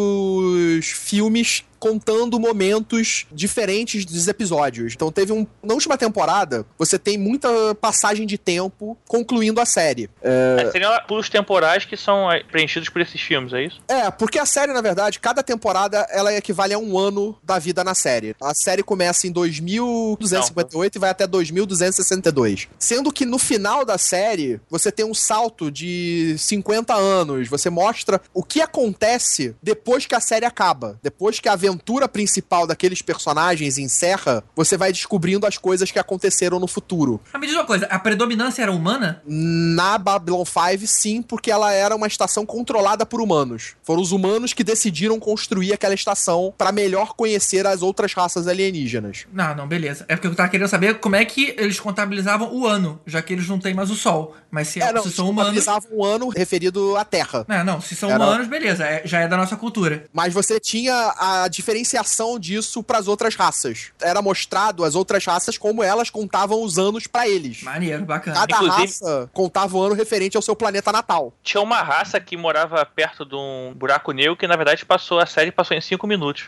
vários filmes contando momentos diferentes dos episódios. Então teve um... Na última temporada, você tem muita passagem de tempo concluindo a série. É... É, seriam pulos temporais que são preenchidos por esses filmes, é isso? É, porque a série, na verdade, cada temporada, ela equivale a um ano da vida na série. A série começa em dois mil duzentos e cinquenta e oito Não. e vai até dois mil duzentos e sessenta e dois. Sendo que no final da série, você tem um salto de cinquenta anos. Você mostra o que acontece depois que a série acaba. Depois que a aventura principal daqueles personagens encerra, você vai descobrindo as coisas que aconteceram no futuro. Mas me diz uma coisa, a predominância era humana? Na Babylon cinco, sim, porque ela era uma estação controlada por humanos. Foram os humanos que decidiram construir aquela estação pra melhor conhecer as outras raças alienígenas. Não, não, beleza. É porque eu tava querendo saber como é que eles contabilizavam o ano, já que eles não têm mais o Sol. Mas se, É, não, se são humanos... contabilizavam um ano referido à Terra. Não, não, se são Era- humanos, beleza, é- já é da nossa cultura. Mas você tinha a diferenciação disso pras outras raças. Era mostrado as outras raças como elas contavam os anos pra eles. Maneiro, bacana. Cada Inclusive- raça contava o ano referente ao seu planeta natal. Tinha uma raça que morava perto de um buraco negro que, na verdade, passou a série passou em cinco minutos.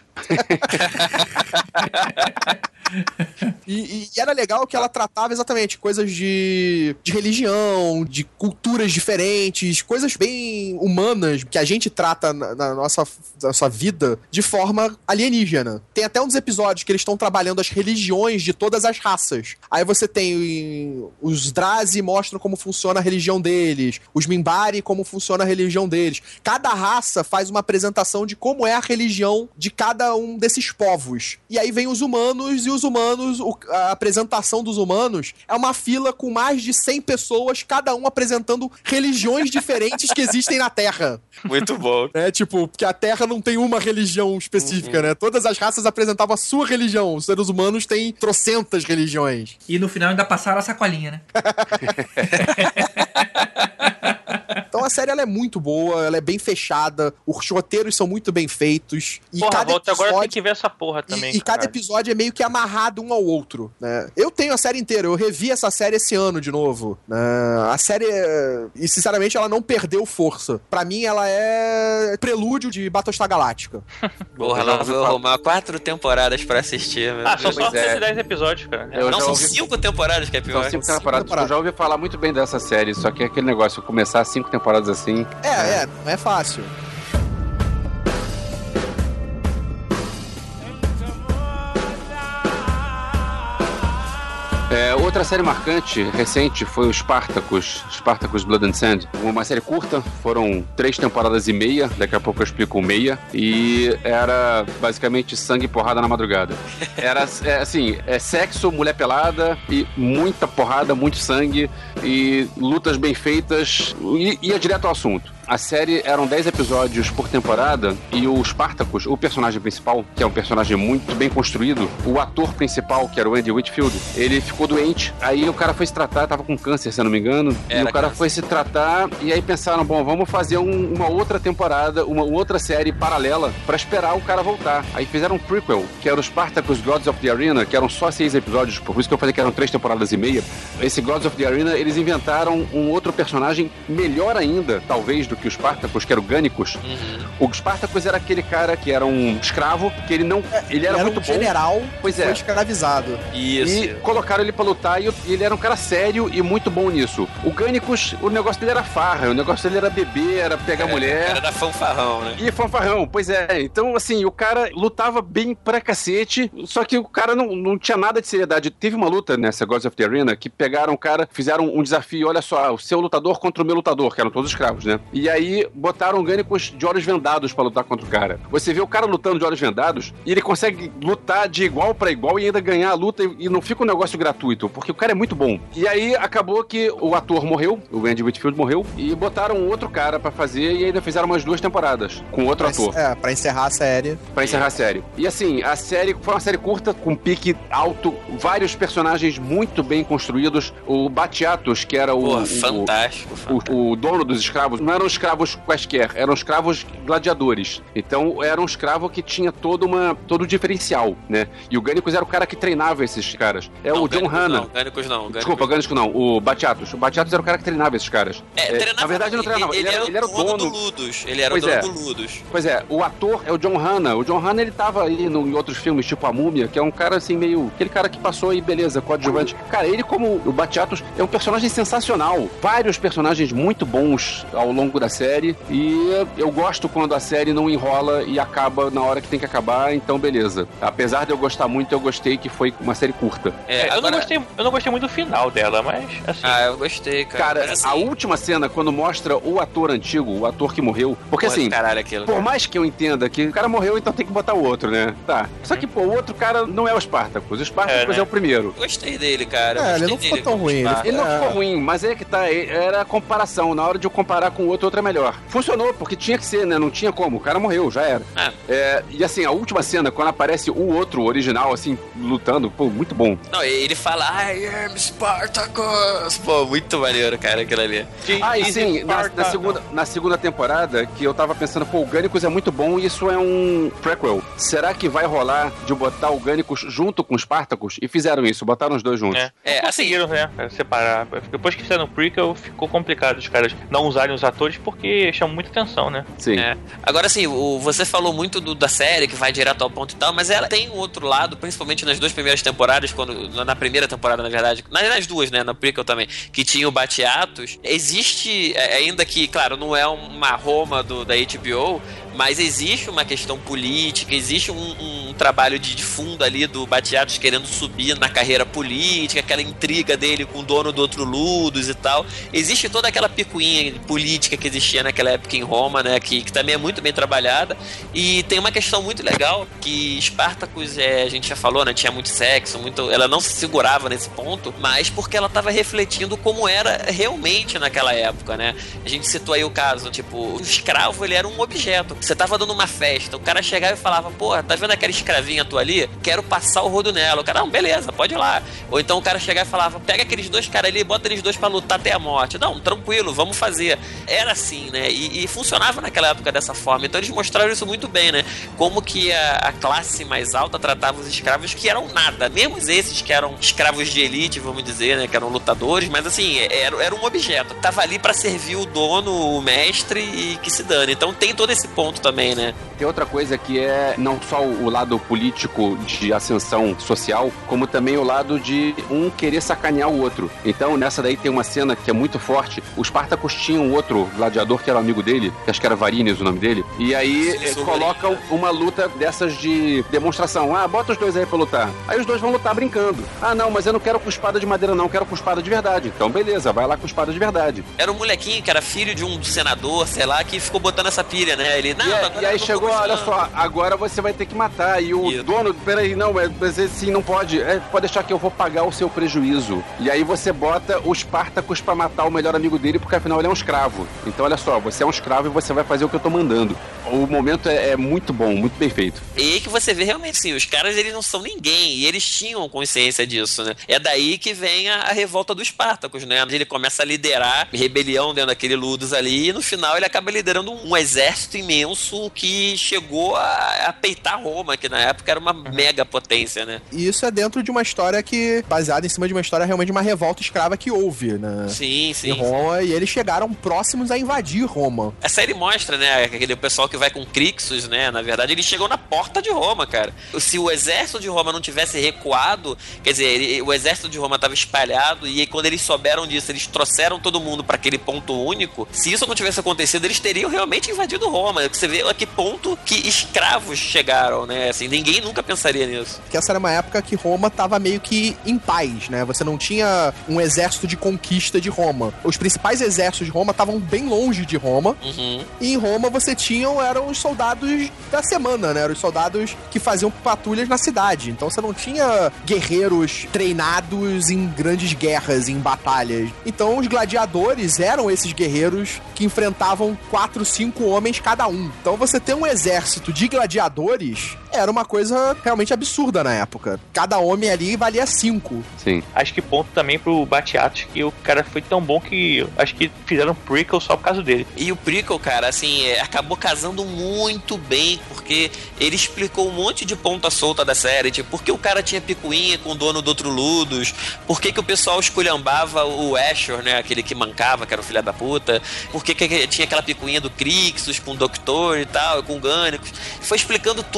E, e- e era legal que ela tratava exatamente coisas de, de religião, de culturas diferentes, coisas bem humanas que a gente trata na, na nossa, nossa vida de forma alienígena. Tem até um dos episódios que eles estão trabalhando as religiões de todas as raças. Aí você tem os Drazi mostram como funciona a religião deles, os Minbari como funciona a religião deles. Cada raça faz uma apresentação de como é a religião de cada um desses povos. E aí vem os humanos e os humanos, o- a apresentação dos humanos é uma fila com mais de cem pessoas, cada um apresentando religiões diferentes que existem na Terra. Muito bom. É tipo, porque a Terra não tem uma religião específica, né? Todas as raças apresentavam a sua religião. Os seres humanos têm trocentas religiões. E no final ainda passaram a sacolinha, né? Então a série ela é muito boa, ela é bem fechada, os roteiros são muito bem feitos. E Porra, cada volta agora tem episódio que ver essa porra também. E, e cada cara. episódio é meio que amarrado um ao outro, né? Eu tenho a série inteira, eu revi essa série esse ano de novo, né? A série, é- e sinceramente, ela não perdeu força. Pra mim, ela é prelúdio de Battlestar Galáctica. Porra, lá vou arrumar quatro temporadas pra assistir. Meu Ah, são Deus só do céu. cento e dez episódios, cara. Eu Não, já são ouvi- cinco temporadas que é pior. São cinco temporadas. Eu já ouvi falar muito bem dessa série, só que é aquele negócio, começar cinco temporadas assim... É, é, não é fácil. É, outra série marcante, recente, foi o Spartacus, Spartacus Blood and Sand. Uma série curta, foram três temporadas e meia, daqui a pouco eu explico o meia, e era basicamente sangue e porrada na madrugada. Era, é, assim, é sexo, mulher pelada, e muita porrada, muito sangue, e lutas bem feitas, e ia direto ao assunto. A série eram dez episódios por temporada e o Spartacus, o personagem principal, que é um personagem muito bem construído, o ator principal, que era o Andy Whitfield, ele ficou doente. Aí o cara foi se tratar, tava com câncer, se eu não me engano. Era e o cara câncer. foi se tratar e aí pensaram, bom, vamos fazer um- uma outra temporada, uma outra série paralela pra esperar o cara voltar. Aí fizeram um prequel, que era o Spartacus Gods of the Arena, que eram só seis episódios, por isso que eu falei que eram três temporadas e meia. Esse Gods of the Arena, eles inventaram um outro personagem melhor ainda, talvez, do que o Spartacus, que era o Gannicus. O Spartacus era aquele cara que era um escravo, que ele não... Ele era, Era muito um bom. general Pois que é. foi escravizado. Isso. E colocaram ele pra lutar e ele era um cara sério e muito bom nisso. O Gannicus, o negócio dele era farra, o negócio dele era beber, era pegar mulher. Era da fanfarrão, né? E fanfarrão, pois é. Então, assim, o cara lutava bem pra cacete, só que o cara não, não tinha nada de seriedade. Teve uma luta nessa Gods of the Arena que pegaram o cara, fizeram um desafio, olha só, o seu lutador contra o meu lutador, que eram todos escravos, né? E aí botaram o Gannicus de olhos vendados pra lutar contra o cara. Você vê o cara lutando de olhos vendados e ele consegue lutar de igual pra igual e ainda ganhar a luta e, e não fica um negócio gratuito, porque o cara é muito bom. E aí acabou que o ator morreu, o Andy Whitfield morreu, e botaram outro cara pra fazer e ainda fizeram umas duas temporadas com outro Pra- ator. É, pra encerrar a série. Pra encerrar a série. E assim, a série foi uma série curta, com pique alto, vários personagens muito bem construídos. O Batiatos, que era o, Porra, o, fantástico. o, o dono dos escravos, não eram escravos quaisquer, eram escravos gladiadores. Então era um escravo que tinha todo, uma, todo um diferencial, né? E o Gannicus era o cara que treinava esses caras. É Não, o John Gannicus Hanna. Não, Gannicus não. Gannicus Desculpa, Gannicus não. O Batiatos. O Batiatos era o cara que treinava esses caras. É, É, treinava, na verdade, não treinava. Ele, Ele, era, ele era o dono. do Ludus. Ele era Pois o dono é. do Ludus. Pois é, o ator é o John Hanna. O John Hanna, ele tava aí no, em outros filmes, tipo A Múmia, que é um cara assim meio... Aquele cara que passou aí, beleza, coadjuvante. Cara, ele como o Batiatos é um personagem sensacional. Vários personagens muito bons ao longo da da série e eu gosto quando a série não enrola e acaba na hora que tem que acabar, então beleza. Apesar de eu gostar muito, eu gostei que foi uma série curta. É, É, eu, não agora- gostei, eu não gostei muito do final dela, mas assim. Ah, eu gostei, cara. Cara, Mas, assim, a última cena, quando mostra o ator antigo, o ator que morreu, porque porra do assim, caralho aquilo. por mais que eu entenda que o cara morreu, então tem que botar o outro, né? Tá. Só que, pô, o outro cara não é o Spartacus. O Spartacus É, é, né? o primeiro. Gostei dele, cara. É, Gostei ele não ficou dele tão como ruim, ele Spartacus. Ele não É. ficou ruim, mas é que tá, era a comparação. Na hora de eu comparar com o outro, o outro é melhor. Funcionou, porque tinha que ser, né? Não tinha como. O cara morreu, já era. Ah. É, e assim, a última cena, quando aparece o outro original, assim, lutando, pô, muito bom. Não, ele fala, I am Spartacus. Pô, muito maneiro, cara, aquilo ali. Ah, e sim, na, na segunda, na segunda temporada, que eu tava pensando, pô, o Gannicus é muito bom e isso é um prequel. Será que vai rolar de botar o Gannicus junto com o Spartacus? E fizeram isso, botaram os dois juntos. É, É, não conseguiram, né? Separar. Depois que fizeram o prequel, ficou complicado os caras não usarem os atores porque chamam muita atenção, né? Sim. É. Agora, assim, o, você falou muito do- da série, que vai direto ao ponto e tal, mas ela tem um outro lado, principalmente nas duas primeiras temporadas, quando, na primeira temporada, na verdade, nas, nas duas, né, na prequel também, que tinha o Bate-Atos. Existe, é, ainda que, claro, não é uma Roma do, da H B O, mas existe uma questão política, existe um, um trabalho de, de fundo ali do Bate-Atos querendo subir na carreira política, aquela intriga dele com o dono do outro Ludus e tal. Existe toda aquela picuinha política que existia naquela época em Roma, né, que, que também é muito bem trabalhada. E tem uma questão muito legal, que Spartacus, é, a gente já falou, né, tinha muito sexo, muito, ela não se segurava nesse ponto, mas porque ela estava refletindo como era realmente naquela época, né. A gente citou aí o caso, tipo, o escravo, ele era um objeto. Você tava dando uma festa, o cara chegava e falava, porra, tá vendo aquela escravinha tua ali? Quero passar o rodo nela. O cara, não, beleza, pode ir lá. Ou então o cara chegava e falava, pega aqueles dois caras ali, bota eles dois pra lutar até a morte. Não, tranquilo, vamos fazer. Era assim, né? E, e funcionava naquela época dessa forma. Então eles mostraram isso muito bem, né? Como que a, a classe mais alta tratava os escravos que eram nada. Mesmo esses que eram escravos de elite, vamos dizer, né? Que eram lutadores, mas assim, era, era um objeto. Tava ali pra servir o dono, o mestre e que se dane. Então tem todo esse ponto também, né? Tem outra coisa que é não só o lado político de ascensão social, como também o lado de um querer sacanear o outro. Então, nessa daí tem uma cena que é muito forte. O Spartacus tinha um outro gladiador que era amigo dele, que acho que era Varines o nome dele, e aí Sim, eh, sou colocam uma luta dessas de demonstração. Ah, bota os dois aí pra lutar. Aí os dois vão lutar brincando. Ah, não, mas eu não quero com espada de madeira não, quero com espada de verdade. Então, beleza, vai lá com espada de verdade. Era um molequinho que era filho de um senador, sei lá, que ficou botando essa pilha, né? Ele, não, E, é- agora e aí eu não tô chegou, olha gostando. só, agora você vai ter que matar. E o Isso. dono, peraí, não, mas mas esse sim não pode. É, pode deixar que eu vou pagar o seu prejuízo. E aí você bota o Spartacus pra matar o melhor amigo dele, porque afinal ele é um escravo. Então olha só, você é um escravo e você vai fazer o que eu tô mandando. O momento é, é muito bom, muito bem feito. E aí que você vê realmente, sim, os caras, eles não são ninguém, e eles tinham consciência disso, né? É daí que vem a, a revolta dos Spartacus, né? Ele começa a liderar rebelião dentro daquele Ludus ali, e no final ele acaba liderando um, um exército imenso que chegou a, a peitar Roma, que na época era uma mega potência, né? E isso é dentro de uma história que, baseada em cima de uma história realmente de uma revolta escrava que houve, né? Sim, sim. Em Roma, e eles chegaram próximos a invadir Roma. A série mostra, né, aquele pessoal que vai com Crixus, né, na verdade, eles chegam na porta de Roma, cara. Se o exército de Roma não tivesse recuado, quer dizer, ele- o exército de Roma estava espalhado, e aí quando eles souberam disso, eles trouxeram todo mundo para aquele ponto único. Se isso não tivesse acontecido, eles teriam realmente invadido Roma. Você vê a que ponto que escravos chegaram, né, assim, ninguém nunca pensaria nisso. Que essa era uma época que Roma tava meio que em paz, né? Você não tinha um exército de conquista de Roma. Os principais exércitos de Roma estavam bem longe de Roma. Uhum. E em Roma você tinha, eram os soldados da semana, né? Eram os soldados que faziam patrulhas na cidade. Então você não tinha guerreiros treinados em grandes guerras, em batalhas. Então os gladiadores eram esses guerreiros que enfrentavam quatro, cinco homens cada um. Então você ter um exército de gladiadores era uma coisa realmente absurda na época. Cada homem ali valia cinco. Sim. Acho que ponto também pro Bate-Atos que o cara foi tão bom que acho que fizeram um prequel só por causa dele. E o prequel, cara, assim, é, acabou casando muito bem, porque ele explicou um monte de ponta solta da série, tipo, por que o cara tinha picuinha com o dono do outro Ludus, por que que o pessoal esculhambava o Ashur, né, aquele que mancava, que era o filho da puta, por que que tinha aquela picuinha do Crixus com o Doctor e tal, com o Gannicus. Foi explicando tudo, e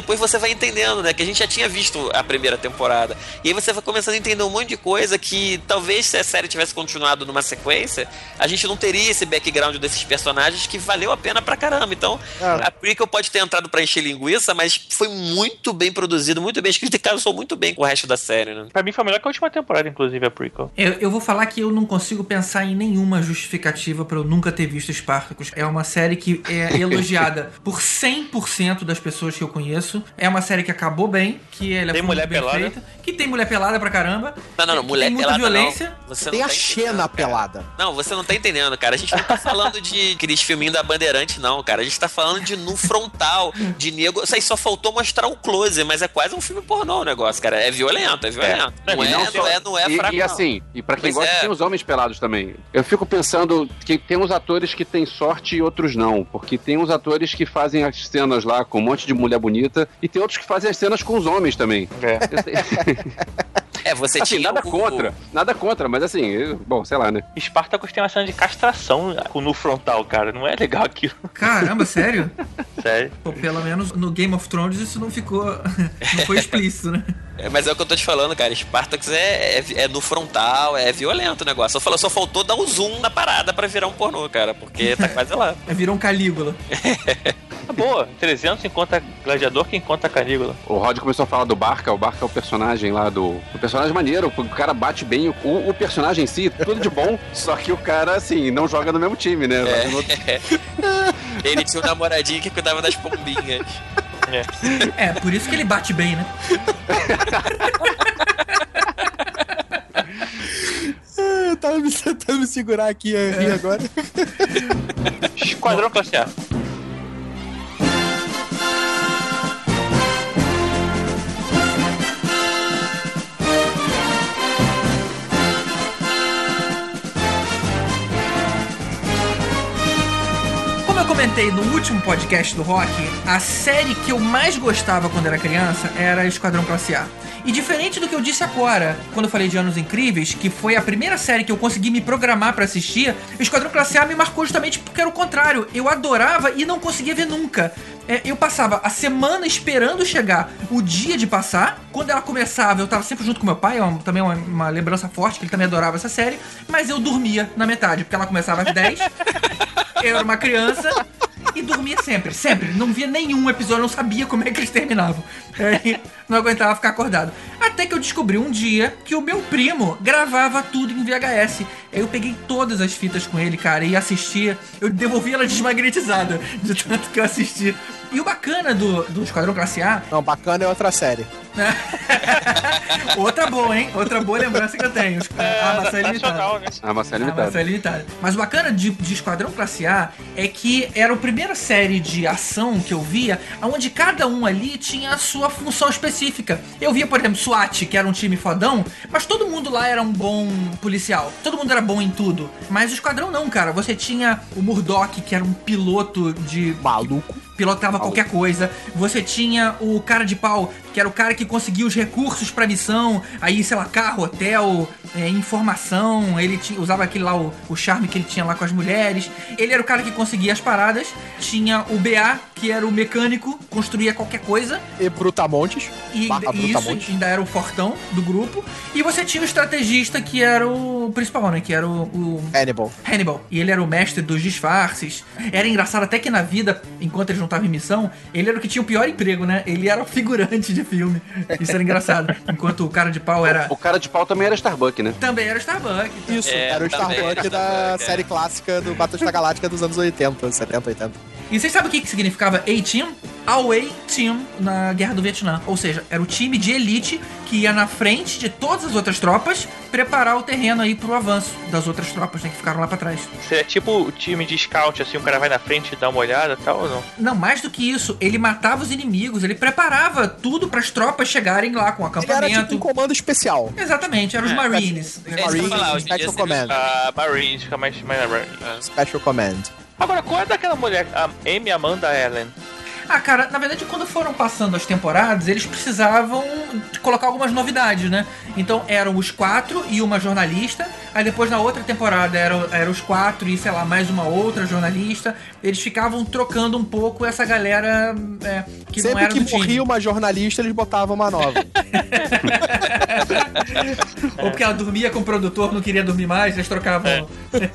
depois você vai entendendo, né? Que a gente já tinha visto a primeira temporada. E aí você vai começando a entender um monte de coisa que talvez se a série tivesse continuado numa sequência, a gente não teria esse background desses personagens que valeu a pena pra caramba. Então, é. a prequel pode ter entrado pra encher linguiça, mas foi muito bem produzido, muito bem escrito e casou muito bem com o resto da série, né? Pra mim foi melhor que a última temporada, inclusive, a prequel. Eu, eu vou falar que eu não consigo pensar em nenhuma justificativa pra eu nunca ter visto Spartacus. É uma série que é elogiada por cem por cento das pessoas que eu conheço. É uma série que acabou bem, que ela tem foi mulher bem pelada. feita, que tem mulher pelada pra caramba. Não, não, não, mulher tem muita pelada violência. não. Você Tem não a tá Xena pelada. Não, você não tá entendendo, cara. A gente não tá falando de aqueles filminhos da Bandeirante, não, cara. A gente tá falando de nu frontal, de nego... Isso aí só faltou mostrar um close, mas é quase um filme pornô o negócio, cara. É violento, é violento. É. Não, é, não, não é, não é e, fraco, e assim, e pra quem Pois gosta, é. tem os homens pelados também. Eu fico pensando que tem uns atores que têm sorte e outros não. Porque tem uns atores que fazem as cenas lá com um monte de mulher bonita e tem outros que fazem as cenas com os homens também. É. É, você assim, tinha nada o- contra, nada contra, mas assim, eu- bom, sei lá, né? Spartacus tem uma cena de castração no frontal, cara. Não é legal aquilo. Caramba, sério? Sério. Pô, pelo menos no Game of Thrones isso não ficou... não foi explícito, né? É, mas é o que eu tô te falando, cara. Spartacus é, é, é no frontal, é violento o negócio. Só, falou, só faltou dar um zoom na parada pra virar um pornô, cara. Porque tá quase lá. É, virou um Calígula. Tá boa. trezentos encontra gladiador que encontra canígula. O Rod começou a falar do Barca, o Barca é o personagem lá do... O personagem maneiro, o cara bate bem, o, o personagem em si, tudo de bom, só que o cara, assim, não joga no mesmo time, né? Joga no outro- É. Ele tinha um namoradinho que cuidava das pombinhas. É, por isso que ele bate bem, né? Ah, eu tava me tentando me segurar aqui a rir agora. Esquadrão Classe A. Como eu comentei no último podcast do Rock, a série que eu mais gostava quando era criança era Esquadrão Classe A. E diferente do que eu disse agora, quando eu falei de Anos Incríveis, que foi a primeira série que eu consegui me programar pra assistir, Esquadrão Classe A me marcou justamente porque era o contrário. Eu adorava e não conseguia ver nunca. É, eu passava a semana esperando chegar o dia de passar. Quando ela começava, eu tava sempre junto com meu pai, é uma- também uma, uma lembrança forte, que ele também adorava essa série. Mas eu dormia na metade, porque ela começava às dez. Eu era uma criança e dormia sempre, sempre. Não via nenhum episódio, não sabia como é que eles terminavam. Aí, não aguentava ficar acordado. Até que eu descobri um dia que o meu primo gravava tudo em V H S. Aí eu peguei todas as fitas com ele, cara, e assistia. Eu devolvi ela desmagretizada, de tanto que eu assisti. E o bacana do, do Esquadrão Classe A... Não, bacana é outra série. Outra boa, hein? Outra boa lembrança que eu tenho. A maçã é limitada. A maçã é A limitada. maçã é limitada. Mas o bacana de, de Esquadrão Classe A é que era a primeira série de ação que eu via, onde cada um ali tinha a sua função específica. Eu via, por exemplo, SWAT, que era um time fodão, mas todo mundo lá era um bom policial. Todo mundo era bom em tudo. Mas o Esquadrão não, cara. Você tinha o Murdoch, que era um piloto de... Maluco. Pilotava qualquer coisa. Você tinha o cara de pau, que era o cara que conseguia os recursos pra missão. Aí, sei lá, carro, hotel, é, informação. Ele tinha, usava aquele lá, o, o charme que ele tinha lá com as mulheres. Ele era o cara que conseguia as paradas. Tinha o B A, que era o mecânico, construía qualquer coisa. E Brutamontes. E, Barra e isso Brutamontes. ainda era o fortão do grupo. E você tinha o estrategista, que era o principal, né? Que era o... o... Hannibal. Hannibal. E ele era o mestre dos disfarces. Era engraçado até que na vida, enquanto eles não estavam em missão, ele era o que tinha o pior emprego, né? Ele era o figurante de filme. Isso era engraçado. Enquanto o cara de pau era... O cara de pau também era Starbuck, né? Também era o Starbuck. Isso, É, era o também Starbuck era da Starbuck, é. série clássica do Battlestar Galáctica dos anos oitenta, setenta, oitenta. E vocês sabem o que, que significava A-Team? Away Team na Guerra do Vietnã. Ou seja, era o time de elite que ia na frente de todas as outras tropas preparar o terreno aí pro avanço das outras tropas, né, que ficaram lá pra trás. Seria tipo o time de scout, assim, o cara vai na frente e dá uma olhada e tal, ou não? Não, mais do que isso, ele matava os inimigos, ele preparava tudo pras tropas chegarem lá com Ele era acampamento. tipo um comando especial. Exatamente, eram os É, Marines. É isso que eu ia Marines, falar, hoje em dia Special seria- Command. A Marines fica mais... mais Special Command. Agora, qual é daquela mulher, a Amy Amanda Allen? Ah, cara, na verdade, quando foram passando as temporadas, eles precisavam colocar algumas novidades, né? Então eram os quatro e uma jornalista. Aí depois na outra temporada eram, eram os quatro e, sei lá, mais uma outra jornalista. Eles ficavam trocando um pouco essa galera é, que Sempre não era que do time. morria uma jornalista, eles botavam uma nova. Ou porque ela dormia com o produtor, não queria dormir mais, eles trocavam.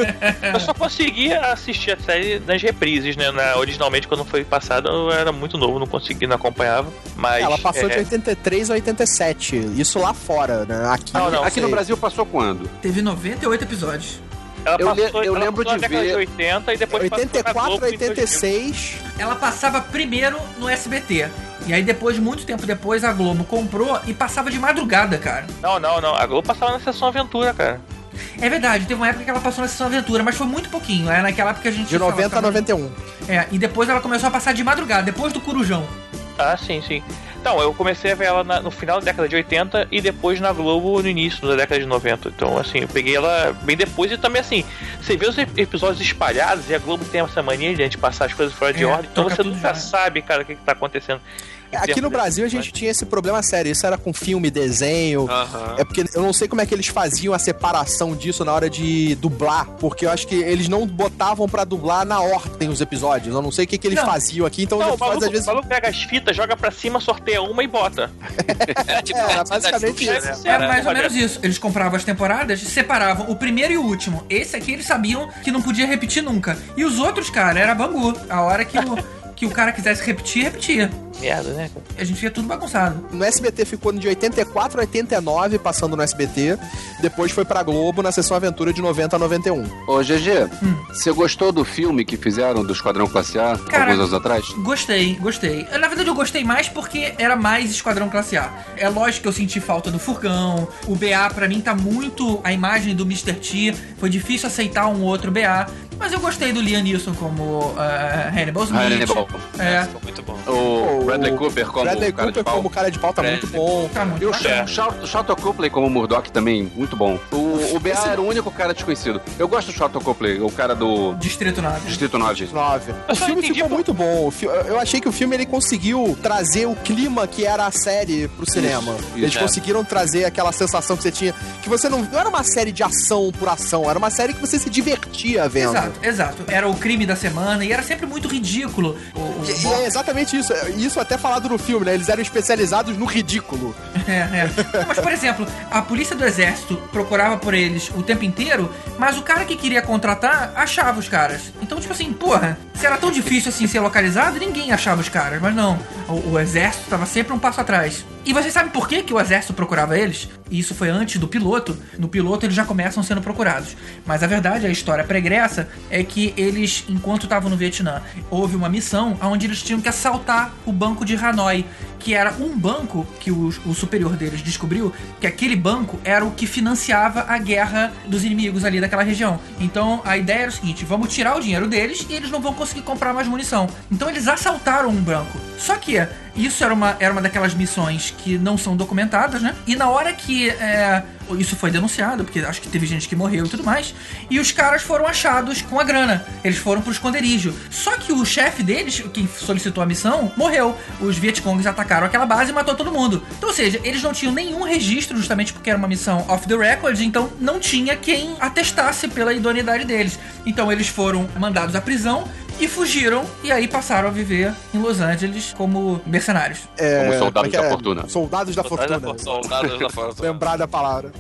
Eu só conseguia assistir a série nas reprises, né? Na, originalmente, quando foi passada, eu era muito novo, não conseguia, não acompanhava. Mas, Ela passou é... de oitenta e três a oitenta e sete. Isso lá fora, né? Aqui, Não, não, não aqui sei. no Brasil passou quando? Teve noventa e oito episódios. Ela Eu passou, le- eu ela lembro passou de na década ver- de oitenta e depois oitenta e passou na quatro, Globo em oitenta e seis. Ela passava primeiro no S B T. E aí depois, muito tempo depois, a Globo comprou e passava de madrugada, cara. Não, não, não. A Globo passava na Sessão Aventura, cara. É verdade, teve uma época que ela passou na Sessão Aventura, mas foi muito pouquinho. É naquela época que a gente... De noventa a ficava- noventa e um. É, e depois ela começou a passar de madrugada, depois do Corujão. Ah, sim, sim. Então, eu comecei a ver ela na- no final da década de oitenta e depois na Globo no início da década de noventa. Então, assim, eu peguei ela bem depois e também, assim, você vê os ep- episódios espalhados e a Globo tem essa mania de a gente passar as coisas fora de É, ordem, então toca você tudo nunca já. sabe, cara, o que, que tá acontecendo. Em Aqui termos no de- Brasil a gente tinha esse problema sério. Isso era com filme, desenho. Aham. É porque eu não sei como é que eles faziam a separação disso na hora de dublar. Porque eu acho que eles não botavam pra dublar na ordem os episódios. Eu não sei o que, que eles Não. faziam aqui. Então os Não, o episódios maluco, às vezes. o maluco pega as fitas, joga pra cima, sorteia uma e bota. Era tipo É, Martin da basicamente Xuxa, isso. né? É mais ou menos isso. Eles compravam as temporadas, separavam o primeiro e o último. Esse aqui eles sabiam que não podia repetir nunca. E os outros, cara, era Bangu. A hora que o, que o cara quisesse repetir, repetia. Merda, né, cara? A gente via tudo bagunçado. No S B T ficou de oitenta e quatro a oitenta e nove, passando no S B T. Depois foi pra Globo na Sessão Aventura de noventa a noventa e um. Ô, G G, Hum. você gostou do filme que fizeram do Esquadrão Classe A Cara, alguns anos atrás? Gostei, gostei. Na verdade, eu gostei mais porque era mais Esquadrão Classe A. É lógico que eu senti falta do Furgão. O B A, pra mim, tá muito a imagem do mister T. Foi difícil aceitar um outro B A. Mas eu gostei do Liam Neeson como uh, Hannibal Smith. Hannibal. É. Ficou muito bom. O Pô, Bradley o Cooper como Bradley cara de Cooper pau. como cara de pau tá Bradley. muito bom. Tá muito E o bacana. Charlton Charlton Copley como Murdoch também, muito bom. O, o B A era o único cara desconhecido. Eu gosto do Charlton Copley, o cara do Distrito nove. Distrito nove. nove. O só filme entendi ficou por- muito bom. O fi- Eu achei que o filme ele conseguiu trazer o clima que era a série pro cinema. Isso, Eles isso. conseguiram trazer aquela sensação que você tinha. Que você não. Não era uma série de ação por ação, era uma série que você se divertia vendo. Exato, exato. Era o crime da semana e era sempre muito ridículo. O, o- E, e é exatamente isso. Isso até falado no filme, né? Eles eram especializados no ridículo. É, é. Não, mas, por exemplo, a polícia do exército procurava por eles o tempo inteiro, mas o cara que queria contratar achava os caras. Então, tipo assim, porra, se era tão difícil assim ser localizado, ninguém achava os caras. Mas não, o, o exército tava sempre um passo atrás. E vocês sabem por que, que o exército procurava eles? E isso foi antes do piloto. No piloto eles já começam sendo procurados. Mas a verdade, a história pregressa, é que eles, enquanto estavam no Vietnã, houve uma missão onde eles tinham que assaltar o banco de Hanoi, que era um banco que o, o superior deles descobriu que aquele banco era o que financiava a guerra dos inimigos ali daquela região. Então a ideia era o seguinte: vamos tirar o dinheiro deles e eles não vão conseguir comprar mais munição. Então eles assaltaram um banco. Só que isso era uma, era uma daquelas missões que não são documentadas, né? E na hora que é, isso foi denunciado, porque acho que teve gente que morreu e tudo mais, e os caras foram achados com a grana. Eles foram pro esconderijo. Só que o chefe deles, quem solicitou a missão, morreu. Os Vietcongs atacaram aquela base e matou todo mundo. Então, ou seja, eles não tinham nenhum registro, justamente porque era uma missão off the record, então não tinha quem atestasse pela idoneidade deles. Então eles foram mandados à prisão e fugiram, e aí passaram a viver em Los Angeles como mercenários. É, Como soldados como é que da é? fortuna. Soldados da Soldados da fortuna. Soldados da fortuna. Lembrar da palavra.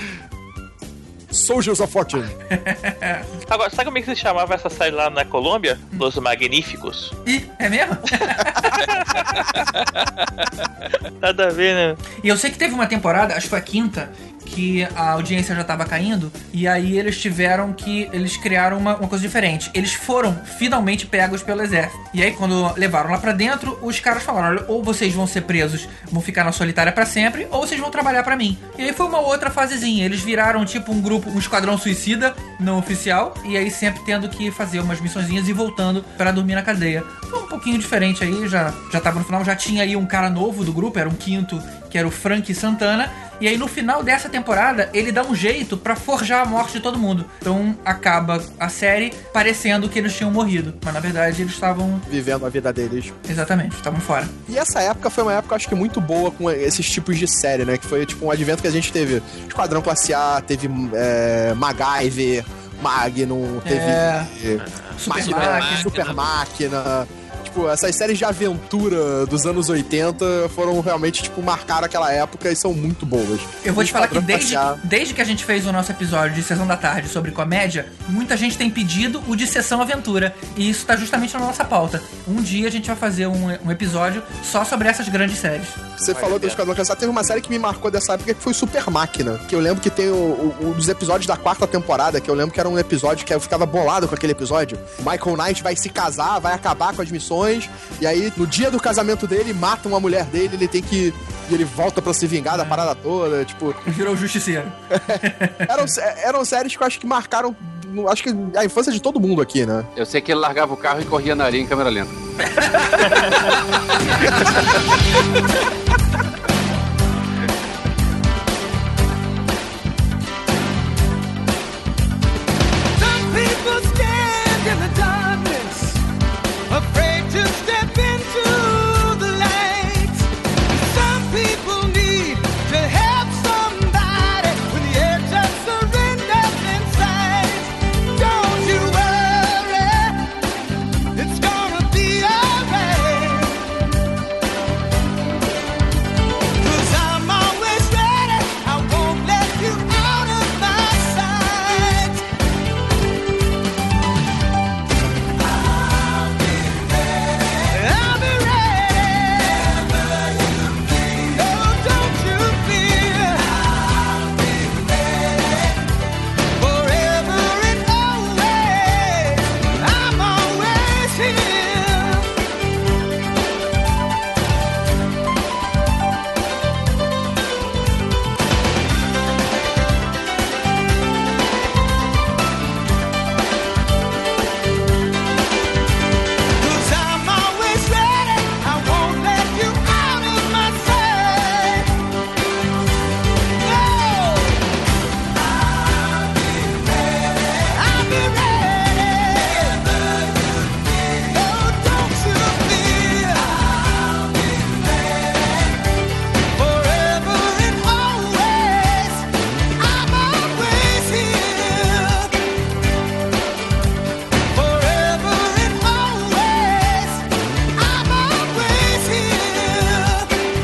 Soldiers of Fortune. Agora, sabe como é que se chamava essa série lá na Colômbia? Los Magníficos. Ih, é mesmo? Nada a ver, né? E eu sei que teve uma temporada, acho que foi a quinta, que a audiência já tava caindo, e aí eles tiveram que... Eles criaram uma, uma coisa diferente. Eles foram finalmente pegos pelo exército. E aí, quando levaram lá pra dentro, os caras falaram: olha, ou vocês vão ser presos, vão ficar na solitária pra sempre, ou vocês vão trabalhar pra mim. E aí foi uma outra fasezinha. Eles viraram tipo um grupo, um esquadrão suicida, não oficial, e aí sempre tendo que fazer umas missõezinhas e voltando pra dormir na cadeia. Foi um pouquinho diferente aí, já, já tava no final, já tinha aí um cara novo do grupo, era um quinto, que era o Frank Santana, E aí no final dessa temporada, ele dá um jeito pra forjar a morte de todo mundo. Então acaba a série parecendo que eles tinham morrido. Mas na verdade eles estavam... vivendo a vida deles. Exatamente, estavam fora. E essa época foi uma época, acho que muito boa com esses tipos de série, né? Que foi tipo um advento que a gente teve Esquadrão Classe A, teve é, MacGyver, Magnum, teve É. é, Super Máquina, Máquina. Super Máquina. Tipo, essas séries de aventura dos anos oitenta foram realmente, tipo, marcaram aquela época e são muito boas. Eu vou te falar que Esquadrão desde, Classe A- desde que a gente fez o nosso episódio de Sessão da Tarde sobre comédia, muita gente tem pedido o de Sessão Aventura. E isso tá justamente na nossa pauta. Um dia a gente vai fazer um, um episódio só sobre essas grandes séries. Você falou do Esquadrão Classe A, teve uma série que me marcou dessa época que foi Super Máquina. Que eu lembro que tem o, o- um dos episódios da quarta temporada, que eu lembro que era um episódio que eu ficava bolado com aquele episódio. O Michael Knight vai se casar, vai acabar com as missões, e aí no dia do casamento dele, matam a mulher dele, ele tem que... E ele volta pra se vingar da parada toda, tipo... Virou justiceiro. eram, eram séries que eu acho que marcaram, acho que a infância de todo mundo aqui, né? Eu sei que ele largava o carro e corria na areia em câmera lenta. Some people stand in the darkness, afraid to step into the light. Some people need to help somebody when the edge of surrender's in sight. Don't you worry, it's gonna be alright. 'Cause I'm always ready, I won't let you out of my sight. I'll be ready. Oh, don't you fear. Forever and always, I'm always here. Cause I'm always ready, I won't let you out of my sight. No, I'll be ready. Oh, don't you fear. Forever and always, I'm always here. Forever and always, I'm always here.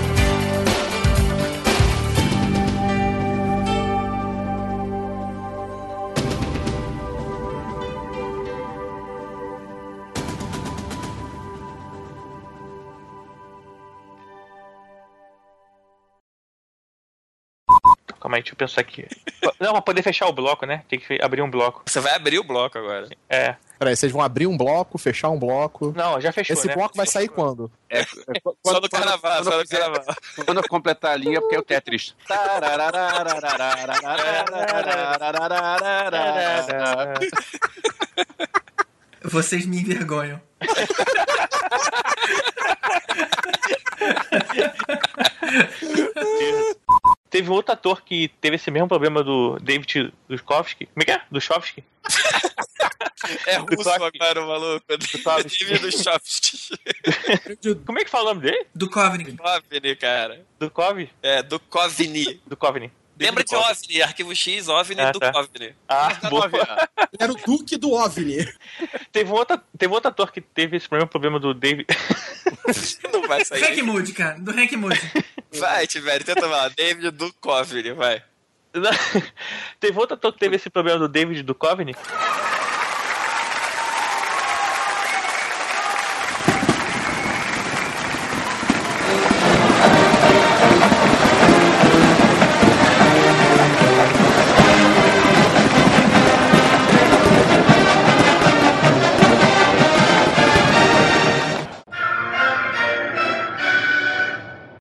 Calma aí, deixa eu pensar aqui. Não, pra poder fechar o bloco, né? Tem que abrir um bloco. Você vai abrir o bloco agora. É. Peraí, vocês vão abrir um bloco, fechar um bloco. Não, já fechou, Esse né? bloco vai sair quando? É, é, Só no carnaval, só no carnaval. Quando eu completar a linha, porque é o Tetris. Vocês me envergonham. Teve um outro ator que teve esse mesmo problema do David Duchovny. Como é que é? Duchovny? É russo agora, o maluco. David Duchovny. Como é que fala o nome dele? Duchovny. Duchovny, cara. Duchovny? É, Duchovny. Duchovny. Lembra de OVNI, Arquivo X, OVNI Ah, e tá. Duchovny. Ah, boa. Ele era o Duque do OVNI. Teve um outro, teve outro ator que teve esse mesmo problema do David. Não vai sair. Hank Moody, cara. Do Hank Moody. Vai, Tiverio, tenta lá. David Duchovny, vai. Teve outro ator que teve esse problema do David Duchovny.